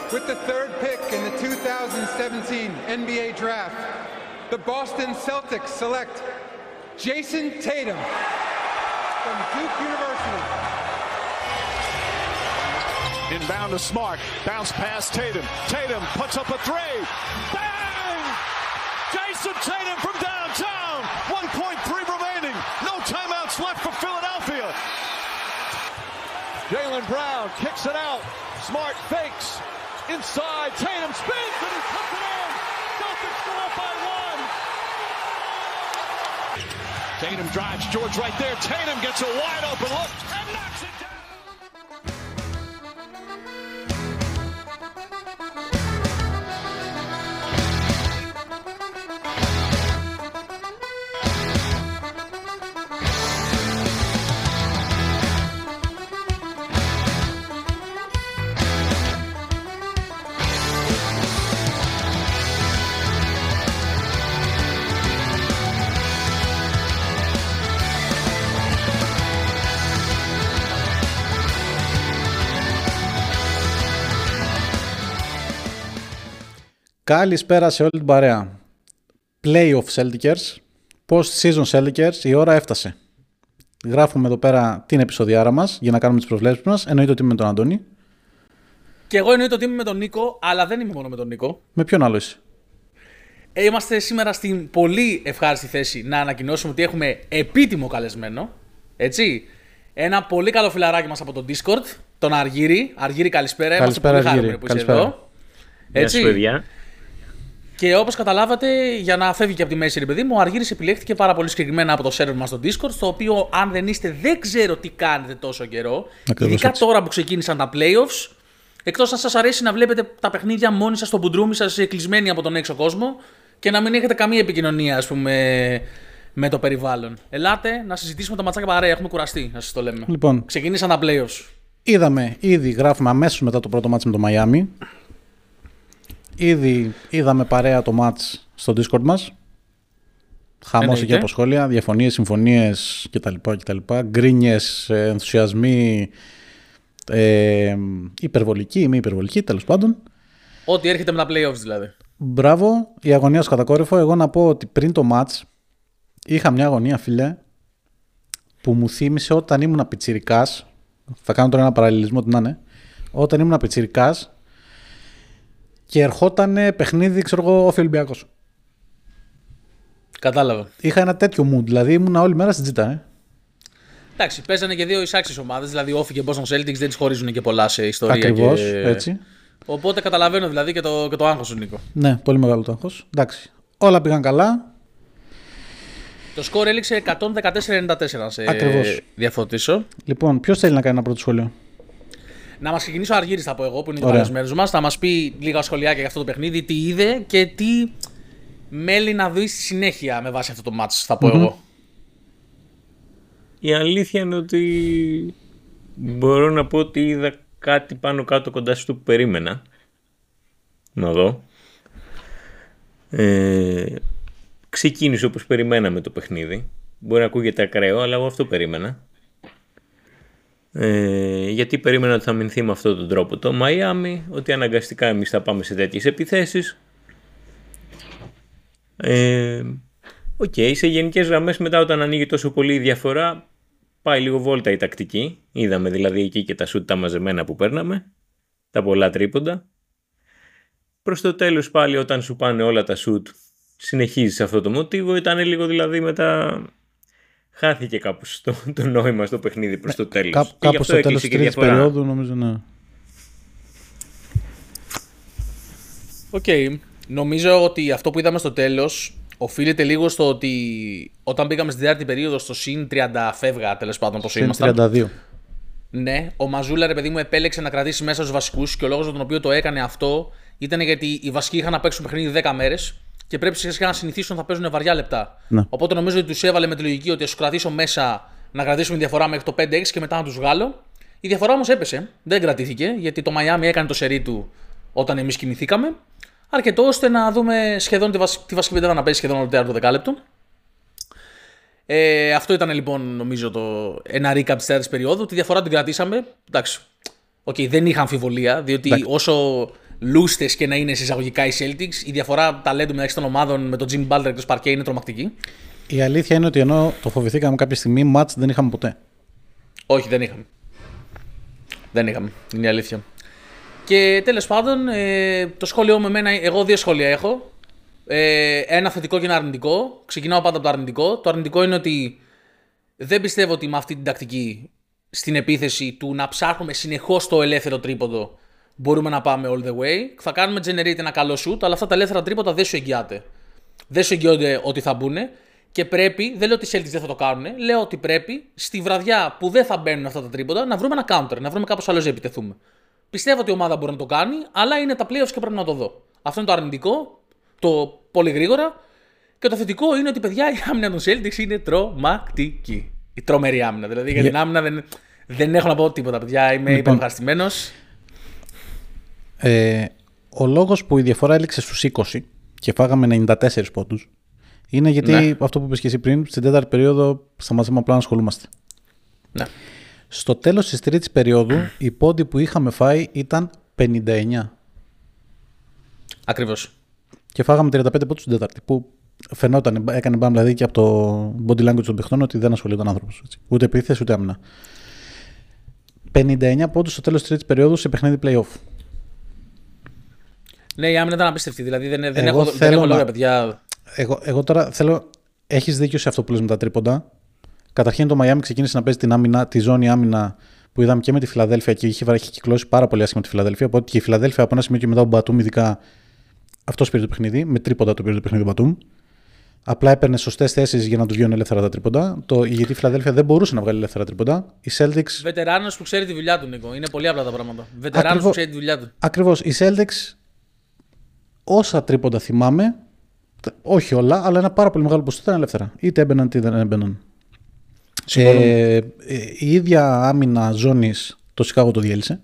With the third pick in the 2017 NBA Draft, the Boston Celtics select Jason Tatum from Duke University. Inbound to Smart, bounce pass Tatum. Tatum puts up a three. Bang! Jason Tatum from downtown. 1.3 remaining. No timeouts left for Philadelphia. Jaylen Brown kicks it out. Smart fakes. Inside, Tatum spins and he puts it in. Celtics go up by one. Tatum drives, George right there. Tatum gets a wide open look and knocks it down. Καλησπέρα σε όλη την παρέα. Playoff Celtics, Post-season Celtics, η ώρα έφτασε. Γράφουμε εδώ πέρα την επεισοδιάρα μας για να κάνουμε τις προβλέψεις μας. Εννοείται ότι είμαι με τον Αντώνη. Και εγώ εννοείται ότι είμαι με τον Νίκο, αλλά δεν είμαι μόνο με τον Νίκο. Με ποιον άλλο είσαι? Είμαστε σήμερα στην πολύ ευχάριστη θέση να ανακοινώσουμε ότι έχουμε επίτιμο καλεσμένο. Έτσι. Ένα πολύ καλό φιλαράκι μας από το Discord, τον Αργύρη. Αργύρη, καλησπέρα. Καλησπέρα, είμαστε πολύ χαρούμενοι που είσαι εδώ. Έτσι. Γεια σας, παιδιά. Και όπως καταλάβατε, για να φεύγει και από τη μέση, ρε παιδί μου, ο Αργύρης επιλέχθηκε πάρα πολύ συγκεκριμένα από το server μας στο Discord, στο οποίο, αν δεν είστε, δεν ξέρω τι κάνετε τόσο καιρό. Ακριβώς ειδικά έτσι. τώρα που ξεκίνησαν τα playoffs. Εκτός αν σας αρέσει να βλέπετε τα παιχνίδια μόνοι σας στο μπουντρούμι σας, κλεισμένοι από τον έξω κόσμο και να μην έχετε καμία επικοινωνία, ας πούμε, με το περιβάλλον. Ελάτε να συζητήσουμε τα ματσάκια παρέα. Έχουμε κουραστεί, να σας το λέμε. Λοιπόν, ξεκίνησαν τα playoffs. ήδη γράφουμε αμέσως μετά το πρώτο μάτς με το Miami. Ήδη είδαμε παρέα το μάτς στο Discord μας. Χαμός εκεί από σχόλια, διαφωνίες, συμφωνίες κτλ. Γκρίνιες, ενθουσιασμοί, υπερβολική ή μη υπερβολική, τέλος πάντων. Ό,τι έρχεται με τα playoffs δηλαδή. Μπράβο, η αγωνία στο κατακόρυφο. Εγώ να πω ότι πριν το μάτς είχα μια αγωνία, φίλε, που μου θύμισε όταν ήμουν πιτσιρικάς. Θα κάνω τώρα ένα παραλληλισμό, τι να είναι. Όταν ήμουν πιτσιρικάς και ερχόταν παιχνίδι, ξέρω εγώ, Όφη Ολυμπιακός. Κατάλαβα. Είχα ένα τέτοιο mood, δηλαδή ήμουν όλη μέρα στην τζίτα. Εντάξει, παίζανε και δύο εισάξιες ομάδες, δηλαδή Όφη και Boston Celtics δεν τις χωρίζουν και πολλά σε ιστορία. Ακριβώς, και... έτσι. Οπότε καταλαβαίνω δηλαδή και το άγχος σου, Νίκο. Ναι, πολύ μεγάλο το άγχος. Εντάξει. Όλα πήγαν καλά. Το σκορ έληξε 114-94, να σε διαφωτίσω. Λοιπόν, ποιος θέλει να κάνει ένα πρώτο σχόλιο? Να μας ξεκινήσει ο Αργύρης, θα πω εγώ, που είναι το καλεσμένος μας. Θα μας πει λίγα σχολιάκια για αυτό το παιχνίδι, τι είδε και τι μέλη να δει στη συνέχεια με βάση αυτό το μάτς, θα πω εγώ. Η αλήθεια είναι ότι μπορώ να πω ότι είδα κάτι πάνω κάτω κοντά στο που περίμενα να δω. Ξεκίνησε όπως περιμέναμε το παιχνίδι. Μπορεί να ακούγεται ακραίο, αλλά εγώ αυτό περίμενα. Γιατί περίμενα ότι θα μηνθεί με αυτόν τον τρόπο το Miami, ότι αναγκαστικά εμείς θα πάμε σε τέτοιες επιθέσεις. Σε γενικές γραμμές, μετά όταν ανοίγει τόσο πολύ η διαφορά, πάει λίγο βόλτα η τακτική. Είδαμε δηλαδή εκεί και τα σουτ τα μαζεμένα που παίρναμε, τα πολλά τρίποντα. Προς το τέλος πάλι, όταν σου πάνε όλα τα σουτ, συνεχίζεις αυτό το μοτίβο. Ήταν λίγο δηλαδή μετά... Χάθηκε κάπως το νόημα στο παιχνίδι προς το τέλος. Κάπως στο τέλος της τρίτης περίοδου, νομίζω, ναι. Οκ. Νομίζω ότι αυτό που είδαμε στο τέλος οφείλεται λίγο στο ότι όταν μπήκαμε στην τέταρτη περίοδο στο συν 30 φεύγα, τέλος πάντων, πόσο ήμασταν. 32. Ναι, ο Μαζούλα, ρε παιδί μου, επέλεξε να κρατήσει μέσα τους βασικούς και ο λόγος για τον οποίο το έκανε αυτό ήταν γιατί οι βασικοί είχαν να παίξουν παιχνίδι 10 μέρες. Και πρέπει σιγά να συνηθίσουν να θα παίζουν βαριά λεπτά. Ναι. Οπότε νομίζω ότι τους έβαλε με τη λογική ότι θα σου κρατήσω μέσα να κρατήσουμε τη διαφορά μέχρι το 5-6 και μετά να τους βγάλω. Η διαφορά όμως έπεσε, δεν κρατήθηκε, γιατί το Miami έκανε το σερί του όταν εμείς κινηθήκαμε. Αρκετό ώστε να δούμε σχεδόν τη βασική πεντάδα να παίζει σχεδόν όλο το τέταρτο δεκάλεπτο. Αυτό ήταν λοιπόν νομίζω ένα recap της τέταρτης περίοδου. Τη διαφορά την κρατήσαμε. Εντάξει. Δεν είχα αμφιβολία, διότι όσο λούστες και να είναι εισαγωγικά οι Celtics. Η διαφορά ταλέντου μεταξύ των ομάδων με τον Jimmy Butler εκτός παρκέ είναι τρομακτική. Η αλήθεια είναι ότι ενώ το φοβηθήκαμε κάποια στιγμή, match δεν είχαμε ποτέ. Όχι, δεν είχαμε. Δεν είχαμε. Είναι η αλήθεια. Και τέλος πάντων, το σχόλιο με εμένα, εγώ 2 σχόλια έχω. Ένα θετικό και ένα αρνητικό. Ξεκινάω πάντα από το αρνητικό. Το αρνητικό είναι ότι δεν πιστεύω ότι με αυτή την τακτική στην επίθεση του να ψάχνουμε συνεχώς το ελεύθερο τρίποντο μπορούμε να πάμε all the way. Θα κάνουμε generate ένα καλό shoot, αλλά αυτά τα ελεύθερα τρίποντα δεν σου εγγυάται. Δεν σου εγγυώνται ότι θα μπουν και πρέπει, δεν λέω ότι οι Celtics δεν θα το κάνουν, λέω ότι πρέπει στη βραδιά που δεν θα μπαίνουν αυτά τα τρίποντα να βρούμε ένα counter, να βρούμε κάπως αλλιώς να επιτεθούμε. Πιστεύω ότι η ομάδα μπορεί να το κάνει, αλλά είναι τα playoffs και πρέπει να το δω. Αυτό είναι το αρνητικό, το πολύ γρήγορα. Και το θετικό είναι ότι, παιδιά, η άμυνα των Celtics είναι τρομακτική. Η τρομερή άμυνα. Δηλαδή για την άμυνα δεν έχω να πω τίποτα, παιδιά. Είμαι υπερευχαριστημένος. Ο λόγος που η διαφορά έληξε στους 20 και φάγαμε 94 πόντους είναι γιατί αυτό που είπες και εσύ πριν, στην τέταρτη περίοδο σταματήσαμε απλά να ασχολούμαστε. Ναι. Στο τέλος της τρίτης περίοδου, οι πόντοι που είχαμε φάει ήταν 59. Ακριβώς. Και φάγαμε 35 πόντους στην τέταρτη. Που φαινόταν, έκανε μπαμ δηλαδή και από το body language των παιχτών ότι δεν ασχολείται ο άνθρωπος. Ούτε επίθεση ούτε άμυνα. 59 πόντους στο τέλος της τρίτης περίοδου σε παιχνίδι playoff. Ναι, η άμυνα ήταν απίστευτη. Δηλαδή δεν έχω λόγια, παιδιά. Εγώ τώρα θέλω. Έχεις δίκιο σε αυτό που λες με τα τρίποντα. Καταρχήν το Miami ξεκίνησε να παίζει την άμυνα, τη ζώνη άμυνα που είδαμε και με τη Φιλαδέλφια και είχε κυκλώσει πάρα πολύ άσχημα τη Φιλαδέλφια. Οπότε και η Φιλαδέλφια από ένα σημείο και μετά ο Μπατούμ, ειδικά αυτό πήρε το παιχνίδι. Με τρίποντα το πήρε το παιχνίδι ο Μπατούμ. Απλά έπαιρνε σωστές θέσεις για να του βγαίνουν ελεύθερα τα τρίποντα. Γιατί η Φιλαδέλφια δεν μπορούσε να βγάλει ελεύθερα τρίποντα. Οι Celtics. Βετεράνος που ξέρει τη δουλειά του, Νίκο. Είναι πολύ απλά τα πράγματα. Βετεράνος που ξέρει τη δουλειά του. Ακριβώς. Οι Celtics, όσα τρίποντα θυμάμαι, όχι όλα, αλλά ένα πάρα πολύ μεγάλο ποσοστό ήταν ελεύθερα. Είτε έμπαιναν είτε δεν έμπαιναν. Η ίδια άμυνα ζώνης το Σικάγο το διέλυσε.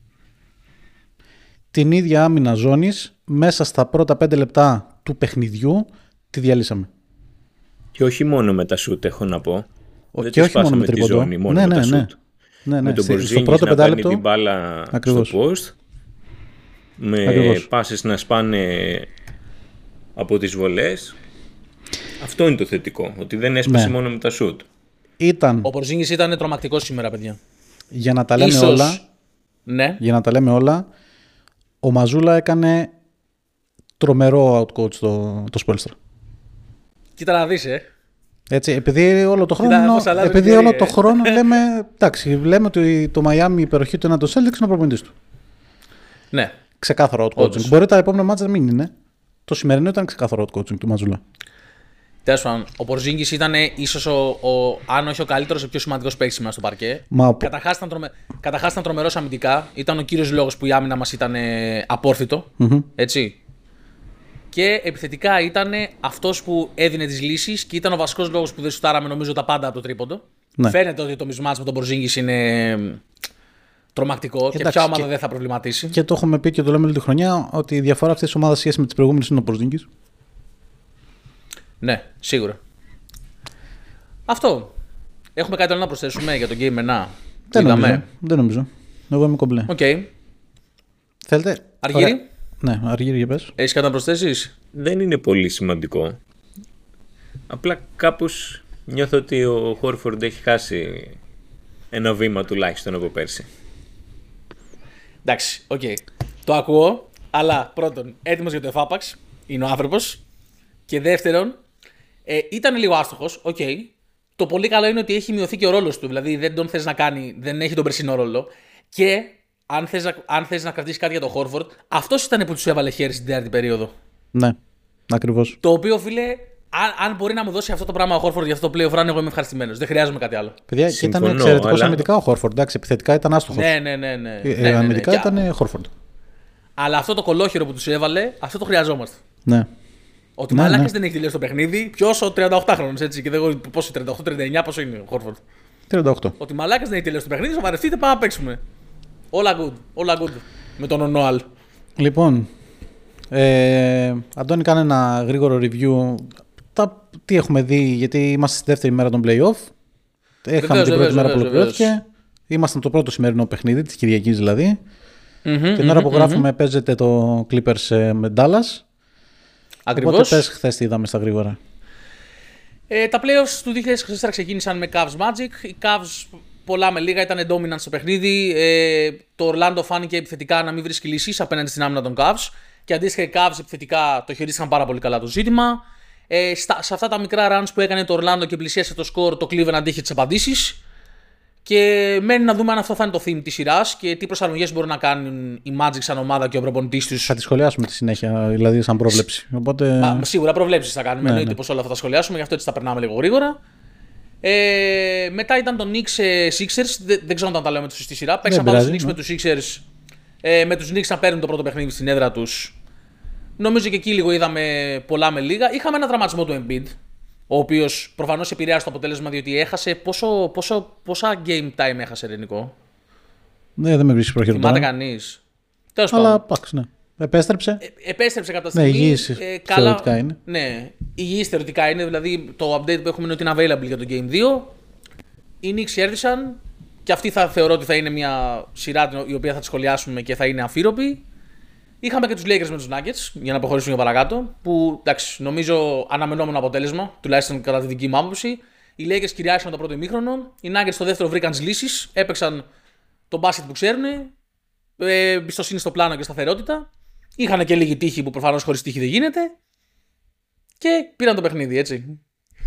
Την ίδια άμυνα ζώνης μέσα στα πρώτα 5 λεπτά του τη διαλύσαμε. Και όχι μόνο με τα σουτ, έχω να πω. Δεν και όχι μόνο με τη ζώνη, μόνο με τα σουτ. Με τον Πορζίνγκης να παίρνει την μπάλα στο post, με πάσες να σπάνε από τις βολές. Αυτό είναι το θετικό, ότι δεν έσπασε μόνο με τα σουτ. Ο Πορζίνγκης ήταν τρομακτικός σήμερα, παιδιά. Για να τα λέμε όλα, για να τα λέμε όλα, ο Μαζούλα έκανε τρομερό outcoach το Σπόλστρα. Κοίτα να δεις, Έτσι, επειδή όλο το χρόνο λέμε, εντάξει, λέμε ότι το Miami η υπεροχή του είναι το Celtics είναι ο προπονητής του. Ναι. Ξεκάθαρο outcoaching. Μπορεί τα επόμενα μάτσα να μην είναι. Το σημερινό ήταν ξεκάθαρο outcoaching του Μαζούλα. Τέλος πάντων, ο Πορζίνγκης ήταν ίσως αν όχι ο καλύτερος, ο πιο σημαντικός παίκτης μας στο παρκέ. Καταρχάς ήταν τρομερός αμυντικά. Ήταν ο κύριος λόγος που η άμυνα μας ήταν απόρθητο. Έτσι. Και επιθετικά ήταν αυτός που έδινε τις λύσεις και ήταν ο βασικός λόγος που δεν σουτάραμε νομίζω τα πάντα από το τρίποντο. Ναι. Φαίνεται ότι το μισμάτς με τον Πορζίνγκης είναι τρομακτικό και ποια ομάδα δεν θα προβληματίσει. Και το έχουμε πει και το λέμε όλη τη χρονιά ότι η διαφορά αυτής της ομάδας σχέση με τις προηγούμενες είναι ο Πορζίνγκης. Ναι, σίγουρα. Αυτό. Έχουμε κάτι άλλο να προσθέσουμε για το Game 1. Δεν νομίζω. Εγώ είμαι κομπλέ. Οκ. Θέλετε. Αργύρι. Ναι, Αργύρι για πες. Έχεις κάτι να προσθέσεις? Δεν είναι πολύ σημαντικό. Απλά κάπως νιώθω ότι ο Χόρφορντ έχει χάσει ένα βήμα τουλάχιστον από πέρσι. Εντάξει, οκ. Το ακούω, αλλά πρώτον, έτοιμος για το εφάπαξ είναι ο άνθρωπος. Και δεύτερον, ήταν λίγο άστοχος, οκ. Το πολύ καλό είναι ότι έχει μειωθεί και ο ρόλος του. Δηλαδή δεν τον θες να κάνει, δεν έχει τον περσινό ρόλο. Και αν θες να κρατήσεις κάτι για τον Χόρφορντ, αυτός ήταν που τους έβαλε χέρι στην τέταρτη περίοδο. Ναι, ακριβώς. Το οποίο, φίλε, αν μπορεί να μου δώσει αυτό το πράγμα ο Χόρφορντ για αυτό το playoff run, εγώ είμαι ευχαριστημένος. Δεν χρειάζομαι κάτι άλλο. Παιδιά, και ήταν εξαιρετικός αμυντικά ο Χόρφορντ. Εντάξει, επιθετικά ήταν άστοχος. Ναι. Αμυντικά ήταν Χόρφορντ. Αλλά αυτό το κολόχερο που τους έβαλε, αυτό το χρειαζόμαστε. Ναι. Ότι μαλάκας δεν έχει τελειώσει το παιχνίδι, ποιος ο 38χρονος έτσι. Και δεν πόσο 38-39, πόσο είναι ο Χόρφορντ. 38. Ότι μαλάκας δεν έχει τελειώσει το παιχνίδι, σοβαρευτείτε, πάμε να παίξουμε. Όλα good. Με τον Ονόαλ. Λοιπόν, Αντώνη, κάνε ένα γρήγορο review. Τι έχουμε δει, γιατί είμαστε στη δεύτερη μέρα των play-off. Είχαμε την πρώτη μέρα που ολοκληρώθηκε. Ήμασταν το πρώτο σημερινό παιχνίδι, της Κυριακής δηλαδή. Την ώρα που γράφουμε παίζεται το Clippers με Dallas. Ακριβώς. Οπότε πες χθες τι είδαμε στα γρήγορα. Τα playoffs του 2024 ξεκίνησαν με Cavs Magic. Οι Cavs πολλά με λίγα ήταν dominant στο παιχνίδι. Το Orlando φάνηκε επιθετικά να μην βρίσκει λύσεις απέναντι στην άμυνα των Cavs. Και αντίστοιχα οι Cavs επιθετικά το χειρίστηκαν πάρα πολύ καλά το ζήτημα. Σε αυτά τα μικρά runs που έκανε το Orlando και πλησίασε το σκορ, το Cleveland είχε τις απαντήσεις. Και μένει να δούμε αν αυτό θα είναι το theme της σειράς και τι προσαρμογές μπορούν να κάνουν οι Magic σαν ομάδα και ο προπονητής τους. Θα τη σχολιάσουμε τη συνέχεια, δηλαδή σαν πρόβλεψη. Οπότε... Σίγουρα προβλέψεις θα κάνουμε. Εννοείται πως όλα αυτά θα σχολιάσουμε, γι' αυτό έτσι τα περνάμε λίγο γρήγορα. Μετά ήταν το Knicks Sixers. Δεν ξέρω αν τα λέμε στη σειρά. Παίξαν πάνω στους Knicks με τους Sixers. Με τους Knicks να παίρνουν το πρώτο παιχνίδι στην έδρα τους. Νομίζω και εκεί λίγο είδαμε πολλά με λίγα. Είχαμε ένα τραυματισμό του Embiid, ο οποίος προφανώς επηρέασε το αποτέλεσμα διότι έχασε. Πόσα game time έχασε, Ρενικό? Ναι, δεν με βρίσκει προχειρό. Θυμάται κανείς? Τέλος πάντων. Αλλά εντάξει, ναι. Επέστρεψε. Επέστρεψε κατά στιγμή. Ναι, υγιής θεωρητικά είναι. Ναι, υγιής θεωρητικά είναι. Δηλαδή το update που έχουμε είναι ότι είναι available για το Game 2. Οι Knicks κέρδισαν και αυτή θα θεωρώ ότι θα είναι μια σειρά η οποία θα τη σχολιάσουμε και θα είναι αμφίροπη. Είχαμε και τους Lakers με τους Nuggets για να προχωρήσουμε για παρακάτω. Που εντάξει, νομίζω αναμενόμενο αποτέλεσμα, τουλάχιστον κατά τη δική μου άποψη. Οι Lakers κυριάρχησαν το πρώτο ημίχρονο. Οι Nuggets στο δεύτερο βρήκαν τις λύσεις. Έπαιξαν τον μπάσκετ που ξέρουν. Εμπιστοσύνη στο πλάνο και σταθερότητα. Είχαν και λίγη τύχη που προφανώς χωρίς τύχη δεν γίνεται. Και πήραν το παιχνίδι, έτσι.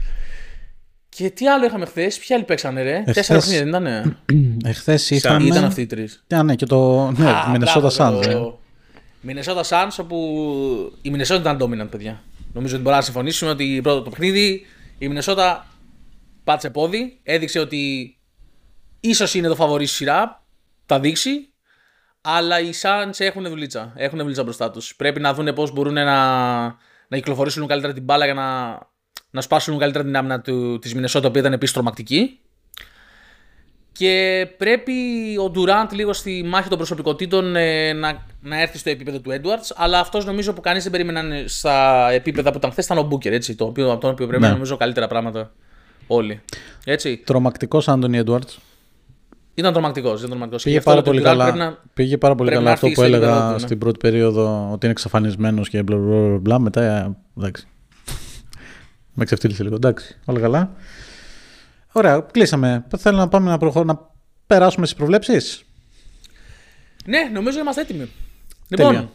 Και τι άλλο είχαμε χθες? Ποιοι άλλοι παίξανε, ρε? 4 παιχνίδια δεν ήτανε? Εχθές είχαμε. Ήταν αυτοί οι 3. Ναι, και το Minnesota Suns. Minnesota Suns, όπου η Minnesota ήταν dominant, παιδιά. Νομίζω ότι μπορούμε να συμφωνήσουμε ότι πρώτο το παιχνίδι η Minnesota πάτσε πόδι, έδειξε ότι ίσως είναι το φαβορί στη σειρά, θα δείξει, αλλά οι Suns έχουν δουλίτσα μπροστά τους. Πρέπει να δουν πώς μπορούν να κυκλοφορήσουν καλύτερα την μπάλα για να σπάσουν καλύτερα την άμυνα της Minnesota, που ήταν επίσης τρομακτική. Και πρέπει ο Durant λίγο στη μάχη των προσωπικότητων να έρθει στο επίπεδο του Edwards, αλλά αυτός νομίζω που κανείς δεν περίμενε στα επίπεδα που ήταν χθες ήταν ο Booker, έτσι, από τον οποίο πρέπει να νομίζω καλύτερα πράγματα όλοι. Έτσι. Τρομακτικός Anthony Edwards. Ήταν τρομακτικός. Πήγε πάρα πολύ καλά αυτό που έλεγα στην πρώτη περίοδο, ότι είναι εξαφανισμένος και μπλα. Μετά, εντάξει. Με ξεφτύλισε λίγο, εντάξει, όλα καλά. Ωραία, κλείσαμε. Θέλω να πάμε να περάσουμε στις προβλέψεις. Ναι, νομίζω είμαστε έτοιμοι. Λοιπόν,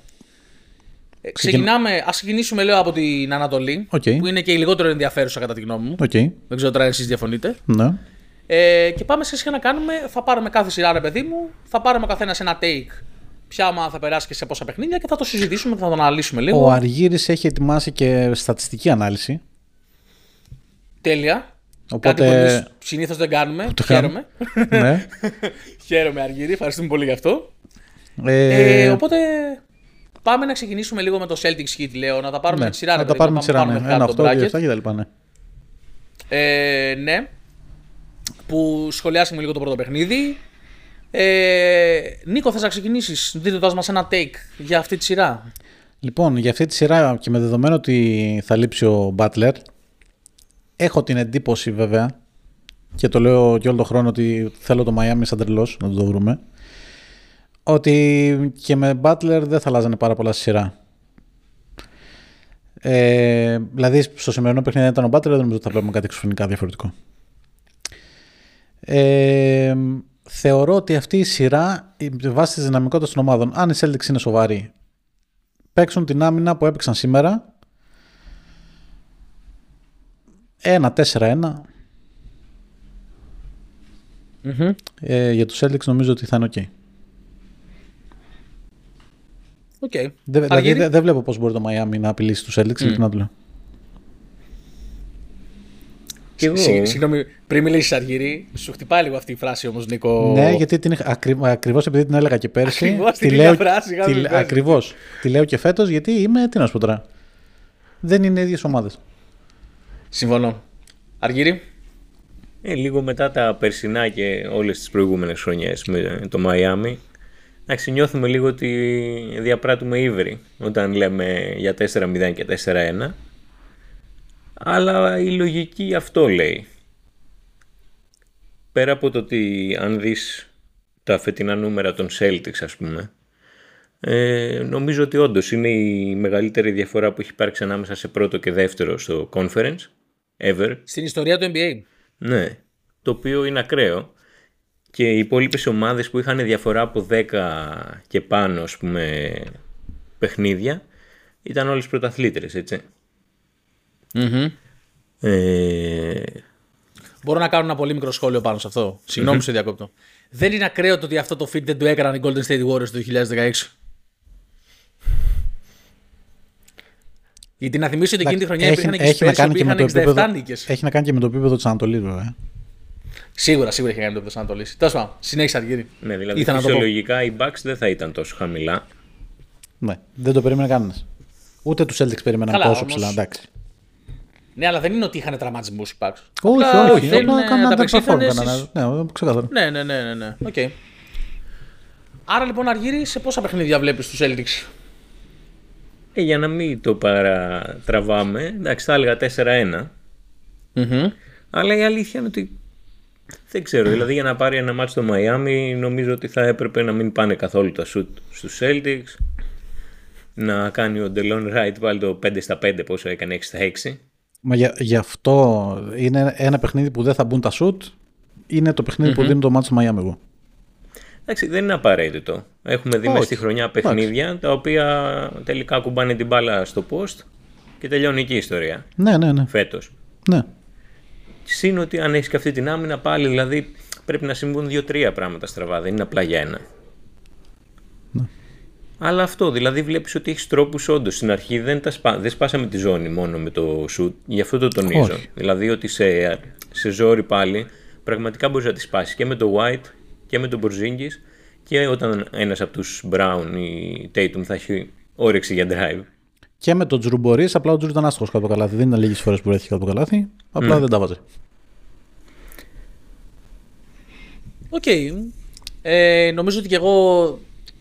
ας ξεκινήσουμε λέω από την Ανατολή, που είναι και η λιγότερο ενδιαφέρουσα κατά τη γνώμη μου. Δεν ξέρω τώρα αν εσείς διαφωνείτε. Ναι. Και πάμε σε να κάνουμε, θα πάρουμε κάθε σειρά, ρε παιδί μου, θα πάρουμε ο καθένας ένα take, ποια ομάδα θα περάσει και σε πόσα παιχνίδια και θα το συζητήσουμε, θα το αναλύσουμε λίγο. Ο Αργύρης έχει ετοιμάσει και στατιστική ανάλυση. Τέλεια. Οπότε... Κάτι που συνήθως δεν κάνουμε. Χαίρομαι. Ναι. Χαίρομαι, Αργύρη. Ευχαριστούμε πολύ γι' αυτό. Οπότε πάμε να ξεκινήσουμε λίγο με το Celtics Heat, λέω. Να τα πάρουμε με τη σειρά. Να τα πάρουμε με τη σειρά. 1-8, 7 κτλ. Ναι. Που σχολιάσαμε λίγο το πρώτο παιχνίδι. Νίκο, θες να ξεκινήσεις δίνοντας μας ένα take για αυτή τη σειρά? Λοιπόν, για αυτή τη σειρά και με δεδομένο ότι θα λείψει ο Butler, έχω την εντύπωση βέβαια, και το λέω και όλο τον χρόνο, ότι θέλω το Miami σαν τρελός, να το βρούμε, ότι και με Butler δεν θα αλλάζανε πάρα πολλά στη σειρά. Δηλαδή στο σημερινό παιχνίδι ήταν ο Butler, δεν νομίζω ότι θα βλέπουμε κάτι εξωφρενικά διαφορετικό. Θεωρώ ότι αυτή η σειρά, βάσει της δυναμικότητας των ομάδων, αν οι Celtics είναι σοβαροί, παίξουν την άμυνα που έπαιξαν σήμερα, 1-4-1. Για τους Celtics νομίζω ότι θα είναι ok. Δηλαδή δεν βλέπω πώς μπορεί το Miami να απειλήσει τους Celtics, ειλικρινά το λέω. Συγγνώμη, πριν μιλήσεις, Αργύρη, σου χτυπάει λίγο αυτή η φράση όμως, Νίκο. Ναι, γιατί ακριβώς επειδή την έλεγα και πέρσι. Ακριβώς τη λέω και φέτος, γιατί είμαι, τι να σου πω τώρα, δεν είναι ίδιες ομάδες. Συμφωνώ. Αργύρη. Λίγο μετά τα περσινά και όλες τις προηγούμενες χρονιές με το Miami, εντάξει, νιώθουμε λίγο ότι διαπράττουμε ύβρι όταν λέμε για 4-0 και 4-1. Αλλά η λογική αυτό λέει. Πέρα από το ότι αν δεις τα φετινά νούμερα των Celtics, ας πούμε, Νομίζω ότι όντως είναι η μεγαλύτερη διαφορά που έχει υπάρξει ανάμεσα σε πρώτο και δεύτερο στο conference ever. Στην ιστορία του NBA. Ναι, το οποίο είναι ακραίο. Και οι υπόλοιπες ομάδες που είχαν διαφορά από 10 και πάνω, ας πούμε, παιχνίδια, ήταν όλες πρωταθλήτρες, έτσι. Μπορώ να κάνω ένα πολύ μικρό σχόλιο πάνω σε αυτό. Συγγνώμη που σε διακόπτω. Δεν είναι ακραίο το ότι αυτό το feat δεν το έκαναν οι Golden State Warriors το 2016. Γιατί να θυμίσω ότι εκείνη τη χρονιά υπήρχαν και Spurs που είχαν 67 νίκες. Έχει να κάνει και με το επίπεδο της Ανατολής, βέβαια. Σίγουρα έχει κάνει το επίπεδο της Ανατολής. Τέλος πάντων, συνέχισα, Αργύρη. Ναι, δηλαδή φυσιολογικά οι Bucks δεν θα ήταν τόσο χαμηλά. Ναι, δεν το περίμενε κανένας. Ούτε τους Celtics περίμεναν τόσο ψηλά, εντάξει. Ναι, αλλά δεν είναι ότι είχαν τραυματισμούς οι Bucks. Όχι, κάναν underperform. Ναι, ξεκάθαρα. Ναι. Okay. Άρα λοιπόν, Αργύρη, σε πόσα παιχνίδια βλέπεις τους Celtics? Για να μην το παρατραβάμε, εντάξει, θα έλεγα 4-1. Αλλά η αλήθεια είναι ότι δεν ξέρω. Δηλαδή, για να πάρει ένα μάτσο στο Μαϊάμι, νομίζω ότι θα έπρεπε να μην πάνε καθόλου τα shoot στους Celtics. Να κάνει ο Delon Wright πάλι το 5-5, πόσο έκανε, 6-6. Μα γι' αυτό είναι ένα παιχνίδι που δεν θα μπουν τα shoot. Είναι το παιχνίδι που δίνει το μάτσο στο Μαϊάμι εγώ. Εντάξει, δεν είναι απαραίτητο. Έχουμε δει μέσα στη χρονιά παιχνίδια τα οποία τελικά κουμπάνε την μπάλα στο post και τελειώνει εκεί η ιστορία. Ναι. Φέτος. Ναι. Συν ότι αν έχεις και αυτή την άμυνα πάλι, δηλαδή πρέπει να συμβούν 2-3 πράγματα στραβά, δεν είναι απλά για ένα. Ναι. Αλλά αυτό, δηλαδή βλέπεις ότι έχεις τρόπους όντως. Στην αρχή δεν σπάσαμε τη ζώνη μόνο με το shoot, γι' αυτό το τονίζω. Όχι. Δηλαδή ότι σε ζόρι πάλι πραγματικά μπορείς να τη σπάσεις και με το White και με τον Porzingis και όταν ένας από τους Brown ή Tatum θα έχει όρεξη για drive. Και με τον Τζρου μπορείς, απλά ο Τζρου ήταν άστοχος κάτω από το καλάθι. Δεν ήταν λίγες φορές που βρέθηκε κάτω από το καλάθι, απλά δεν τα βάζει. Οκ. Νομίζω ότι και εγώ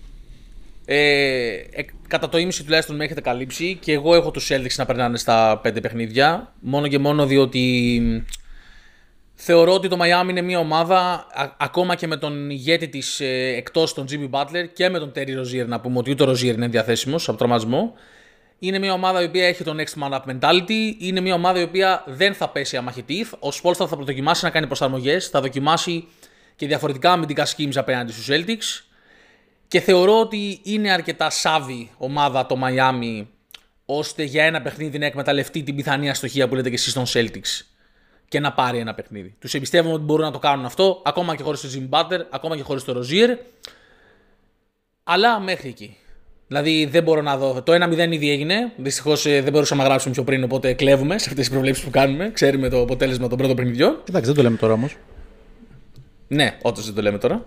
κατά το ίμιση τουλάχιστον με έχετε καλύψει και εγώ έχω τους Celtics να περνάνε στα 5 παιχνίδια. Μόνο και μόνο διότι θεωρώ ότι το Miami είναι μια ομάδα, ακόμα και με τον ηγέτη της εκτός τον Jimmy Butler και με τον Terry Rozier, να πούμε ότι ούτε ο Rozier είναι διαθέσιμος από τραυματισμό. Είναι μια ομάδα η οποία έχει το next man up mentality. Είναι μια ομάδα η οποία δεν θα πέσει αμαχητή. Ο Spolstra θα προτοκιμάσει να κάνει προσαρμογές, θα δοκιμάσει και διαφορετικά αμυντικά schemes απέναντι στους Celtics. Και θεωρώ ότι είναι αρκετά savvy ομάδα το Miami, ώστε για ένα παιχνίδι να εκμεταλλευτεί την πιθανή αστοχία που λέτε και εσείς των Celtics και να πάρει ένα παιχνίδι. Τους εμπιστεύομαι ότι μπορούν να το κάνουν αυτό, ακόμα και χωρίς τον Jimmy Butler, ακόμα και χωρίς τον Rozier. Αλλά μέχρι εκεί. Δηλαδή δεν μπορώ να δω. Το 1-0 ήδη έγινε. Δυστυχώς δεν μπορούσαμε να γράψουμε πιο πριν, οπότε κλέβουμε σε αυτές τις προβλέψεις που κάνουμε. Ξέρουμε το αποτέλεσμα των πρώτων παιχνιδιών. Εντάξει, δεν το λέμε τώρα όμως. Ναι, όντως δεν το λέμε τώρα.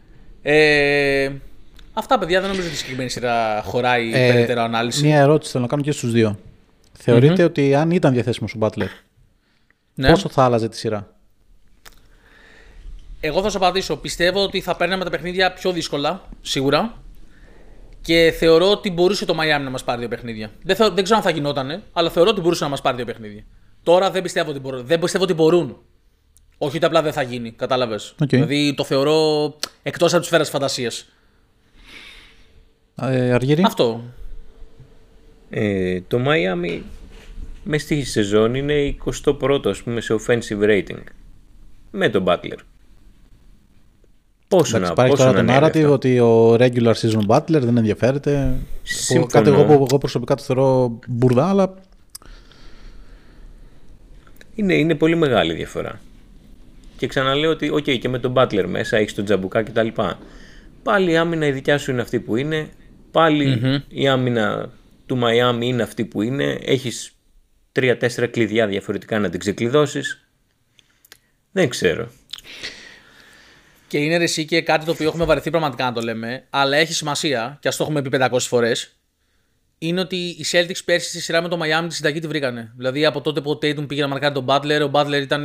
Αυτά, παιδιά, δεν νομίζω ότι η συγκεκριμένη σειρά χωράει περαιτέρω ανάλυση. Μία ερώτηση θέλω να κάνω και στους δύο. Θεωρείτε ότι αν ήταν διαθέσιμος ο Butler, πόσο θα άλλαζε τη σειρά? Εγώ θα σου απαντήσω. Πιστεύω ότι θα παίρναμε τα παιχνίδια πιο δύσκολα, σίγουρα. Και θεωρώ ότι μπορούσε το Miami να μας πάρει 2 παιχνίδια. Δεν ξέρω αν θα γινότανε, αλλά θεωρώ ότι μπορούσε να μας πάρει 2 παιχνίδια. Τώρα δεν πιστεύω ότι μπορούν. Δεν πιστεύω ότι μπορούν. Όχι ότι απλά δεν θα γίνει, κατάλαβες. Δηλαδή το θεωρώ εκτός από τη σφαίρα της φαντασίας. Αργύρη. Αυτό. Το Miami μες στη σεζόν είναι 21ο, ας πούμε, σε offensive rating με τον Butler. Πόσο να υπάρχει τώρα το narrative ότι ο regular season Butler δεν ενδιαφέρεται. Κάτι εγώ προσωπικά το θεωρώ μπουρδά, αλλά είναι πολύ μεγάλη διαφορά. Και ξαναλέω ότι και με τον Butler μέσα έχεις τον Τζαμπουκά κτλ. Πάλι η άμυνα η δικιά σου είναι αυτή που είναι. Πάλι η άμυνα του Miami είναι αυτή που είναι. Έχεις 3-4 κλειδιά διαφορετικά να την ξεκλειδώσεις. Δεν ξέρω. Και είναι εσύ και κάτι το οποίο έχουμε βαρεθεί πραγματικά να το λέμε, αλλά έχει σημασία και ας το έχουμε πει 500 φορές. Είναι ότι οι Celtics πέρσι στη σειρά με το Miami τη συνταγή τη βρήκανε. Δηλαδή από τότε που ο Tatum πήγε να μαρκάρει τον Butler, ο Butler ήταν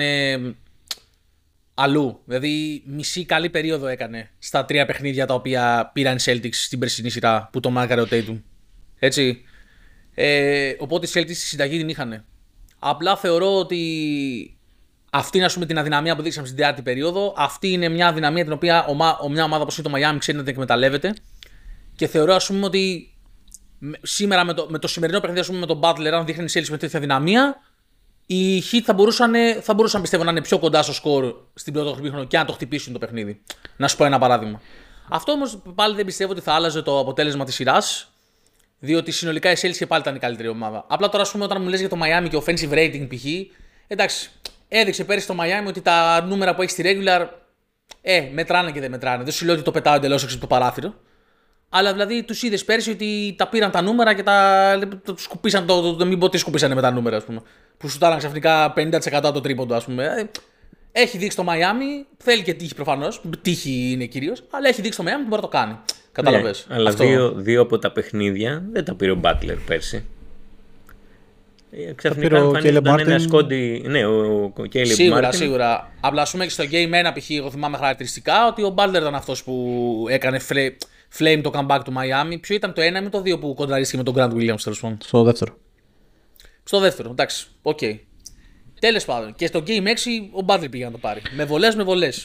αλλού. Δηλαδή μισή καλή περίοδο έκανε στα 3 παιχνίδια τα οποία πήραν οι Celtics στην περσινή σειρά που το μάρκαρε ο Tatum. Έτσι. Οπότε οι Celtics τη συνταγή την είχαν. Απλά θεωρώ ότι αυτή είναι, ας πούμε, την αδυναμία που δείξαμε στην τέταρτη περίοδο. Αυτή είναι μια αδυναμία την οποία μια ομάδα όπως είναι το Miami ξέρει να την εκμεταλλεύεται Και θεωρώ, ας πούμε, ότι σήμερα με το σημερινό παιχνίδι, ας πούμε, με τον Butler, αν δείχνει η Celtics με τέτοια δυναμία, οι Heat θα μπορούσαν πιστεύω να είναι πιο κοντά στο σκορ στην πρώτη χρονιά και αν το χτυπήσουν το παιχνίδι. Να σου πω ένα παράδειγμα. Αυτό όμως πάλι δεν πιστεύω ότι θα άλλαζε το αποτέλεσμα της σειράς, διότι συνολικά η Celtics και πάλι ήταν η καλύτερη ομάδα. Απλά τώρα, ας πούμε, όταν μου λες για το Miami και offensive rating π.χ., εντάξει, έδειξε πέρυσι το Miami ότι τα νούμερα που έχει στη regular μετράνε και δεν μετράνε. Δεν σου λέω ότι το πετάω εντελώς έξω από το παράθυρο. Αλλά δηλαδή τους είδες πέρσι ότι τα πήραν τα νούμερα και το σκουπίσαν. Μην πω τι σκουπίσανε με τα νούμερα, ας πούμε. Που σου τάραν ξαφνικά 50% το τρίποντο, ας πούμε. Έχει δείξει το Miami, θέλει και τύχη προφανώς. Τύχη είναι κυρίως, αλλά έχει δείξει το Miami που μπορεί να το κάνει. Κατάλαβες. Ναι, αλλά δύο από τα παιχνίδια δεν τα πήρε ο Butler πέρσι. Ξαφνικά εμφανίζονταν ένα σκόντι. Ναι, ο Caleb Martin. Σίγουρα. Απλά ας πούμε και στο Game 1 π.χ. εγώ θυμάμαι χαρακτηριστικά ότι ο Butler ήταν αυτός που έκανε flame το comeback του Miami. Ποιο ήταν το 1 ή το 2 που κοντραρίστηκε με τον Grant Williams, τέλος πάντων? Στο δεύτερο. Στο δεύτερο, εντάξει. Οκ. Τέλος πάντων. Και στο Game 6 ο Butler πήγε να το πάρει. Με βολές.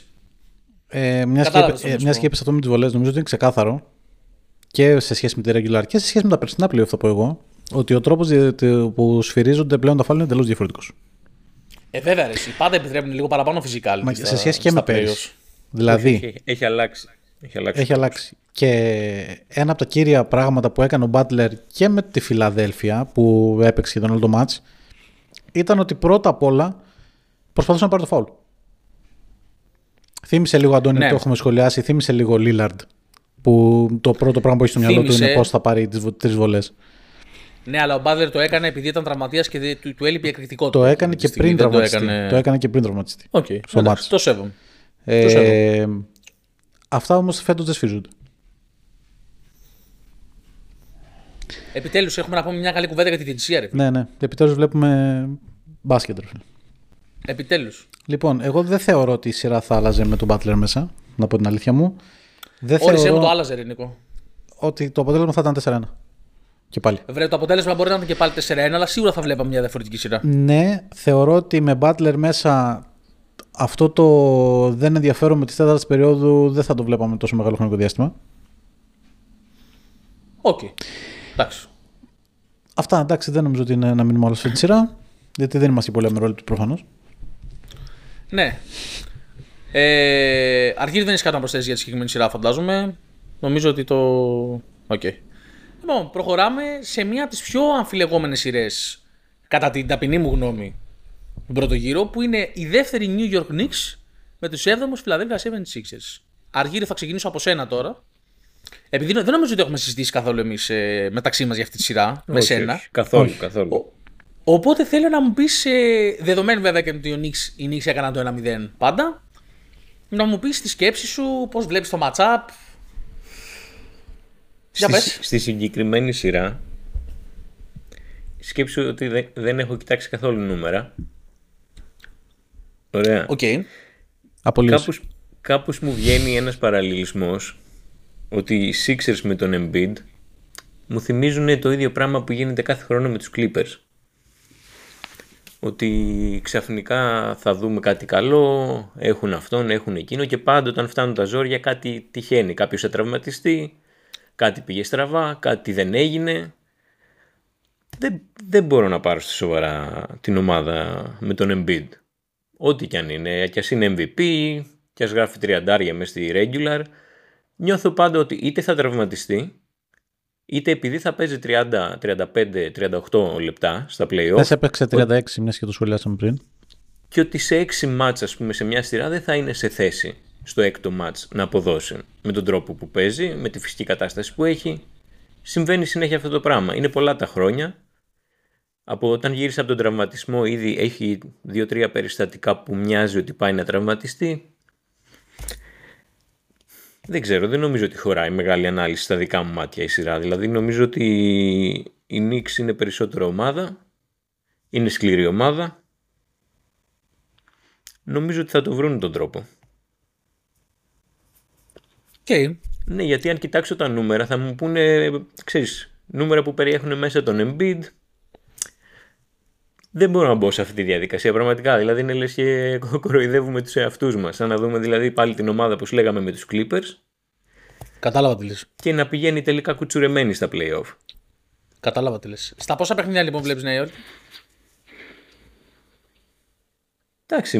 Μια σκέψη αυτό με τις βολές νομίζω ότι είναι ξεκάθαρο και σε σχέση με τη regular και σε σχέση με τα περσινά playoff, θα πω εγώ, ότι ο τρόπος που σφυρίζονται πλέον τα φάουλ είναι εντελώς διαφορετικός. Βέβαια, πάντα επιτρέπουν λίγο παραπάνω φυσικά. Σε σχέση και με πέρυσι. Δηλαδή. Έχει αλλάξει. Έχει αλλάξει. Και ένα από τα κύρια πράγματα που έκανε ο Butler και με τη Φιλαδέλφια που έπαιξε σχεδόν όλο το match ήταν ότι πρώτα απ' όλα προσπαθούσε να πάρει το φάουλ. Θύμισε λίγο, Αντώνη, το έχουμε σχολιάσει, θύμισε λίγο Lillard, που το πρώτο πράγμα που έχει στο μυαλό του είναι πώς θα πάρει τις 3 βολές. Ναι, αλλά ο Butler το έκανε επειδή ήταν τραυματίας και του έλειπε η εκρηκτικότητα. Το έκανε και πριν τραυματιστεί. Το έκανε και πριν τραυματιστεί. Το σέβομαι. Αυτά όμως φέτος δεν σφίζονται. Επιτέλους έχουμε να πούμε μια καλή κουβέντα για τη διαιτησία, ρε. Ναι. Επιτέλους βλέπουμε μπάσκετ, ρε. Επιτέλους. Λοιπόν, εγώ δεν θεωρώ ότι η σειρά θα άλλαζε με τον Butler μέσα, να πω την αλήθεια μου. Όρισε μου το άλλαζε, ρε Νίκο. Ότι το αποτέλεσμα θα ήταν 4-1. Και πάλι. Βέβαια, το αποτέλεσμα μπορεί να ήταν και πάλι 4-1, αλλά σίγουρα θα βλέπαμε μια διαφορετική σειρά. Ναι, θεωρώ ότι με Butler μέσα αυτό το δεν ενδιαφέρον τη τέταρτη περίοδου δεν θα το βλέπαμε τόσο μεγάλο χρονικό διάστημα. Οκ. Εντάξει. Αυτά, εντάξει, δεν νομίζω ότι είναι ένα μήνυμα όλο αυτή τη σειρά. Γιατί δεν είμαστε πολύ αμερόληπτοι προφανώς. Ναι. Αργύρι δεν έχει κάτι να προσθέσει για τη συγκεκριμένη σειρά, φαντάζομαι. Νομίζω ότι το. Οκ. Λοιπόν, προχωράμε σε μία από τις πιο αμφιλεγόμενες σειρές, κατά την ταπεινή μου γνώμη, του πρώτο γύρο, που είναι η δεύτερη New York Knicks με τους 7ους Philadelphia 76ers. Αργύρι, θα ξεκινήσω από σένα τώρα. Επειδή δεν νομίζω ότι έχουμε συζητήσει καθόλου εμείς μεταξύ μας για αυτή τη σειρά, με σένα. Όχι, καθόλου. Οπότε θέλω να μου πεις, δεδομένου βέβαια και ότι οι Knicks έκαναν το 1-0 πάντα, να μου πεις τη σκέψη σου, πώς βλέπεις το match-up. Στη συγκεκριμένη σειρά, σκέψου ότι δεν έχω κοιτάξει καθόλου νούμερα. Ωραία. Okay. Κάπως μου βγαίνει ένας παραλληλισμός ότι οι Sixers με τον Embiid μου θυμίζουν το ίδιο πράγμα που γίνεται κάθε χρόνο με τους Clippers. Ότι ξαφνικά θα δούμε κάτι καλό, έχουν αυτόν, έχουν εκείνο και πάντα όταν φτάνουν τα ζόρια κάτι τυχαίνει. Κάποιος θα τραυματιστεί, κάτι πήγε στραβά, κάτι δεν έγινε. Δεν μπορώ να πάρω στη σοβαρά την ομάδα με τον Embiid. Ό,τι κι αν είναι, κι ας είναι MVP, κι ας γράφει 30 μες στη regular, νιώθω πάντα ότι είτε θα τραυματιστεί, είτε επειδή θα παίζει 30, 35, 38 λεπτά στα play-off. Δεν σε έπαιξε 36, μιας και το σχολιάσαμε πριν. Και ότι σε 6 μάτς, ας πούμε, σε μια σειρά δεν θα είναι σε θέση στο έκτο μάτς να αποδώσει με τον τρόπο που παίζει, με τη φυσική κατάσταση που έχει. Συμβαίνει συνέχεια αυτό το πράγμα. Είναι πολλά τα χρόνια. Από όταν γύρισε από τον τραυματισμό ήδη έχει 2-3 περιστατικά που μοιάζει ότι πάει να τραυματιστεί. Δεν ξέρω, δεν νομίζω ότι χωράει μεγάλη ανάλυση στα δικά μου μάτια η σειρά. Δηλαδή νομίζω ότι η Knicks είναι περισσότερο ομάδα, είναι σκληρή ομάδα. Νομίζω ότι θα το βρουν τον τρόπο. Okay. Ναι, γιατί αν κοιτάξω τα νούμερα θα μου πούνε, ξέρεις, νούμερα που περιέχουν μέσα τον Embiid. Δεν μπορώ να μπω σε αυτή τη διαδικασία πραγματικά. Δηλαδή είναι λες και κοροϊδεύουμε τους εαυτούς μας. Σαν να δούμε δηλαδή πάλι την ομάδα που λέγαμε με τους Clippers. Κατάλαβα τι λες. Και να πηγαίνει τελικά κουτσουρεμένη στα play-off. Κατάλαβα τι λες. Στα πόσα παιχνίδια λοιπόν βλέπεις Νέα Υόρκη? Εντάξει,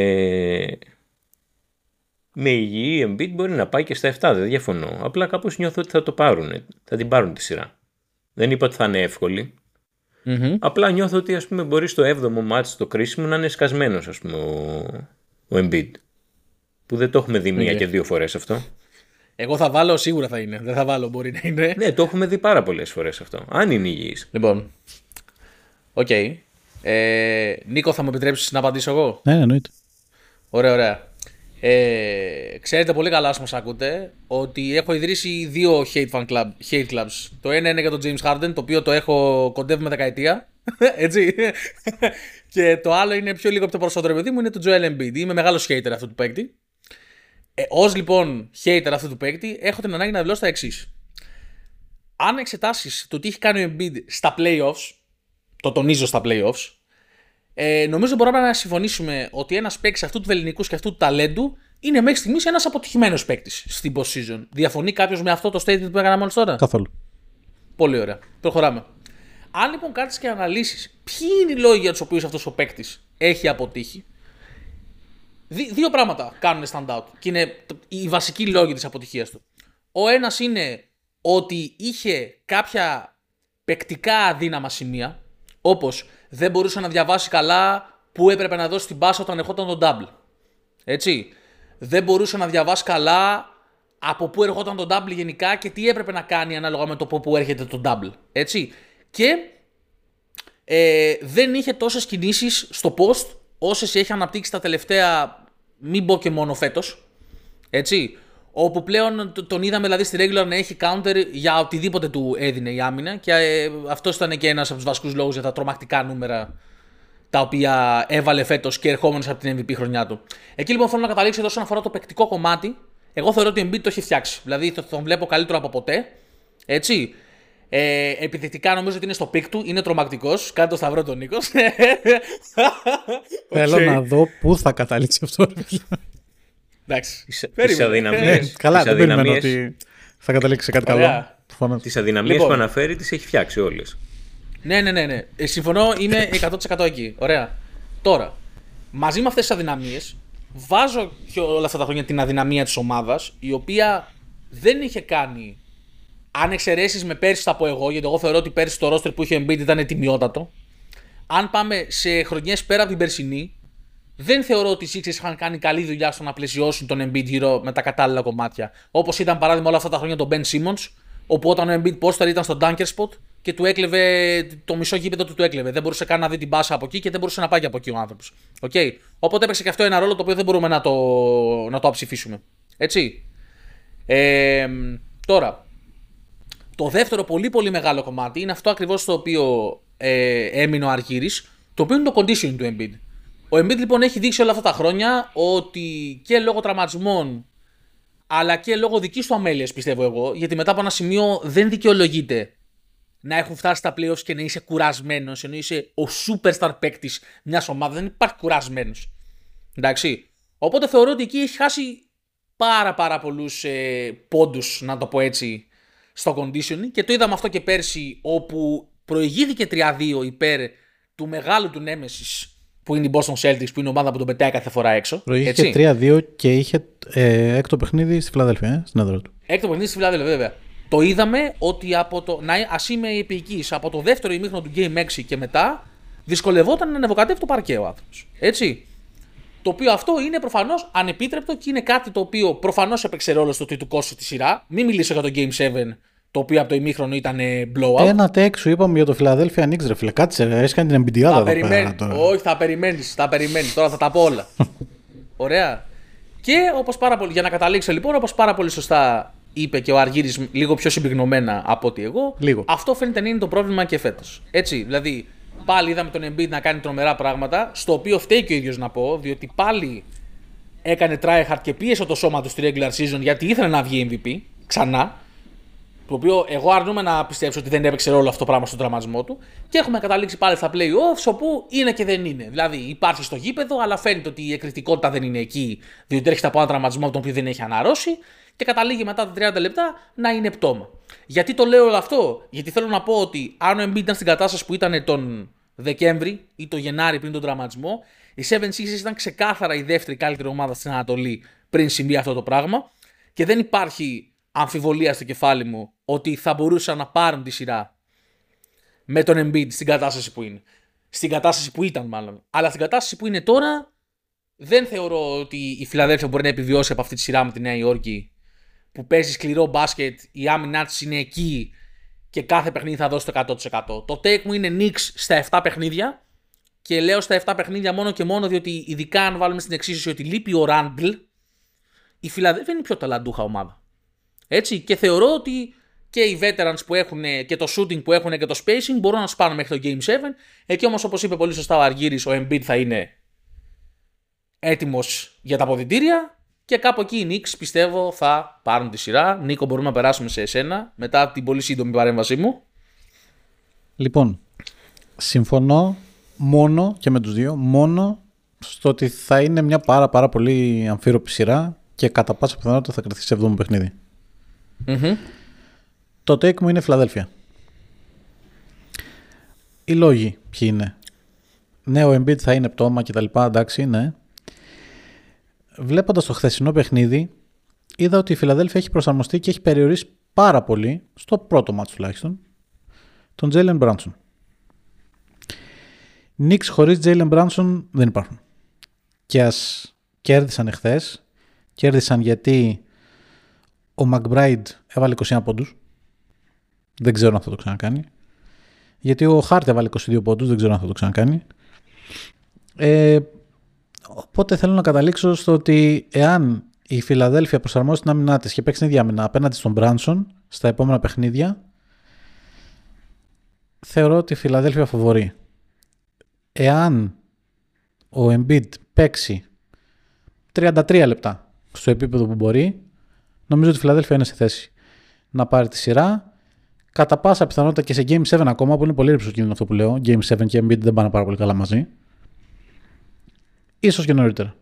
με υγιή Embiid μπορεί να πάει και στα 7, δεν διαφωνώ. Απλά κάπως νιώθω ότι θα το πάρουν. Θα την πάρουν τη σειρά. Δεν είπα ότι θα είναι εύκολη. Απλά νιώθω ότι ας πούμε μπορεί στο 7ο μάτς το κρίσιμο να είναι σκασμένος ας πούμε ο Embiid. Που δεν το έχουμε δει μία και δύο φορές αυτό. Εγώ θα βάλω, σίγουρα θα είναι. Δεν θα βάλω, μπορεί να είναι. Ναι, το έχουμε δει πάρα πολλές φορές αυτό. Αν είναι υγιής. Λοιπόν. Οκ. Νίκο, θα μου επιτρέψεις να απαντήσω εγώ? Ναι, εννοείται. Ωραία. Ξέρετε πολύ καλά, όσο μας ακούτε, ότι έχω ιδρύσει 2 hate clubs. Το ένα είναι για τον James Harden, το οποίο το έχω κοντεύει με δεκαετία. Έτσι. Και το άλλο είναι πιο λίγο από το περισσότερο παιδί μου, είναι το Joel Embiid. Είμαι μεγάλος hater αυτού του παίκτη. Ως λοιπόν hater αυτού του παίκτη, έχω την ανάγκη να δηλώσω τα εξής. Αν εξετάσεις το τι έχει κάνει ο Embiid στα playoffs, το τονίζω στα playoffs, νομίζω μπορούμε να συμφωνήσουμε ότι ένας παίκτης αυτού του βελληνικούς και αυτού του ταλέντου είναι μέχρι στιγμής ένας αποτυχημένος παίκτης στην post-season. Διαφωνεί κάποιος με αυτό το statement που έκανα μόλις τώρα? Καθόλου. Πολύ ωραία. Προχωράμε. Αν λοιπόν κάτσεις και αναλύσεις ποιοι είναι οι λόγοι για τους οποίους αυτός ο παίκτης έχει αποτύχει, δύο πράγματα κάνουν stand out και είναι οι βασικοί λόγοι της αποτυχίας του. Ο ένας είναι ότι είχε κάποια παικτικά αδύναμα σημεία, όπως δεν μπορούσε να διαβάσει καλά που έπρεπε να δώσει την πάσα όταν ερχόταν τον double. Έτσι. Δεν μπορούσε να διαβάσει καλά από πού ερχόταν τον double γενικά και τι έπρεπε να κάνει ανάλογα με το πού έρχεται τον double. Έτσι. Και δεν είχε τόσες κινήσεις στο post όσες έχει αναπτύξει τα τελευταία, μην πω και μόνο φέτος. Έτσι. Όπου πλέον τον είδαμε δηλαδή στη regular να έχει counter για οτιδήποτε του έδινε η άμυνα και αυτός ήταν και ένας από τους βασικούς λόγους για τα τρομακτικά νούμερα τα οποία έβαλε φέτος και ερχόμενος από την MVP χρονιά του. Εκεί λοιπόν θέλω να καταλήξω εδώ όσον αφορά το παικτικό κομμάτι. Εγώ θεωρώ ότι ο Embiid το έχει φτιάξει. Δηλαδή τον βλέπω καλύτερο από ποτέ. Έτσι. Επιθετικά νομίζω ότι είναι στο πικ του, είναι τρομακτικός. Κάντε το σταυρό τον Νίκος. Θέλω να δω πού θα καταλήξει αυτό. Εντάξει. Τις αδυναμίες. Καλά, δεν περιμένω ότι θα καταλήξει σε κάτι καλό. Τις αδυναμίες που αναφέρει τις έχει φτιάξει όλες. Ναι. Συμφωνώ, είμαι 100% εκεί. Ωραία. Τώρα, μαζί με αυτές τις αδυναμίες, βάζω και όλα αυτά τα χρόνια την αδυναμία της ομάδας, η οποία δεν είχε κάνει, αν εξαιρέσεις με πέρσι θα πω εγώ, γιατί εγώ θεωρώ ότι πέρσι το roster που είχε ο Embiid ήταν τιμιότατο. Αν πάμε σε χρονιές πέρα από την περσινή, δεν θεωρώ ότι οι Sixers είχαν κάνει καλή δουλειά στο να πλαισιώσουν τον Embiid γύρω με τα κατάλληλα κομμάτια. Όπως ήταν παράδειγμα όλα αυτά τα χρόνια τον Ben Simmons, όπου όταν ο Embiid poster ήταν στο dunker spot και του έκλεβε το μισό γήπεδο του έκλεβε. Δεν μπορούσε καν να δει την πάσα από εκεί και δεν μπορούσε να πάει και από εκεί ο άνθρωπος. Okay. Οπότε έπαιξε και αυτό ένα ρόλο το οποίο δεν μπορούμε να το αψηφίσουμε. Έτσι. Τώρα, το δεύτερο πολύ πολύ μεγάλο κομμάτι είναι αυτό ακριβώς στο οποίο έμεινε ο Αργύρης, το οποίο είναι το conditioning του Embiid. Ο Embiid λοιπόν έχει δείξει όλα αυτά τα χρόνια ότι και λόγω τραυματισμών αλλά και λόγω δικής του αμέλειας πιστεύω εγώ, γιατί μετά από ένα σημείο δεν δικαιολογείται να έχουν φτάσει στα playoffs και να είσαι κουρασμένος, ενώ είσαι ο superstar παίκτης μιας ομάδας, δεν υπάρχει κουρασμένος. Εντάξει. Οπότε θεωρώ ότι εκεί έχει χάσει πάρα πολλούς πόντους, να το πω έτσι, στο conditioning και το είδαμε αυτό και πέρσι όπου προηγήθηκε 3-2 υπέρ του μεγάλου του Nemesis που είναι η Boston Celtics, που είναι η ομάδα που τον πετάει κάθε φορά έξω. Προηγήθηκε 3-2 και είχε έκτο παιχνίδι στη Φιλαδέλφια, στην έδρα του. Έκτο παιχνίδι στη Φιλαδέλφια, βέβαια. Το είδαμε ότι από το. Ας είμαι επίοικης, από το δεύτερο ημίχρονο του Game 6 και μετά δυσκολευόταν να ανεβοκατεύει το παρκέ ο άνθρωπος. Έτσι. Το οποίο αυτό είναι προφανώς ανεπίτρεπτο και είναι κάτι το οποίο προφανώς έπαιξε ρόλο στο ότι του κόστησε τη σειρά. Μην μιλήσω για το Game 7, το οποίο από το ημίχρονο ήταν blowout. Ένα τέξου είπαμε για το Philadelphia Knicks, ρε φίλε. Κάτσε, έσκανε την εμπιντιάδα εδώ πέρα. Όχι, θα περιμένεις. Τώρα θα τα πω όλα. Ωραία. Και όπως πάρα πολύ, για να καταλήξω λοιπόν, όπως πάρα πολύ σωστά είπε και ο Αργύρης λίγο πιο συμπυκνωμένα από ότι εγώ, αυτό φαίνεται να είναι το πρόβλημα και φέτος. Έτσι, δηλαδή πάλι είδαμε τον Embiid να κάνει τρομερά πράγματα, στο οποίο φταίει και ο ίδιος να πω, διότι πάλι έκανε tryhard και πίεσε το σώμα του στη regular season γιατί ήθελε να βγει MVP ξανά. Το οποίο εγώ αρνούμαι να πιστέψω ότι δεν έπαιξε ρόλο αυτό το πράγμα στον τραυματισμό του. Και έχουμε καταλήξει πάλι στα playoffs όπου είναι και δεν είναι. Δηλαδή υπάρχει στο γήπεδο, αλλά φαίνεται ότι η εκρηκτικότητα δεν είναι εκεί, διότι έρχεται από ένα τραυματισμό τον οποίο δεν έχει αναρρώσει. και καταλήγει μετά τα 30 λεπτά να είναι πτώμα. Γιατί το λέω όλο αυτό? Γιατί θέλω να πω ότι αν ο Embiid ήταν στην κατάσταση που ήταν τον Δεκέμβρη ή τον Γενάρη πριν τον τραυματισμό, οι 76ers ήταν ξεκάθαρα η δεύτερη καλύτερη ομάδα στην Ανατολή πριν συμβεί αυτό το πράγμα και δεν υπάρχει αμφιβολία στο κεφάλι μου ότι θα μπορούσαν να πάρουν τη σειρά με τον Embiid στην κατάσταση που είναι. Στην κατάσταση που ήταν μάλλον. Αλλά στην κατάσταση που είναι τώρα δεν θεωρώ ότι η Φιλαδέλφια μπορεί να επιβιώσει από αυτή τη σειρά με τη Νέα Υόρκη που παίζει σκληρό μπάσκετ, η άμυνά της είναι εκεί και κάθε παιχνίδι θα δώσει το 100%. Το take μου είναι Knicks στα 7 παιχνίδια και λέω στα 7 παιχνίδια μόνο και μόνο διότι ειδικά αν βάλουμε στην εξίσωση ότι λείπει ο Ράντλ, η Φιλαδέλφια είναι η πιο ταλαντούχα ομάδα. Έτσι, και θεωρώ ότι και οι veterans που έχουν και το shooting που έχουν και το spacing μπορούν να σπάνουν μέχρι το Game 7. Εκεί όμως, όπως είπε πολύ σωστά ο Αργύρης, ο Embiid θα είναι έτοιμος για τα αποδυτήρια και κάπου εκεί οι Knicks πιστεύω θα πάρουν τη σειρά. Νίκο, μπορούμε να περάσουμε σε εσένα μετά την πολύ σύντομη παρέμβασή μου. Λοιπόν, συμφωνώ μόνο και με τους δύο, μόνο στο ότι θα είναι μια πάρα πολύ αμφίροπη σειρά και κατά πάσα πιθανότητα θα κρατήσει σε 7ο παιχνίδι. Mm-hmm. Το take μου είναι Φιλαδέλφια. Οι λόγοι ποιοι είναι? Ναι, ο Embiid θα είναι πτώμα και τα λοιπά, εντάξει, ναι. Βλέποντας το χθεσινό παιχνίδι, είδα ότι η Φιλαδέλφια έχει προσαρμοστεί και έχει περιορίσει πάρα πολύ, στο πρώτο μάτς τουλάχιστον, τον Jalen Brunson. Knicks χωρίς Jalen Brunson δεν υπάρχουν. Και ας κέρδισαν εχθές, κέρδισαν γιατί ο McBride έβαλε 21 πόντους. Δεν ξέρω αν θα το ξανακάνει. Γιατί ο Hart έβαλε 22 πόντους. Δεν ξέρω αν θα το ξανακάνει. Οπότε θέλω να καταλήξω στο ότι εάν η Φιλαδέλφια προσαρμόσει την άμυνά της και παίξει την ίδια άμυνα απέναντι στον Brunson στα επόμενα παιχνίδια, θεωρώ ότι η Φιλαδέλφια φαβορεί. Εάν ο Embiid παίξει 33 λεπτά στο επίπεδο που μπορεί, νομίζω ότι η Φιλαδέλφια είναι σε θέση να πάρει τη σειρά. Κατά πάσα πιθανότητα και σε Game 7 ακόμα, που είναι πολύ ρηψοκίνδυνο αυτό που λέω. Game 7 και Embiid δεν πάνε πάρα πολύ καλά μαζί. Ίσως και νωρίτερα.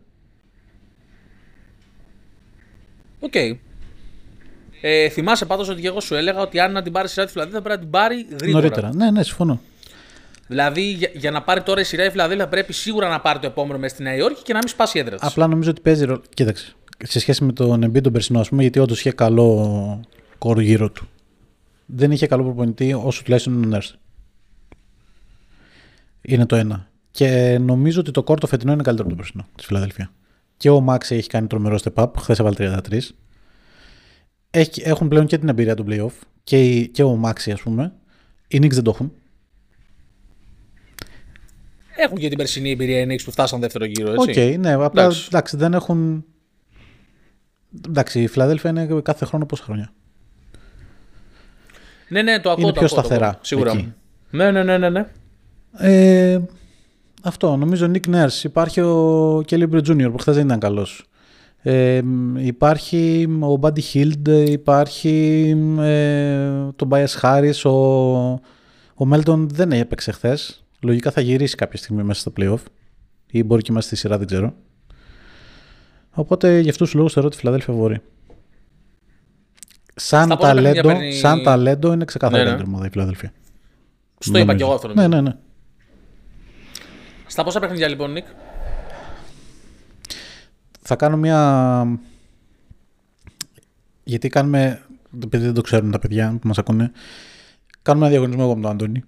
Οκ. Θυμάσαι πάντως ότι εγώ σου έλεγα ότι αν να την πάρει σειρά τη Φιλαδέλφια πρέπει να την πάρει γρήγορα. Νωρίτερα. Ναι, συμφωνώ. Δηλαδή για να πάρει τώρα η σειρά η Φιλαδέλφια πρέπει σίγουρα να πάρει το επόμενο μέσα στη Νέα Υόρκη και να μην σπάσει η έδρα της. Απλά νομίζω ότι παίζει ρόλο. Κοίταξε. Σε σχέση με τον Embiid τον περσινό, ας πούμε, γιατί όντως είχε καλό κόρο γύρω του. Δεν είχε καλό προπονητή όσο τουλάχιστον είναι ο Nurse. Είναι το ένα. Και νομίζω ότι το κόρ το φετινό είναι καλύτερο από το περσινό της Φιλαδέλφια. Και ο Maxey έχει κάνει τρομερό step up. Χθες έβαλε 33. Έχουν πλέον και την εμπειρία του playoff. Και ο Maxey, ας πούμε. Οι Knicks δεν το έχουν. Έχουν και την περσινή εμπειρία οι Knicks που φτάσαν δεύτερο γύρο, έτσι. Οκ, ναι, απλά εντάξει, δεν έχουν. Εντάξει, η Φιλαδέλφια είναι κάθε χρόνο πόσα χρόνια. Ναι, το ακούω. Είναι πιο σταθερά. Σίγουρα. Εκεί. Ναι. Αυτό, νομίζω Nick Nurse. Υπάρχει ο Kelly Oubre Jr. που χθες δεν ήταν καλός. Υπάρχει ο Buddy Hield, υπάρχει το Bias Harris, ο Melton δεν έπαιξε χθες. Λογικά θα γυρίσει κάποια στιγμή μέσα στο playoff ή μπορεί και μέσα στη σειρά, δεν ξέρω. Οπότε γι' αυτούς τους λόγους θεωρώ ότι η Φιλαδέλφια φαβορεί. Σαν ταλέντο είναι ξεκάθαρα καλύτερη ομάδα η Φιλαδέλφια. Στο είπα και εγώ αυτό. Ναι. Στα πόσα παιχνίδια λοιπόν, Νίκ? Θα κάνω μια... Γιατί κάνουμε... Επειδή δεν το ξέρουν τα παιδιά που μας ακούνε, κάνουμε ένα διαγωνισμό εγώ με τον Αντώνη.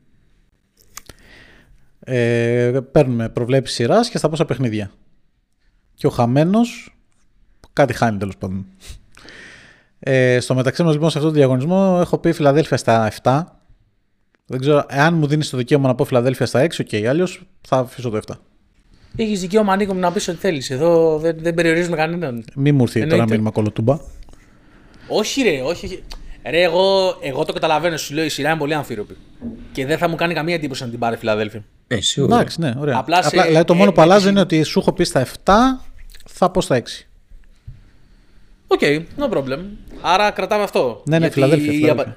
Παίρνουμε προβλέψεις σειράς και στα πόσα παιχνίδια. Και ο χαμένος κάτι χάνει τέλος πάντων. Στο μεταξύ μας λοιπόν σε αυτό το διαγωνισμό έχω πει Φιλαδέλφια στα 7. Δεν ξέρω, εάν μου δίνεις το δικαίωμα να πω Φιλαδέλφια στα 6, okay, αλλιώς θα αφήσω το 7. Έχεις δικαίωμα, Νίκο μου, να πεις ό,τι θέλεις. Εδώ δεν περιορίζουμε κανέναν. Μη μου έρθει τώρα μήνυμα κολοτούμπα. Όχι ρε, όχι. Ρε, εγώ το καταλαβαίνω, σου λέω η σειρά είναι πολύ αμφίροπη. Και δεν θα μου κάνει καμία εντύπωση να την πάρει η Φιλαδέλφια. Σίγουρα. Εντάξει, ναι, ωραία. Απλά δηλαδή το μόνο που αλλάζει είναι ότι σου έχω πει στα 7, θα πω στα 6. Οκ, no problem. Άρα κρατάμε αυτό. Ναι, Φιλαδέλφια.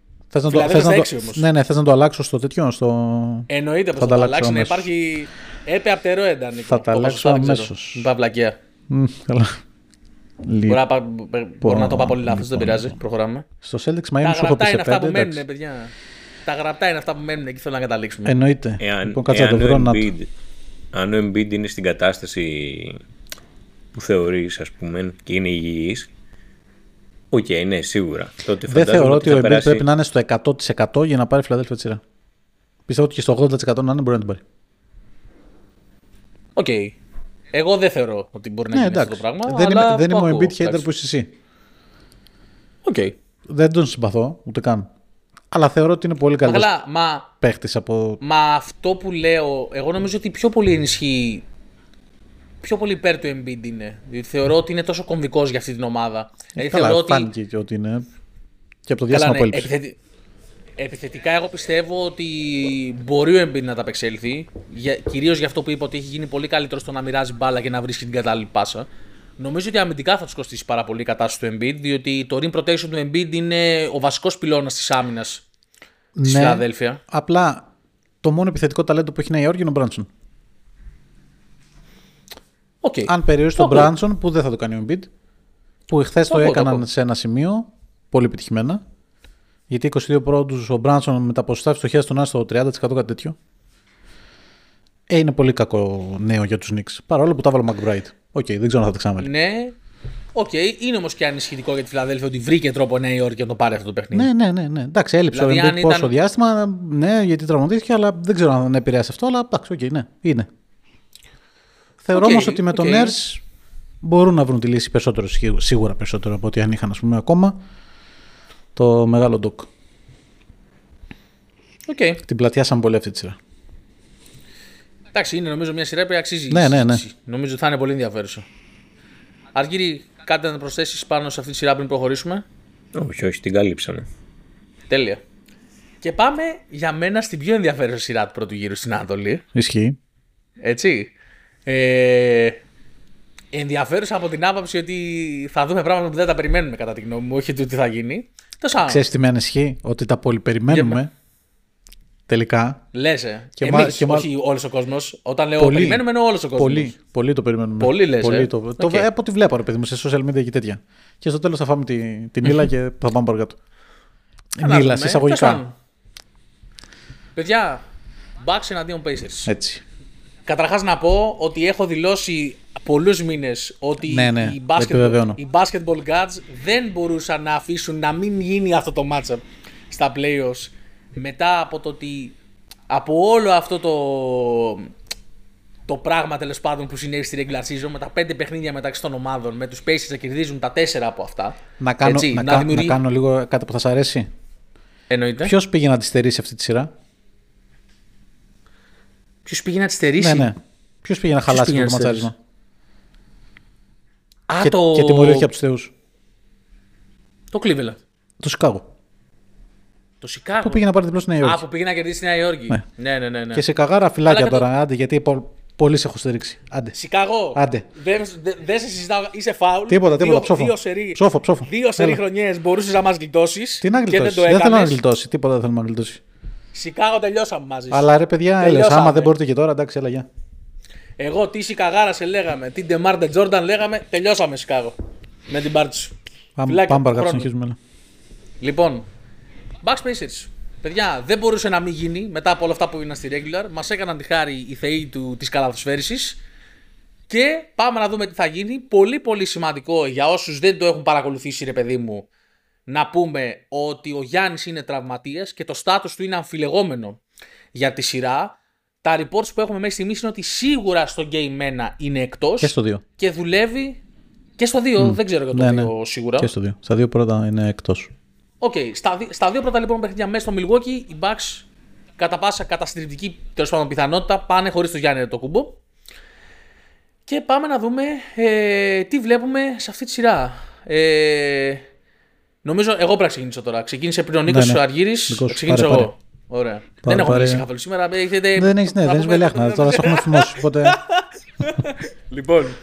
Θες να το αλλάξω στο τέτοιο? Εννοείται πως θα το αλλάξει, να υπάρχει έπε απτερό έντανη. Θα τα αλλάξω αμέσως. Μην πάει βλακεία. Καλά. Μπορώ να το πάω πολύ λάθος, δεν πειράζει. Προχωράμε. Στο Celtics Miami σου έχω πει σε 5. Τα γραπτά είναι αυτά που μένουν, παιδιά. Τα γραπτά είναι αυτά που μένουν, εκεί θέλω να καταλήξουμε. Εννοείται. Λοιπόν, κάτσε να το βρω. Αν ο Embiid είναι στην κατάσταση που θεωρείς, ας πούμε, και είναι υγιής, οκ, ναι, σίγουρα. Τότε δεν θεωρώ ότι ο Embiid πρέπει να είναι στο 100% για να πάρει Φιλαδέλφια τη σειρά. Πιστεύω ότι και στο 80% να είναι μπορεί να την πάρει. Οκ. Εγώ δεν θεωρώ ότι μπορεί να γίνει αυτό το πράγμα. Δεν είμαι ο Embiid hater που είσαι εσύ. Οκ. Δεν τον συμπαθώ, ούτε καν. Αλλά θεωρώ ότι είναι πολύ καλός παίχτης από... Μα αυτό που λέω, εγώ νομίζω ότι πιο πολύ ενισχύει, πιο πολύ υπέρ του Embiid είναι. Διότι θεωρώ ότι είναι τόσο κομβικός για αυτή την ομάδα. Καλά, φάνηκε και ότι είναι και από το διάστημα που έλειψε. Επιθετικά εγώ πιστεύω ότι μπορεί ο Embiid να τα απεξέλθει, κυρίως για αυτό που είπα ότι έχει γίνει πολύ καλύτερο στο να μοιράζει μπάλα και να βρίσκει την κατάλληλη πάσα. Νομίζω ότι αμυντικά θα τους κοστίσει πάρα πολύ η κατάσταση του Embiid, διότι το rim protection του Embiid είναι ο βασικός πυλώνας της άμυνας της Φιλαδέλφια. Απλά το μόνο επιθετικό ταλέντο που έχει η Νέα Υόρκη είναι ο Μπράνσον. Αν περιορίσει τον Μπράνσον, που δεν θα το κάνει ο Embiid, που εχθές το έκαναν σε ένα σημείο, πολύ επιτυχημένα, γιατί 22 πρώτους ο Μπράνσον με τα ποσοστά ευστοχίας του να στο 30% κάτι τέτοιο. Είναι πολύ κακό νέο για τους Knicks, παρόλο που τα βάλω McBride. Δεν ξέρω αν θα τα ξαναβάλει. Ναι, είναι όμως και ανησυχητικό για τη Φιλαδέλφια ότι βρήκε τρόπο Νέα Υόρκη να το πάρει αυτό το παιχνίδι. Ναι. Εντάξει, έλειψε δηλαδή, ο Embiid πόσο διάστημα, ναι, γιατί τραυματίστηκε, αλλά δεν ξέρω αν επηρέασε αυτό, αλλά εντάξει, ναι, είναι. Θεωρώ όμως ότι με τον Nurse μπορούν να βρουν τη λύση περισσότερο, σίγουρα περισσότερο από ό,τι αν είχαν, ας πούμε, ακόμα το μεγάλο ντοκ. Την πλατιάσαν πολύ αυτή τη σειρά. Εντάξει, είναι νομίζω μια σειρά που αξίζει. Ναι. Νομίζω ότι θα είναι πολύ ενδιαφέρουσα. Αργύρι, κάτι να προσθέσεις πάνω σε αυτή τη σειρά πριν προχωρήσουμε? Όχι, την καλύψαμε. Τέλεια. Και πάμε για μένα στην πιο ενδιαφέρουσα σειρά του πρώτου γύρου στην Ανατολή. Ισχύει. Έτσι. Ενδιαφέρουσα από την άποψη ότι θα δούμε πράγματα που δεν τα περιμένουμε κατά τη γνώμη μου, όχι ότι θα γίνει. Ξέρεις τι με ανησυχεί, ότι τα πολυπεριμένουμε. Τελικά. Λες, όχι όλος ο κόσμος. Όταν λέω περιμένουμε, εννοώ όλος ο κόσμος. Πολύ το περιμένουμε. Πολύ λες. Από ό,τι βλέπω, ρε παιδί μου, σε social media και τέτοια. Και στο τέλος θα φάμε την ύλα και θα πάμε παρακάτω. Ύλα, σε εισαγωγικά. Παιδιά, Bucks εναντίον Pacers. Έτσι. Καταρχάς να πω ότι έχω δηλώσει πολλούς μήνες ότι οι basketball gods δεν μπορούσαν να αφήσουν να μην γίνει αυτό το matchup στα playoffs. Μετά από το ότι από όλο αυτό το πράγμα τέλος πάντων που συνέβη στη regular season, με τα 5 παιχνίδια μεταξύ των ομάδων, με τους Pacers να κερδίζουν τα 4 από αυτά. Να κάνω λίγο κάτι που θα σας αρέσει. Εννοείται. Ποιος πήγε να τη στερήσει αυτή τη σειρά? Ποιος πήγε να τη στερήσει? Ναι. Ποιος πήγε να χαλάσει το ματσάρισμα? Και τιμωρήθηκε από τους θεούς. Το Cleveland. Το Σικάγο. Το Σικάγο. Που πήγε να πάρει διπλό στη Νέα Υόρκη. Που πήγε να κερδίσει στη Νέα Υόρκη. Ναι. Και σε καγάρα φυλάκια τώρα, άντε, γιατί πολύ σε έχω στηρίξει. Άντε. Σικάγο. Άντε. Δεν σε συζητάω, είσαι φάουλ. Τίποτα. Ψόφο. 2 σερί χρονιές μπορούσες να μας γλιτώσεις. Τι να γλιτώσεις? Δεν θέλω να γλιτώσει. Τίποτα δεν θέλω να γλιτώσει. Σικάγο, τελειώσαμε μαζί σου. Αλλά ρε παιδιά, άμα δεν μπορείτε και τώρα, εντάξει, έλα γεια. Εγώ τι Σικαγάρα σε λέγαμε, τι Ντεμάρντε Τζόρνταν λέγαμε, τελειώσαμε Σικάγο. Με την πάρτι σου. Πάμε παρακάτω, συνεχίζουμε. Λοιπόν, Bucks Pacers. Παιδιά, δεν μπορούσε να μην γίνει μετά από όλα αυτά που έγιναν στη regular. Μας έκαναν τη χάρη οι θεοί της καλαθοσφαίρισης. Και πάμε να δούμε τι θα γίνει. Πολύ πολύ σημαντικό για όσους δεν το έχουν παρακολουθήσει, ρε παιδί μου, να πούμε ότι ο Γιάννης είναι τραυματίας και το στάτους του είναι αμφιλεγόμενο για τη σειρά. Τα reports που έχουμε μέχρι στιγμής είναι ότι σίγουρα στο Game 1 είναι εκτός. Και στο 2. Και δουλεύει και στο 2. Δεν ξέρω για το 2 σίγουρα. Και στο 2. Στα 2 πρώτα είναι εκτός. Στα 2 πρώτα λοιπόν παιχνίδια μέσα στο Milwaukee, οι Bucks κατά πάσα καταστρεπτική τέλος πάντων πιθανότητα πάνε χωρίς το Γιάννη το κουμπό. Και πάμε να δούμε τι βλέπουμε σε αυτή τη σειρά. Νομίζω εγώ πρέπει να ξεκινήσω τώρα. Ξεκίνησε πριν ο Νίκος ο Αργύρης. Ξεκινήσω εγώ. Ωραία. Δεν έχω μιλήσει καθόλου σήμερα. Δεν έχεις βελιάχνα. Τώρα σε έχουμε θυμώσει. Λοιπόν.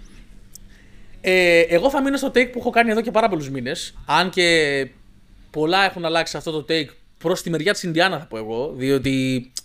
Εγώ θα μείνω στο take που έχω κάνει εδώ και πάρα πολλούς μήνες. Αν και πολλά έχουν αλλάξει αυτό το take προς τη μεριά της Ινδιάνα, θα πω εγώ. Διότι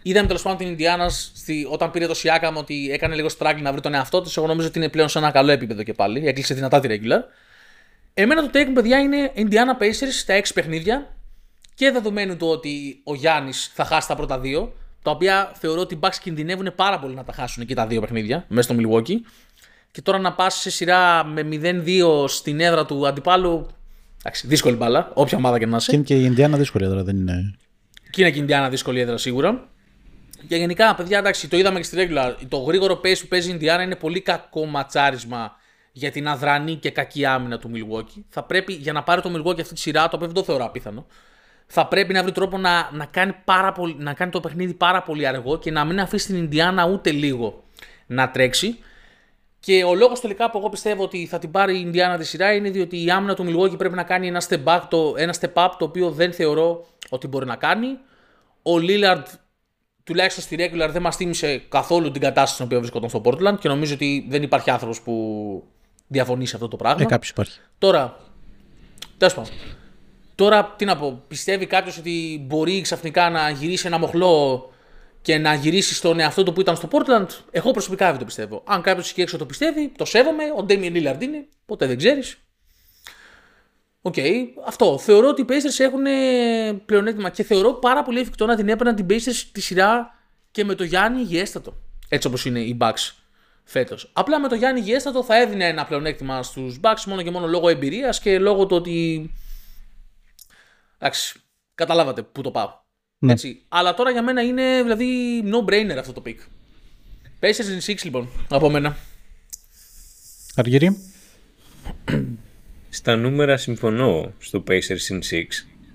Είδαμε τέλος πάντων την Ινδιάνα όταν πήρε το Siakam ότι έκανε λίγο struggle να βρει τον εαυτό της. Εγώ νομίζω ότι είναι πλέον σε ένα καλό επίπεδο και πάλι. Έκλεισε δυνατά τη regular. Εμένα το take μου, παιδιά, είναι Indiana Pacers στα 6 παιχνίδια και δεδομένου του ότι ο Γιάννης θα χάσει τα πρώτα 2, τα οποία θεωρώ ότι οι Bucks κινδυνεύουν πάρα πολύ να τα χάσουν και τα 2 παιχνίδια μέσα στο Milwaukee. Και τώρα να πας σε σειρά με 0-2 στην έδρα του αντιπάλου. Εντάξει, δύσκολη μπάλα, όποια ομάδα και να είσαι. Και είναι και η Ινδιάνα δύσκολη έδρα, δεν είναι. Και είναι και η Ινδιάνα δύσκολη έδρα σίγουρα. Και γενικά, παιδιά, εντάξει, το είδαμε και στη regular. Το γρήγορο pace που παίζει η Ινδιάνα είναι πολύ κακό ματσάρισμα για την αδρανή και κακή άμυνα του Milwaukee. Θα πρέπει για να πάρει το Milwaukee αυτή τη σειρά, το οποίο δεν το θεωρώ απίθανο, θα πρέπει να βρει τρόπο να κάνει το παιχνίδι πάρα πολύ αργό και να μην αφήσει την Ινδιάνα ούτε λίγο να τρέξει. Και ο λόγος τελικά που εγώ πιστεύω ότι θα την πάρει η Ινδιάνα τη σειρά είναι διότι η άμυνα του Milwaukee πρέπει να κάνει ένα step up το οποίο δεν θεωρώ ότι μπορεί να κάνει. Ο Lillard, τουλάχιστον στη regular, δεν μας θύμισε καθόλου την κατάσταση στην οποία βρισκόταν στο Portland και νομίζω ότι δεν υπάρχει άνθρωπος που διαφωνεί σε αυτό το πράγμα. Κάποιος υπάρχει. Τώρα, τέλος πάντων. Τώρα, τι να πω, πιστεύει κάποιος ότι μπορεί ξαφνικά να γυρίσει ένα μοχλό και να γυρίσει στον εαυτό του που ήταν στο Portland? Εγώ προσωπικά δεν το πιστεύω. Αν κάποιος εκεί έξω το πιστεύει, το σέβομαι. Ο Damian Lillard είναι, ποτέ δεν ξέρεις. Οκ, αυτό. Θεωρώ ότι οι Pacers έχουν πλεονέκτημα και θεωρώ πάρα πολύ εφικτό να την έπαιρναν την Pacers τη σειρά και με το Γιάννη υγιέστατο. Έτσι όπως είναι οι Bucks φέτος. Απλά με το Γιάννη υγιέστατο θα έδινε ένα πλεονέκτημα στους Bucks μόνο και μόνο λόγω εμπειρίας και λόγω του ότι. Εντάξει, καταλάβατε πού το πάω. Ναι. Έτσι. Αλλά τώρα για μένα είναι δηλαδή no-brainer αυτό το pick. Pacers in 6 λοιπόν, από μένα. Αργύρι. Στα νούμερα συμφωνώ στο Pacers in 6.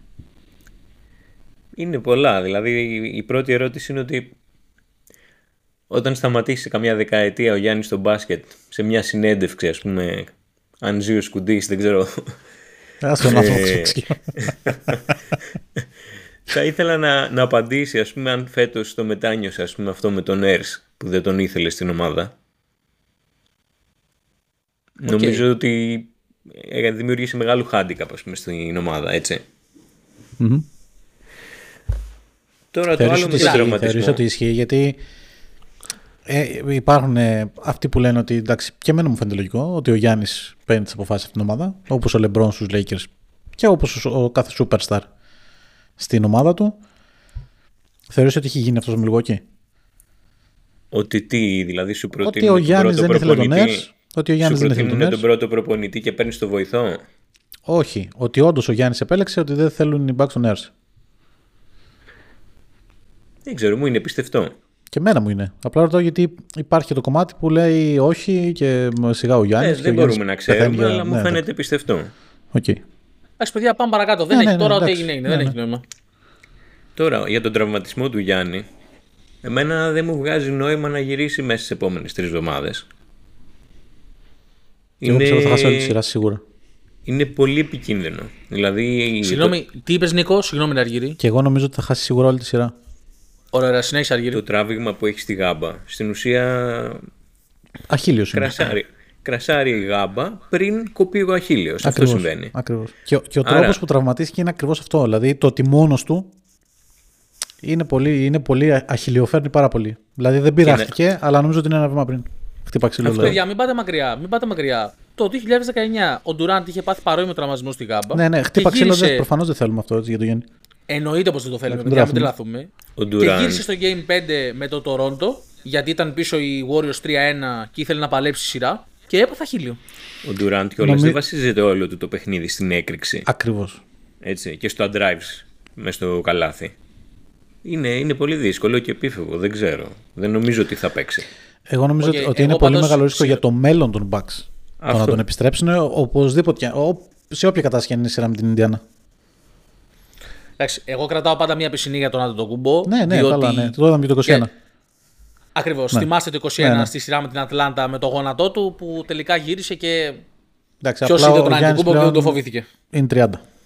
Είναι πολλά. Δηλαδή η πρώτη ερώτηση είναι ότι όταν σταματήσει σε καμιά δεκαετία ο Γιάννης στο μπάσκετ, σε μια συνέντευξη, ας πούμε, αν ζει ο Σκουντής, δεν ξέρω. Ας τον άνθρωπο Θα ήθελα να απαντήσει, ας πούμε, αν φέτος το μετάνιωσε, ας πούμε, αυτό με τον Έρς που δεν τον ήθελε στην ομάδα. Νομίζω ότι δημιουργήσει μεγάλο handicap, ας πούμε, στην ομάδα, έτσι. Τώρα το άλλο με τον τραυματισμό. Θεωρείς ότι ισχύει, γιατί υπάρχουν αυτοί που λένε ότι εντάξει, και εμένα μου φαίνεται λογικό ότι ο Γιάννης παίρνει τις αποφάσεις αυτήν την ομάδα, όπως ο LeBron στους Lakers και όπως ο κάθε superstar στην ομάδα του. Θεωρείς ότι έχει γίνει αυτό στο Milwaukee? Ότι τι, δηλαδή σου προτείνουν ότι ο Γιάννης δεν ήθελε τον Nurse, ότι ο Γιάννης δεν ήθελε τον Nurse. Τον πρώτο προπονητή και παίρνει το βοηθό. Όχι, ότι όντως ο Γιάννης επέλεξε ότι δεν θέλουν οι Bucks τον Nurse. Δεν ξέρω, μου είναι πιστευτό. Και εμένα μου είναι. Απλά ρωτάω γιατί υπάρχει και το κομμάτι που λέει όχι και σιγά ο Γιάννης. Δεν μπορούμε να ξέρουμε, αλλά μου φαίνεται πιστευτό. Εντάξει, παιδιά, πάμε παρακάτω. Δεν έχει τώρα ό,τι έγινε. Δεν έχει νόημα. Τώρα, για τον τραυματισμό του Γιάννη, εμένα δεν μου βγάζει νόημα να γυρίσει μέσα στις επόμενες 3 εβδομάδες. Εγώ πιστεύω ότι θα χάσει όλη τη σειρά σίγουρα. Είναι πολύ επικίνδυνο. Δηλαδή. Συγγνώμη, τι είπες, Νίκο? Συγγνώμη, Αργύρη. Και εγώ νομίζω ότι θα χάσει σίγουρα όλη τη σειρά. Ωραία, συνέχισε, Αργύρη. Το τράβηγμα που έχει στη γάμπα, στην ουσία. Αχίλιος. Κρασάρει η γάμπα πριν κοπεί ο αχίλιος. Αυτό συμβαίνει. Ακριβώς. Και ο τρόπος που τραυματίστηκε είναι ακριβώς αυτό. Δηλαδή το ότι μόνος του είναι πολύ αχιλιοφέρνει πάρα πολύ. Δηλαδή δεν πειράχτηκε, αλλά νομίζω ότι είναι ένα βήμα πριν. Χτύπα ξύλο. Παιδιά, μην πάτε μακριά. Το 2019 ο Ντουράντ είχε πάθει παρόμοιο τραυματισμό στη γάμπα. Ναι, χτύπα ξύλο. Προφανώς δεν θέλουμε αυτό έτσι, για το Γιάννη. Εννοείται πως δεν το θέλουμε, παιδιά, μην τρελαθούμε. Και γύρισε στο Game 5 με το Toronto, γιατί ήταν πίσω οι Warriors 3-1 και ήθελε να παλέψει σειρά και έπαθε χίλιο. Ο Durant κιόλας δεν βασίζεται όλο του το παιχνίδι στην έκρηξη. Ακριβώς. Έτσι, και στο drives μες στο καλάθι. Είναι πολύ δύσκολο και επίφευγο, δεν ξέρω. Δεν νομίζω ότι θα παίξει. Εγώ νομίζω ότι είναι πολύ μεγάλο ρίσκο για το μέλλον των Bucks. Το να τον επιστρέψουν οπωσδήποτε, σε όποια κατάσταση είναι η σειρά με την Ινδιάνα. Εντάξει, εγώ κρατάω πάντα μία πισινή για τον Αντετοκούμπο. Ναι, διότι... καλά, ναι. Το είδαμε και το 21. Ακριβώς. Ναι. Θυμάστε το 21 στη σειρά με την Ατλάντα με το γόνατό του που τελικά γύρισε και. Ποιος είδε τον Αντετοκούμπο και δεν το φοβήθηκε. Είναι 30.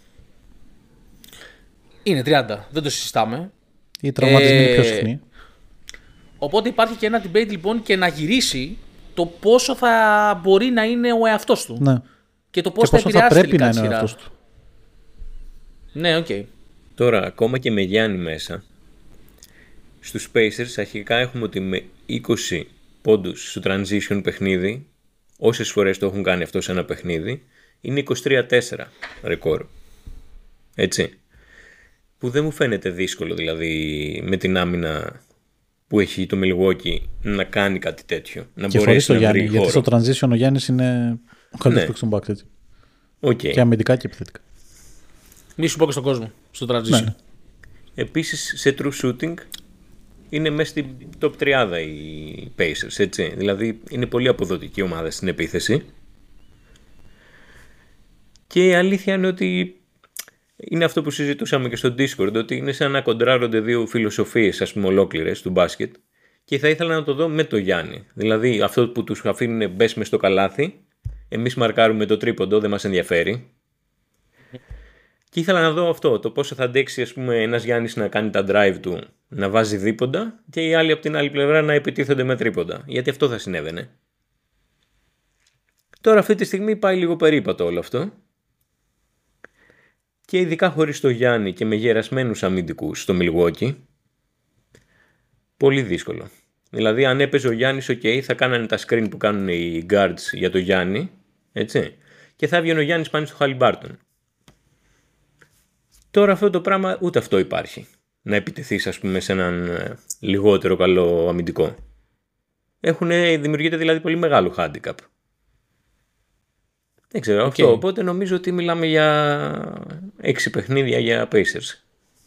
Είναι 30. Δεν το συζητάμε. Οι τραυματισμοί είναι πιο συχνοί. Οπότε υπάρχει και ένα debate λοιπόν και να γυρίσει το πόσο θα μπορεί να είναι ο εαυτός του. Ναι. Και το πώς θα επηρεάσει τελικά τη σειρά. Του. Ναι, οκ. Τώρα, ακόμα και με Γιάννη μέσα, στους Pacers αρχικά έχουμε ότι με 20 πόντους στο transition παιχνίδι, όσες φορές το έχουν κάνει αυτό σε ένα παιχνίδι, είναι 23-4 ρεκόρ. Έτσι. Που δεν μου φαίνεται δύσκολο δηλαδή με την άμυνα που έχει το Milwaukee να κάνει κάτι τέτοιο. Να και μπορέσει το να Γιάννη, βρει γιατί χώρο. στο transition ο Γιάννης είναι ο καλύτερος παίκτης των Bucks, έτσι. Okay. Και αμυντικά και επιθετικά. Μη σου πω και στον κόσμο, στο transition. Ναι. Επίσης σε true shooting είναι μέσα στην top 30 οι Pacers, έτσι. Δηλαδή είναι πολύ αποδοτική ομάδα στην επίθεση. Και η αλήθεια είναι ότι είναι αυτό που συζητούσαμε και στο Discord, ότι είναι σαν να κοντράρονται δύο φιλοσοφίες, ας πούμε, ολόκληρες του μπάσκετ. Και θα ήθελα να το δω με το Γιάννη. Δηλαδή αυτό που τους αφήνουν μπες μες στο καλάθι, εμείς μαρκάρουμε το τρίποντο, δεν μας ενδιαφέρει. Και ήθελα να δω αυτό, το πόσο θα αντέξει, ας πούμε, ένας Γιάννης να κάνει τα drive του, να βάζει δίποντα και οι άλλοι από την άλλη πλευρά να επιτίθενται με τρίποντα. Γιατί αυτό θα συνέβαινε. Τώρα αυτή τη στιγμή πάει λίγο περίπατο όλο αυτό. Και ειδικά χωρίς το Γιάννη και με γερασμένους αμυντικούς στο Milwaukee, πολύ δύσκολο. Δηλαδή αν έπαιζε ο Γιάννης, ok, θα κάνανε τα screen που κάνουν οι guards για το Γιάννη, έτσι, και θα έβγαινε ο Γιάννης πάνω στο Χαλιμπάρτον. Τώρα αυτό το πράγμα ούτε αυτό υπάρχει. Να επιτεθείς, ας πούμε, σε έναν λιγότερο καλό αμυντικό. Δημιουργείται δηλαδή πολύ μεγάλο handicap. Δεν ξέρω αυτό, οπότε νομίζω ότι μιλάμε για 6 παιχνίδια για Pacers.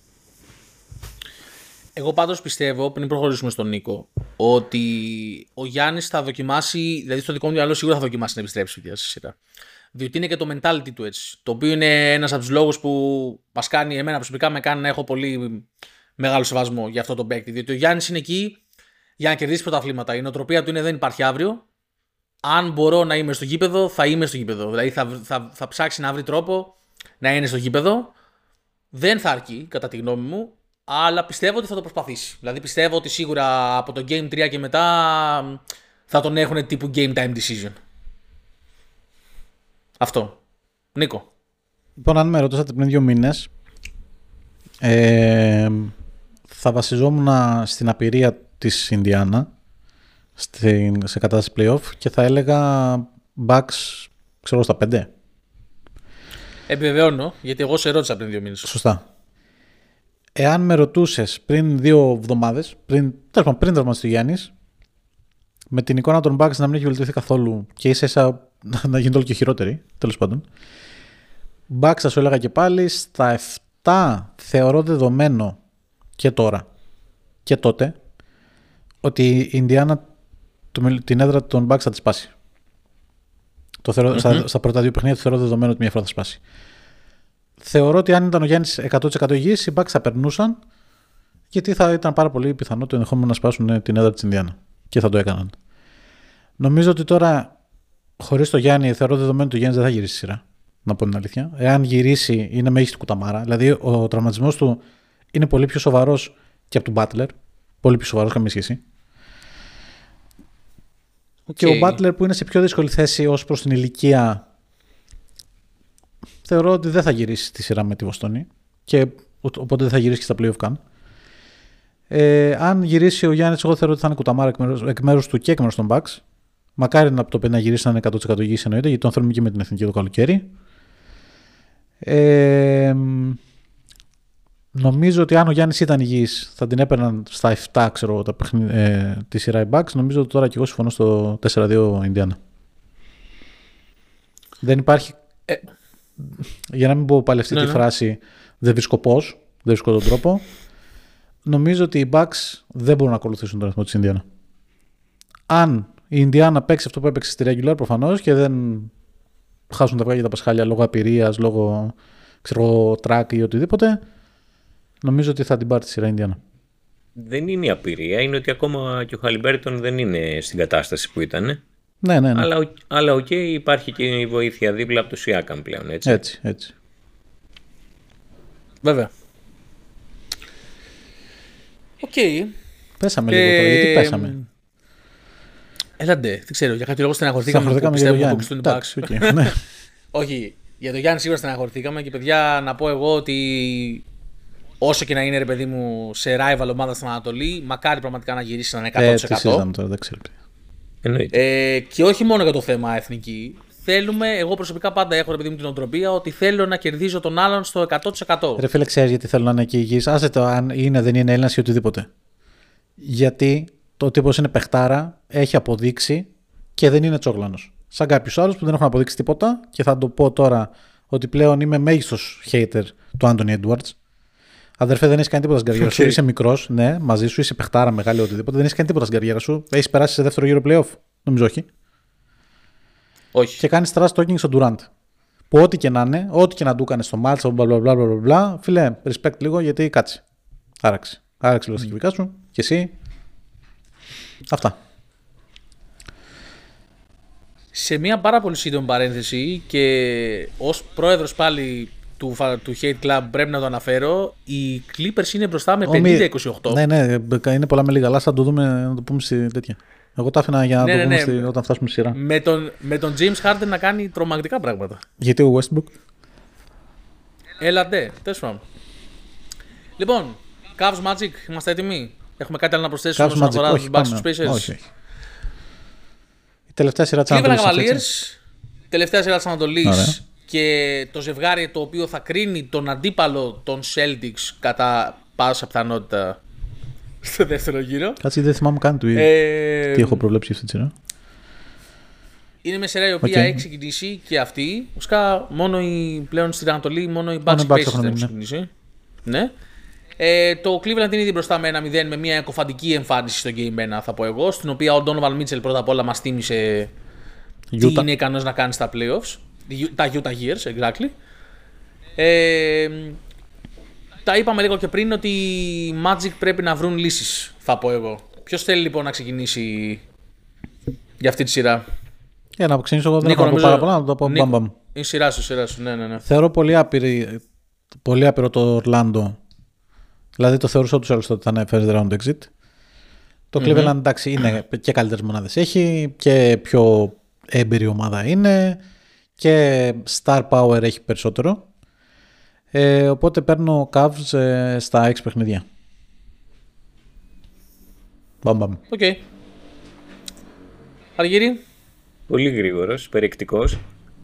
Εγώ πάντως πιστεύω, πριν προχωρήσουμε στον Νίκο, ότι ο Γιάννης θα δοκιμάσει, δηλαδή στο δικό μου μυαλό σίγουρα θα δοκιμάσει να επιστρέψει πια στη σειρά. Διότι είναι και το mentality του έτσι. Το οποίο είναι ένας από τους λόγους που μας κάνει, εμένα προσωπικά με κάνει να έχω πολύ μεγάλο σεβασμό για αυτό το παίκτη. Διότι ο Γιάννης είναι εκεί για να κερδίσει πρωταθλήματα. Η νοοτροπία του είναι δεν υπάρχει αύριο. Αν μπορώ να είμαι στο γήπεδο, θα είμαι στο γήπεδο. Δηλαδή θα ψάξει να βρει τρόπο να είναι στο γήπεδο. Δεν θα αρκεί, κατά τη γνώμη μου, αλλά πιστεύω ότι θα το προσπαθήσει. Δηλαδή πιστεύω ότι σίγουρα από το Game 3 και μετά θα τον έχουν τύπου Game Time Decision. Αυτό. Νίκο. Λοιπόν, αν με ρωτήσατε πριν 2 μήνες, θα βασιζόμουν στην απειρία της Ινδιάνα σε κατάσταση playoff και θα έλεγα Bucks, ξέρω, στα 5. Επιβεβαιώνω, γιατί εγώ σε ρώτησα πριν 2 μήνες. Σωστά. Εάν με ρωτούσες πριν 2 εβδομάδες, πριν τραυματιστεί ο Γιάννης, με την εικόνα των Bucks να μην έχει βελτιωθεί καθόλου και ίσα να γίνεται όλο και χειρότερη, τέλος πάντων, Bucks θα σου έλεγα και πάλι στα 7 θεωρώ δεδομένο και τώρα και τότε ότι η Ινδιάνα την έδρα των Bucks θα τη σπάσει. Το θεωρώ, στα πρώτα 2 παιχνίδια το θεωρώ δεδομένο ότι μια φορά θα σπάσει. Θεωρώ ότι αν ήταν ο Γιάννης 100% υγιής, οι Bucks θα περνούσαν, γιατί θα ήταν πάρα πολύ πιθανό το ενδεχόμενο να σπάσουν την έδρα της Ινδιάνα. Και θα το έκαναν. Νομίζω ότι τώρα, χωρίς το Γιάννη, θεωρώ δεδομένο ότι ο Γιάννης δεν θα γυρίσει σειρά. Να πω την αλήθεια. Εάν γυρίσει, είναι μέγιστη κουταμάρα. Δηλαδή, ο τραυματισμός του είναι πολύ πιο σοβαρός και από τον Butler. Πολύ πιο σοβαρός, καμία σχέση. Okay. Και ο Butler που είναι σε πιο δύσκολη θέση ως προς την ηλικία, θεωρώ ότι δεν θα γυρίσει τη σειρά με τη Βοστόνη. Και οπότε δεν θα γυρίσει και στα playoff καν. Αν γυρίσει ο Γιάννης, εγώ θεωρώ ότι θα είναι κουταμάρα εκ μέρους του και εκ μέρους των Bucks. Μακάρι από το 5 να γυρίσει να είναι 100% υγιής, εννοείται, γιατί τον θέλουμε και με την εθνική το καλοκαίρι. Νομίζω ότι αν ο Γιάννης ήταν υγιής, θα την έπαιρναν στα 7, ξέρω, τη σειρά οι Bucks. Νομίζω ότι τώρα και εγώ συμφωνώ στο 4-2 Ινδιάνα. Δεν υπάρχει. Για να μην πω πάλι αυτή τη φράση, δεν βρίσκω πώς, δεν βρίσκω τον τρόπο. Νομίζω ότι οι Bucks δεν μπορούν να ακολουθήσουν τον ρυθμό της Ινδιάνα. Αν η Ινδιάνα παίξει αυτό που έπαιξε στη regular, προφανώς, και δεν χάσουν τα αυγά για τα πασχάλια λόγω απειρίας, λόγω track ή οτιδήποτε, νομίζω ότι θα την πάρει τη σειρά η Ινδιάνα. Δεν είναι η απειρία, είναι ότι ακόμα και ο Χαλιμπέρτον δεν είναι στην κατάσταση που ήταν. Ναι. Αλλά οκ, υπάρχει και η βοήθεια δίπλα από το Siakam πλέον, έτσι. Έτσι. Βέβαια. Οκ. Πέσαμε λίγο τώρα, γιατί πέσαμε. Έλαντε, δεν ξέρω, για κάποιο λόγο στεναχωρηθήκαμε που πιστεύουμε ότι αποκλειστούν οι Bucks. Ναι. Όχι, για το Γιάννη σίγουρα στεναχωρηθήκαμε και παιδιά να πω εγώ ότι όσο και να είναι, ρε παιδί μου, σε rival ομάδα στην Ανατολή, μακάρι πραγματικά να γυρίσει έναν 100%. Τι συζητάμε τώρα, δεν ξέρω. Και όχι μόνο για το θέμα εθνική. Θέλουμε, εγώ προσωπικά πάντα έχω, ρε παιδί μου, την οτροπία ότι θέλω να κερδίζω τον άλλον στο 100%. Ρε φίλε, ξέρεις γιατί θέλω να είναι εκεί υγιής. Άσε το αν είναι, δεν είναι Έλληνας ή οτιδήποτε. Γιατί το τύπος είναι παιχτάρα, έχει αποδείξει και δεν είναι τσόγλανος. Σαν κάποιους άλλους που δεν έχουν αποδείξει τίποτα, και θα το πω τώρα ότι πλέον είμαι μέγιστος hater του Άντονι Έντουαρτς. Αδερφέ, δεν έχει κάνει τίποτα στην καριέρα σου. Είσαι μικρός, ναι, μαζί σου, είσαι παιχτάρα μεγάλη, οτιδήποτε. Δεν έχει κάνει τίποτα στην καριέρα σου. Έχει περάσει σε δεύτερο γύρο playoff. Νομίζω όχι. Όχι. Και κάνει trash talking στον Durant. Που ό,τι και να είναι, ό,τι και να του έκανε στο μάτσα, μπλα. Φίλε, respect λίγο γιατί κάτσε. Άραξε. Άραξε λίγο στα κυβικά σου. Και εσύ. Αυτά. Σε μια πάρα πολύ σύντομη παρένθεση και ως πρόεδρος πάλι του Hate Club πρέπει να το αναφέρω, οι Clippers είναι μπροστά με 50-28. Ναι, είναι πολλά με λίγα, αλλά θα το δούμε, να το πούμε στη τέτοια. Εγώ τα άφηνα για να το πούμε όταν φτάσουμε στη σειρά. Με τον James Harden να κάνει τρομακτικά πράγματα. Γιατί ο Westbrook. Έλατε, τέλος πάντων. Λοιπόν, Cavs Magic, είμαστε έτοιμοι? Έχουμε κάτι άλλο να προσθέσουμε όσον αφορά τους Bucks στους Pacers? Όχι. Η τελευταία σειρά της Ανατολής. Τελευταία σειρά της Ανατολής και το ζευγάρι το οποίο θα κρίνει τον αντίπαλο των Celtics κατά πάσα πιθανότητα στο δεύτερο γύρο. Κάτσε, δεν θυμάμαι καν τι έχω προβλέψει αυτή τη σειρά. Είναι μια σειρά η οποία έχει ξεκινήσει και αυτή. Ουσικά μόνο πλέον στην Ανατολή, μόνο οι Bucks έχουν ξεκινήσει. Ναι. Το Cleveland είναι ήδη μπροστά με 1-0 με μια εκοφαντική εμφάνιση στο Game 1, θα πω εγώ, στην οποία ο Donovan Mitchell πρώτα απ' όλα μας θύμισε τι είναι ικανός να κάνει στα playoffs. Τα Utah Years, exactly. Τα είπαμε λίγο και πριν ότι οι Magic πρέπει να βρουν λύσεις, θα πω εγώ. Ποιος θέλει λοιπόν να ξεκινήσει για αυτή τη σειρά? Για να ξεκινήσω εγώ, δεν έχω να πω πάρα πολλά, να το πω μπαμπαμ. Η σειρά σου, ναι. Θεωρώ πολύ άπειρο το Ορλάντο. Δηλαδή το θεωρούσα τους άλλους ότι θα είναι first round exit. Το Cleveland, εντάξει, είναι και καλύτερες μονάδες. Έχει και πιο έμπειρη ομάδα είναι και star power έχει περισσότερο. Οπότε παίρνω Cavs στα 6 παιχνίδια. Μπαμπαμ. Οκ. Αργύρι. Πολύ γρήγορος, περιεκτικός.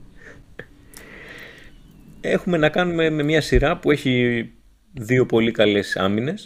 Έχουμε να κάνουμε με μια σειρά που έχει δύο πολύ καλές άμυνες,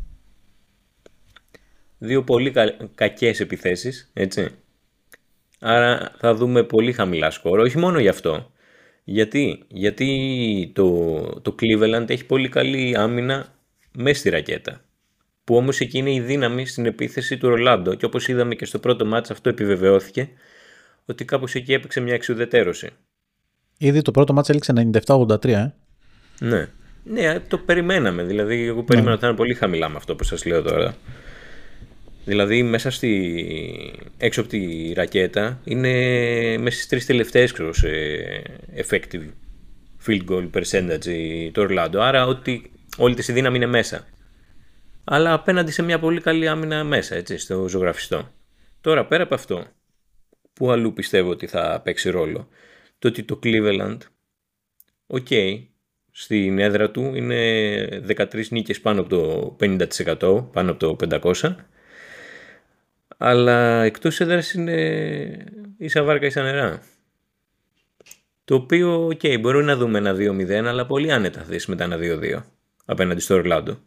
δύο πολύ κακές επιθέσεις, έτσι. Άρα θα δούμε πολύ χαμηλά σκορ, όχι μόνο γι' αυτό. Γιατί το Cleveland έχει πολύ καλή άμυνα μέσα στη ρακέτα, που όμως εκεί είναι η δύναμη στην επίθεση του Ρολάντο, και όπως είδαμε και στο πρώτο μάτς αυτό επιβεβαιώθηκε, ότι κάπως εκεί έπαιξε μια εξουδετερώση. Ήδη το πρώτο μάτς έληξε 97-83, Ναι, το περιμέναμε. Δηλαδή, εγώ περίμενα ότι θα είναι πολύ χαμηλά με αυτό που σας λέω τώρα. Δηλαδή, μέσα έξω από τη ρακέτα είναι μέσα στις τρεις τελευταίες σε effective field goal percentage το Orlando. Άρα, όλη τη δύναμη είναι μέσα. Αλλά απέναντι σε μια πολύ καλή άμυνα μέσα, έτσι, στο ζωγραφιστό. Τώρα, πέρα από αυτό, που αλλού πιστεύω ότι θα παίξει ρόλο? Το ότι το Cleveland, στην έδρα του είναι 13 νίκες πάνω από το 50%, πάνω από το 500. Αλλά εκτός έδρας είναι ίσα βάρκα ίσα νερά. Το οποίο, μπορεί να δούμε ένα 2-0, αλλά πολύ άνετα θα δεις μετά ένα 2-2 απέναντι στο Ορλάντο.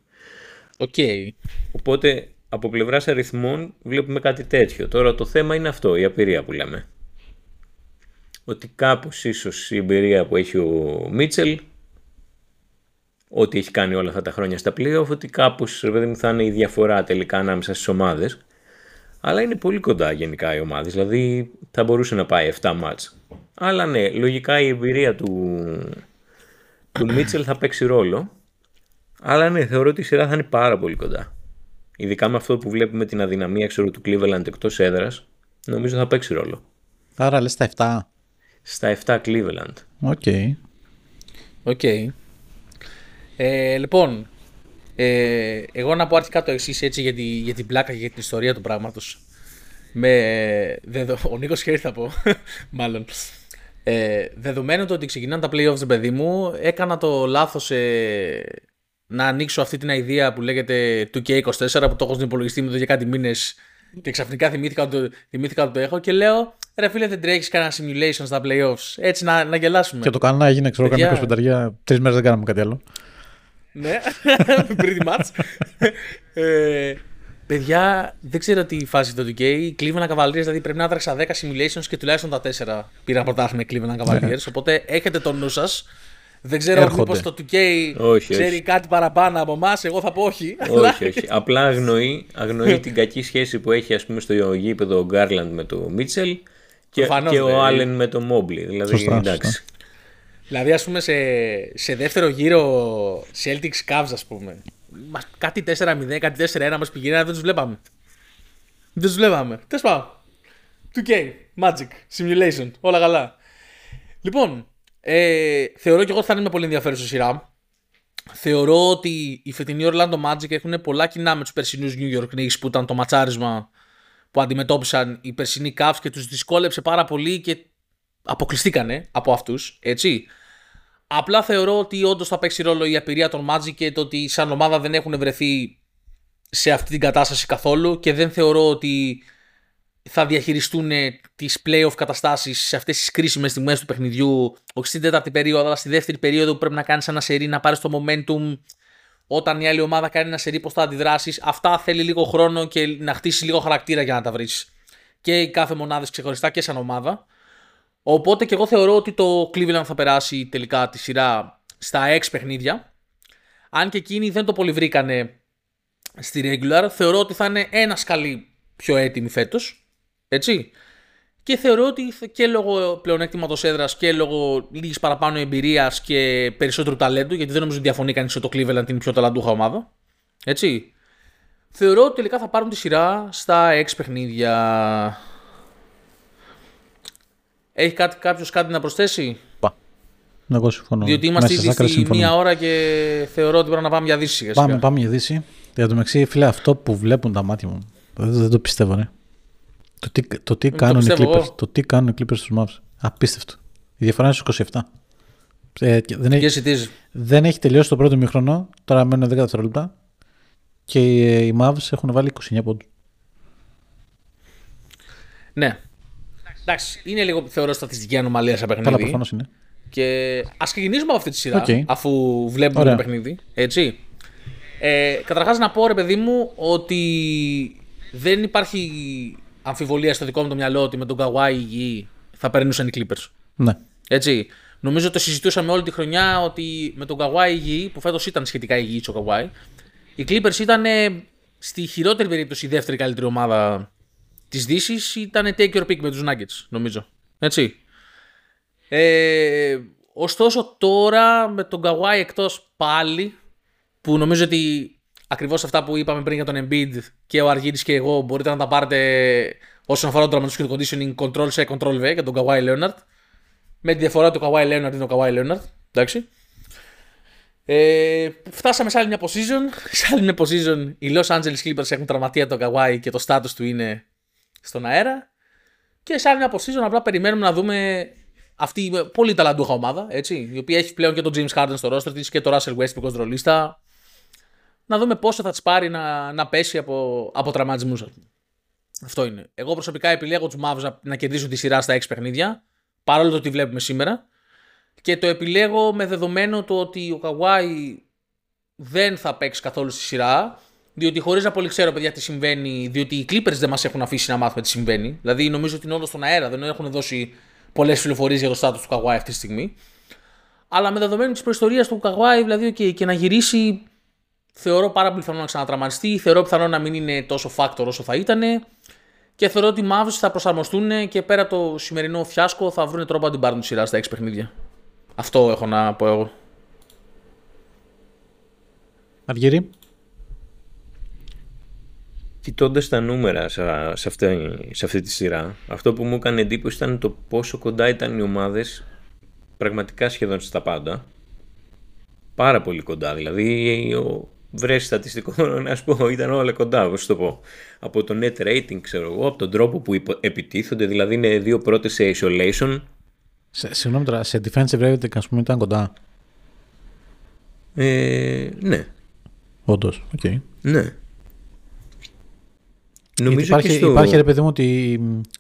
Οπότε, από πλευράς αριθμών βλέπουμε κάτι τέτοιο. Τώρα το θέμα είναι αυτό, η απειρία που λέμε. Ότι κάπως ίσως η εμπειρία που έχει ο Μίτσελ, ό,τι έχει κάνει όλα αυτά τα χρόνια στα playoff, ότι κάπως θα είναι η διαφορά τελικά ανάμεσα στις ομάδες. Αλλά είναι πολύ κοντά γενικά οι ομάδες, δηλαδή θα μπορούσε να πάει 7 μάτς. Αλλά ναι, λογικά η εμπειρία του Μίτσελ θα παίξει ρόλο. Αλλά ναι, θεωρώ ότι η σειρά θα είναι πάρα πολύ κοντά. Ειδικά με αυτό που βλέπουμε την αδυναμία του Cleveland εκτός έδρας, νομίζω θα παίξει ρόλο. Άρα λες στα 7. Στα 7 Cleveland. Οκ. Λοιπόν, εγώ να πω αρχικά το εξής, έτσι, για την πλάκα και για την ιστορία του πράγματος. Ο Νίκος χέρι θα πω, μάλλον. Δεδομένου το ότι ξεκινάνε τα playoffs, παιδί μου, έκανα το λάθος να ανοίξω αυτή την ιδέα που λέγεται 2K24 που το έχω στην υπολογιστή μου εδώ για κάτι μήνες και ξαφνικά θυμήθηκα ότι το έχω και λέω ρε φίλε, δεν τρέχεις κανένα simulation στα playoffs, έτσι να γελάσουμε. Και το κανένα έγινε, ξέρω, κανένα 25, 3 μέρες δεν κάναμε κάτι άλλο. Ναι, pretty much. Παιδιά, δεν ξέρω τι φάση το 2K. Οι Cleveland Cavaliers, δηλαδή πρέπει να έτρεξα 10 simulations και τουλάχιστον τα 4 πήραν πρωτάθλημα οι Cleveland Cavaliers. Οπότε έχετε το νου σας. Δεν ξέρω μήπως το 2K ξέρει κάτι παραπάνω από εμάς. Εγώ θα πω όχι. Όχι. Απλά αγνοεί την κακή σχέση που έχει, ας πούμε, στο γήπεδο ο Garland με το Mitchell και ο Allen με το Mobley. Δηλαδή, εντάξει. Δηλαδή, ας πούμε, σε δεύτερο γύρο Celtics Cavs, ας πούμε, κάτι 4-0, κάτι 4-1 μας πηγαίνανε, δεν τους βλέπαμε. Τέλος πάντων. 2K, Magic, Simulation, όλα καλά. Λοιπόν, θεωρώ και εγώ ότι θα είναι πολύ ενδιαφέρουσα σειρά. Θεωρώ ότι οι φετινοί Orlando Magic έχουν πολλά κοινά με τους περσινούς New York Knicks που ήταν το ματσάρισμα που αντιμετώπισαν οι περσινοί Cavs και τους δυσκόλεψε πάρα πολύ και αποκλειστήκανε από αυτούς, έτσι. Απλά θεωρώ ότι όντως θα παίξει ρόλο η απειρία των Magic και το ότι σαν ομάδα δεν έχουν βρεθεί σε αυτή την κατάσταση καθόλου και δεν θεωρώ ότι θα διαχειριστούν τις playoff καταστάσεις σε αυτές τις κρίσιμες στιγμές του παιχνιδιού, όχι στην τέταρτη περίοδο, αλλά στη δεύτερη περίοδο που πρέπει να κάνεις ένα σερί, να πάρεις το momentum. Όταν η άλλη ομάδα κάνει ένα σερί, πώς θα αντιδράσεις. Αυτά θέλει λίγο χρόνο και να χτίσεις λίγο χαρακτήρα για να τα βρεις. Και η κάθε μονάδα ξεχωριστά και σαν ομάδα. Οπότε και εγώ θεωρώ ότι το Cleveland θα περάσει τελικά τη σειρά στα 6 παιχνίδια. Αν και εκείνοι δεν το πολύ βρήκανε στη regular, θεωρώ ότι θα είναι ένα σκαλί πιο έτοιμοι φέτος. Έτσι. Και θεωρώ ότι και λόγω πλεονέκτηματος έδρας και λόγω λίγης παραπάνω εμπειρίας και περισσότερου ταλέντου, γιατί δεν νομίζω ότι διαφωνεί κανείς ότι το Cleveland είναι η πιο ταλαντούχα ομάδα. Έτσι. Θεωρώ ότι τελικά θα πάρουν τη σειρά στα 6 παιχνίδια. Έχει κάποιος κάτι να προσθέσει? Εγώ συμφωνώ. Διότι είμαστε ήδη στη μία ώρα και θεωρώ ότι πρέπει να πάμε για Δύση. Πάμε για Δύση. Για το μεταξύ, φίλε, αυτό που βλέπουν τα μάτια μου, δεν το πιστεύω, ναι. Το τι κάνουν οι Clippers στους Mavs. Απίστευτο. Η διαφορά είναι στους 27. Δεν έχει τελειώσει το πρώτο ημίχρονο. Τώρα μένουν 10 δευτερόλεπτα. Και οι Mavs έχουν βάλει 29 πόντους. Ναι. Εντάξει, είναι λίγο, θεωρώ, στατιστική ανομαλία σε παιχνίδι. Καλά, προφανώς είναι. Και ας ξεκινήσουμε από αυτή τη σειρά, αφού βλέπουμε το παιχνίδι. Έτσι. Καταρχάς να πω, ρε παιδί μου, ότι δεν υπάρχει αμφιβολία στο δικό μου το μυαλό ότι με τον Kawhi υγιή θα περνούσαν οι Clippers. Ναι. Έτσι. Νομίζω το συζητούσαμε όλη τη χρονιά ότι με τον Kawhi υγιή, που φέτος ήταν σχετικά υγιής ο Kawhi, οι Clippers ήταν στη χειρότερη περίπτωση η δεύτερη καλύτερη ομάδα της Δύσης, ήταν take your pick με τους Nuggets, νομίζω. Έτσι. Ωστόσο τώρα με τον Kawhi εκτός πάλι, που νομίζω ότι ακριβώς αυτά που είπαμε πριν για τον Embiid και ο Αργύρης και εγώ μπορείτε να τα πάρετε όσον αφορά το τραυματισμό και το conditioning Ctrl-C, Ctrl-V για τον Kawhi Leonard. Με τη διαφορά ότι ο Kawhi Leonard είναι ο Kawhi Leonard. Εντάξει. Φτάσαμε σε άλλη μια position. Σε άλλη μια position οι Los Angeles Clippers έχουν τραυματία τον Kawhi και το status του είναι στον αέρα. Και σε άλλη μια position απλά περιμένουμε να δούμε αυτή η πολύ ταλαντούχα ομάδα, έτσι, η οποία έχει πλέον και τον James Harden στο roster της και τον Russell Westbrook ως ρολίστα. Να δούμε πόσο θα της πάρει να πέσει από τραυματισμούς. Αυτό είναι. Εγώ προσωπικά επιλέγω τους Mavs να κερδίσουν τη σειρά στα 6 παιχνίδια, παρόλο το ότι βλέπουμε σήμερα. Και το επιλέγω με δεδομένο το ότι ο Kawhi δεν θα παίξει καθόλου στη σειρά, διότι χωρίς να πολύ ξέρω, παιδιά, τι συμβαίνει, διότι οι Clippers δεν μας έχουν αφήσει να μάθουμε τι συμβαίνει. Δηλαδή, νομίζω ότι είναι όλο στον αέρα, δεν έχουν δώσει πολλές πληροφορίες για το status του Kawhi αυτή τη στιγμή. Αλλά με δεδομένο της προϊστορίας του Kawhi, δηλαδή, και να γυρίσει, θεωρώ πάρα πολύ πιθανό να ξανατραυματιστεί. Θεωρώ πιθανό να μην είναι τόσο factor όσο θα ήταν. Και θεωρώ ότι οι Mavs θα προσαρμοστούν και πέρα το σημερινό φιάσκο θα βρουν τρόπο να την πάρουν τη σειρά στα 6 παιχνίδια. Αυτό έχω να πω εγώ. Αργύρη. Κοιτώντας τα νούμερα σε αυτή τη σειρά, αυτό που μου έκανε εντύπωση ήταν το πόσο κοντά ήταν οι ομάδες πραγματικά σχεδόν στα πάντα. Πάρα πολύ κοντά. Δηλαδή, βρες στατιστικό να σου πω, ήταν όλα κοντά, όπως το πω. Από το net rating, ξέρω εγώ, από τον τρόπο που επιτίθονται, δηλαδή είναι δύο πρώτες σε isolation. Συγγνώμη τώρα, σε defensive rating, ας πούμε, ήταν κοντά. Ναι. Όντως, οκ. Ναι. Νομίζω υπάρχει ρε παιδί μου ότι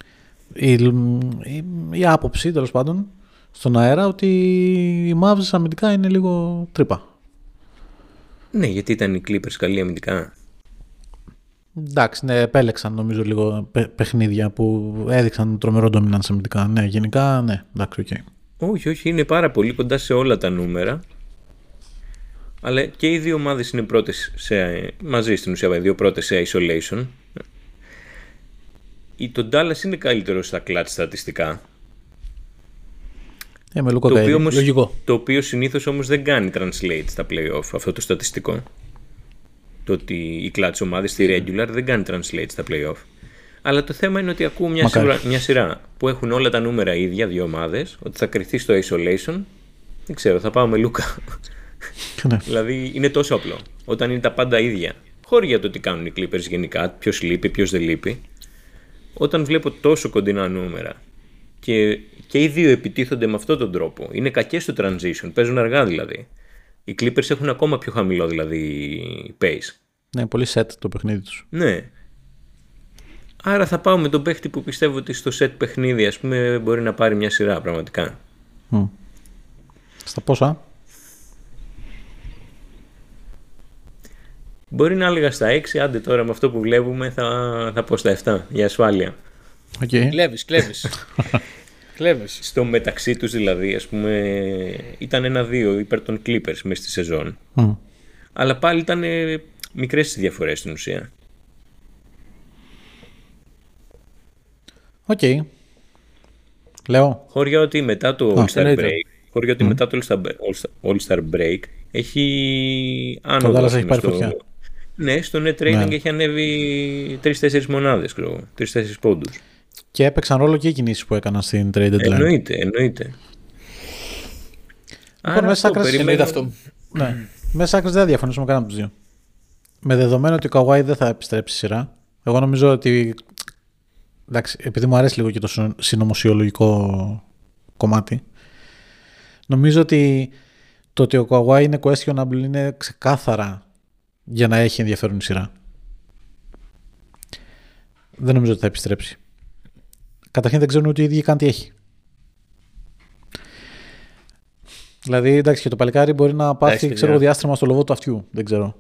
η άποψη τέλος πάντων στον αέρα ότι οι Mavs αμυντικά είναι λίγο τρύπα. Ναι, γιατί ήταν οι Clippers καλοί αμυντικά. Εντάξει, ναι, επέλεξαν νομίζω λίγο παιχνίδια που έδειξαν τρομερό dominance αμυντικά. Ναι, γενικά, ναι, εντάξει, οκ. Όχι, είναι πάρα πολύ κοντά σε όλα τα νούμερα. Αλλά και οι δύο ομάδες είναι πρώτες μαζί στην ουσία, οι δύο πρώτες σε isolation. Το Dallas είναι καλύτερο στα clutch στατιστικά. Με Λούκα Καϊρή, λογικό. Το οποίο συνήθως όμως δεν κάνει translate στα playoff αυτό το στατιστικό. Το ότι οι clutch ομάδες στη regular δεν κάνει translate στα playoff. Αλλά το θέμα είναι ότι ακούω μια σειρά που έχουν όλα τα νούμερα ίδια, δύο ομάδες, ότι θα κρυθεί στο isolation. Δεν ξέρω, θα πάω με Λούκα. Δηλαδή είναι τόσο απλό. Όταν είναι τα πάντα ίδια, χωρίς για το τι κάνουν οι Clippers γενικά, ποιος λείπει, ποιος δεν λείπει. Όταν βλέπω τόσο κοντινά νούμερα και οι δύο επιτίθονται με αυτόν τον τρόπο, είναι κακές στο transition, παίζουν αργά δηλαδή. Οι Clippers έχουν ακόμα πιο χαμηλό δηλαδή pace. Ναι, πολύ set το παιχνίδι τους. Ναι. Άρα θα πάω με τον παίχτη που πιστεύω ότι στο set παιχνίδι, ας πούμε, μπορεί να πάρει μια σειρά πραγματικά. Στα πόσα? Μπορεί να έλεγα στα 6, άντε τώρα με αυτό που βλέπουμε θα πω στα 7 για ασφάλεια. Okay. Κλέβεις. Στο μεταξύ τους δηλαδή, ας πούμε, ήταν 1-2 υπέρ των Clippers μέσα στη σεζόν. Αλλά πάλι ήταν μικρές οι διαφορές στην ουσία. Οκ. Λέω. Χωριά ότι μετά το All-Star Break έχει άνοδο. Έχει πάρει φωτιά. Ναι, στο net rating έχει ανέβει 3-4 μονάδες, 3-4 πόντους. Και έπαιξαν ρόλο και οι κινήσεις που έκαναν στην trade deadline. Εννοείται. Άρα μέσα αυτό. Ναι. Μέσα άκρης δεν θα διαφωνήσουμε κανένα από τους δύο. Με δεδομένο ότι ο Kawhi δεν θα επιστρέψει σειρά, εγώ νομίζω ότι. Εντάξει, επειδή μου αρέσει λίγο και το συνωμοσιολογικό κομμάτι, νομίζω ότι το ότι ο Kawhi είναι questionable είναι ξεκάθαρα για να έχει ενδιαφέρον η σειρά. Δεν νομίζω ότι θα επιστρέψει. Καταρχήν δεν ξέρουν ότι οι ίδιοι καν τι έχει. Δηλαδή, εντάξει, και το παλικάρι μπορεί να πάθει διάστρεμα στο λοβό του αυτιού. Δεν ξέρω.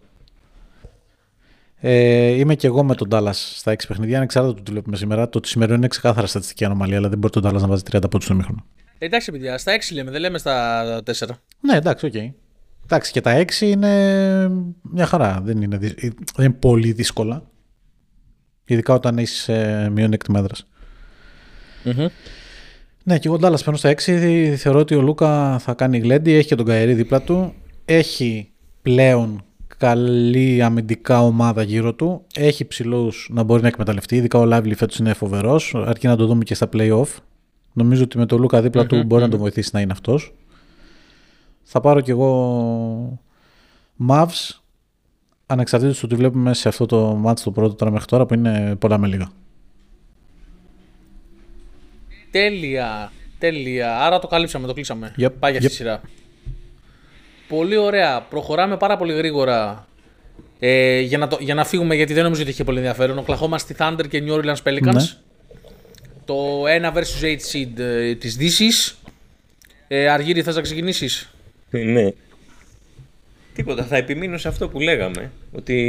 Είμαι και εγώ με τον Dallas στα 6 παιχνίδια. Ανεξάρτητα του τι βλέπουμε σήμερα. Το σημερινό είναι ξεκάθαρα στατιστική ανομαλία, αλλά δεν μπορεί τον Dallas να βάζει 30 πόντους στο ημίχρονο. Εντάξει, παιδιά, στα 6 λέμε, δεν λέμε στα 4. Ναι, εντάξει, οκ. Εντάξει, και τα 6 είναι μια χαρά. Δεν είναι πολύ δύσκολα. Ειδικά όταν έχει μειονέκτημα έδρας. Ναι, και εγώ Dallas παίρνω στα 6. Θεωρώ ότι ο Λούκα θα κάνει γλέντι. Έχει και τον Καϊρή δίπλα του. Έχει πλέον καλή αμυντικά ομάδα γύρω του. Έχει ψηλούς να μπορεί να εκμεταλλευτεί. Ειδικά ο Lively φέτος είναι φοβερός. Αρκεί να το δούμε και στα play-off. Νομίζω ότι με τον Λούκα δίπλα του μπορεί να τον βοηθήσει να είναι αυτός. Θα πάρω κι εγώ Mavs, ανεξαρτήτως του ότι βλέπουμε σε αυτό το match το πρώτο τώρα μέχρι τώρα που είναι πολλά με λίγα. Τέλεια. Άρα το καλύψαμε, το κλείσαμε. Πάει για αυτή τη σειρά. Πολύ ωραία. Προχωράμε πάρα πολύ γρήγορα για να φύγουμε, γιατί δεν νομίζω ότι είχε πολύ ενδιαφέρον. Ο Oklahoma City Thunder και New Orleans Pelicans. Ναι. Το 1 vs 8 seed της Δύσης. Αργύρη, θες να ξεκινήσεις? Ναι. Τίποτα, θα επιμείνω σε αυτό που λέγαμε. Ότι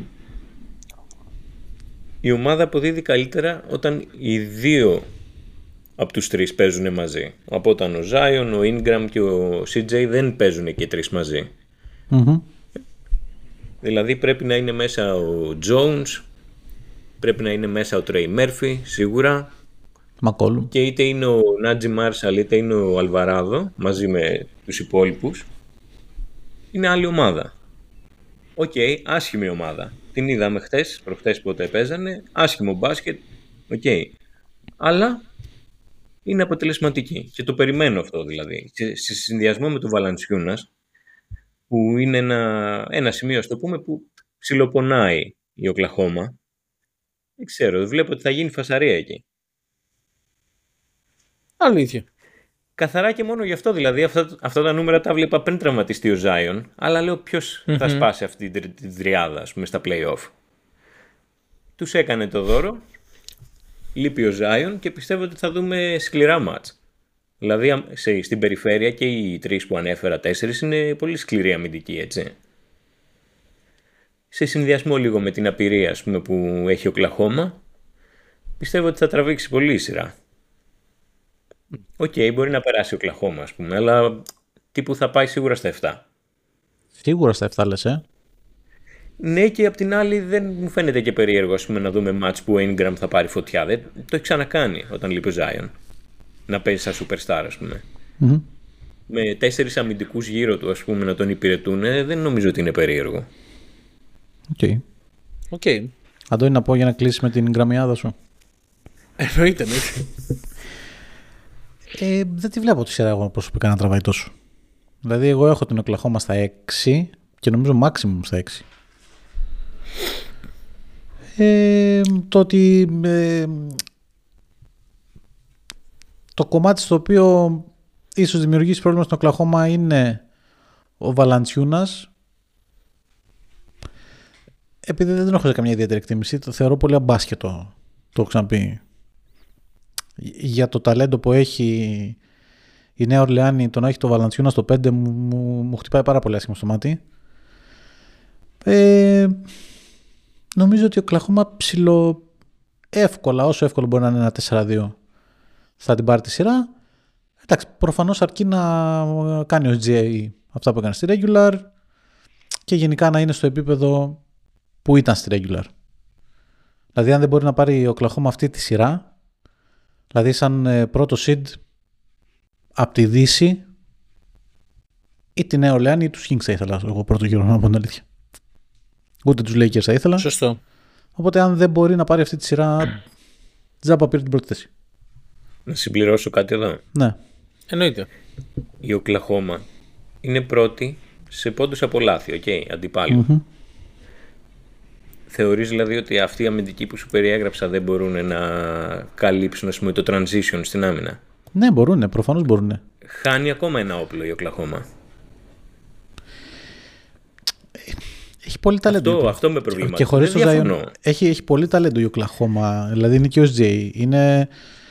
η ομάδα αποδίδει καλύτερα όταν οι δύο από τους τρεις παίζουν μαζί. Από όταν ο Zion, ο Ingram και ο CJ δεν παίζουν και οι τρεις μαζί. Δηλαδή πρέπει να είναι μέσα ο Jones, πρέπει να είναι μέσα ο Trey Murphy, σίγουρα. Μακόλου. Και είτε είναι ο Najee Marshall είτε είναι ο Αλβαράδο μαζί με τους υπόλοιπους. Είναι άλλη ομάδα. Οκ, άσχημη ομάδα. Την είδαμε προχτές πότε παίζανε. Άσχημο μπάσκετ. Οκ. Αλλά είναι αποτελεσματική. Και το περιμένω αυτό δηλαδή. Σε συνδυασμό με τον Valanciunas, που είναι ένα σημείο, ας το πούμε, που ψιλοπονάει η Οκλαχώμα. Δεν ξέρω, βλέπω ότι θα γίνει φασαρία εκεί. Αλήθεια. Καθαρά και μόνο γι' αυτό, δηλαδή αυτά τα νούμερα τα βλέπα πριν τραυματιστεί ο Zion, αλλά λέω ποιος θα σπάσει αυτή την τριάδα, ας πούμε, στα play-off. Τους έκανε το δώρο, λείπει ο Zion και πιστεύω ότι θα δούμε σκληρά μάτς. Δηλαδή στην περιφέρεια και οι 3 που ανέφερα, 4 είναι πολύ σκληρή αμυντική, έτσι. Σε συνδυασμό λίγο με την απειρία, ας πούμε, που έχει ο Οκλαχώμα, πιστεύω ότι θα τραβήξει πολύ η σειρά. Οκ, μπορεί να περάσει ο Οκλαχώμα, ας πούμε, αλλά τύπου θα πάει σίγουρα στα 7. Σίγουρα στα 7 λες, Ναι, και απ' την άλλη δεν μου φαίνεται και περίεργο, ας πούμε, να δούμε μάτς που ο Ingram θα πάρει φωτιά. Δεν το έχει ξανακάνει όταν λείπει ο Zion. Να παίζει σαν superstar, ας πούμε. Mm-hmm. Με 4 αμυντικούς γύρω του, ας πούμε, να τον υπηρετούν, δεν νομίζω ότι είναι περίεργο. Οκ. Αντώνη, να πω για να κλείσει με την γραμμιάδα σου. Εννοείται. Δεν τη βλέπω τη σειρά εγώ προσωπικά να τραβάει τόσο. Δηλαδή, εγώ έχω την Οκλαχώμα στα 6 και νομίζω maximum στα 6. Το ότι το κομμάτι στο οποίο ίσως δημιουργήσει πρόβλημα στην Οκλαχώμα είναι ο Βαλαντσιούνας. Επειδή δεν έχω καμιά ιδιαίτερη εκτίμηση, το θεωρώ πολύ αμπάσκετο, το έχω ξαναπεί. Για το ταλέντο που έχει η Νέα Ορλεάνη, το να έχει το Βαλαντσιούνα στο 5 μου χτυπάει πάρα πολύ άσχημα στο μάτι. Νομίζω ότι ο Οκλαχώμα ψηλό εύκολα, όσο εύκολο μπορεί να είναι ένα 4-2, θα την πάρει τη σειρά. Εντάξει, προφανώς αρκεί να κάνει ο GA αυτά που έκανε στη regular και γενικά να είναι στο επίπεδο που ήταν στη regular. Δηλαδή, αν δεν μπορεί να πάρει ο Οκλαχώμα αυτή τη σειρά, δηλαδή σαν πρώτο seed από τη Δύση, ή τη Νέα Ορλεάνη ή τους Kings θα ήθελα εγώ πρώτο γύρο, να πω την αλήθεια. Ούτε τους Lakers θα ήθελα. Σωστό. Οπότε αν δεν μπορεί να πάρει αυτή τη σειρά, τζάμπα πήρε την πρώτη θέση. Να συμπληρώσω κάτι εδώ. Ναι. Εννοείται. Η Οκλαχώμα είναι πρώτη σε πόντους από λάθη, αντιπάλου. Mm-hmm. Θεωρείς δηλαδή ότι αυτοί οι αμυντικοί που σου περιέγραψα δεν μπορούν να καλύψουν, ας πούμε, το transition στην άμυνα? Ναι, μπορούν, προφανώς μπορούν. Χάνει ακόμα ένα όπλο η Οκλαχώμα. Έχει πολύ ταλέντο. Αυτό με προβληματίζει. Και χωρίς το Zion έχει πολύ ταλέντο η Οκλαχώμα. Δηλαδή είναι και ο SJ, είναι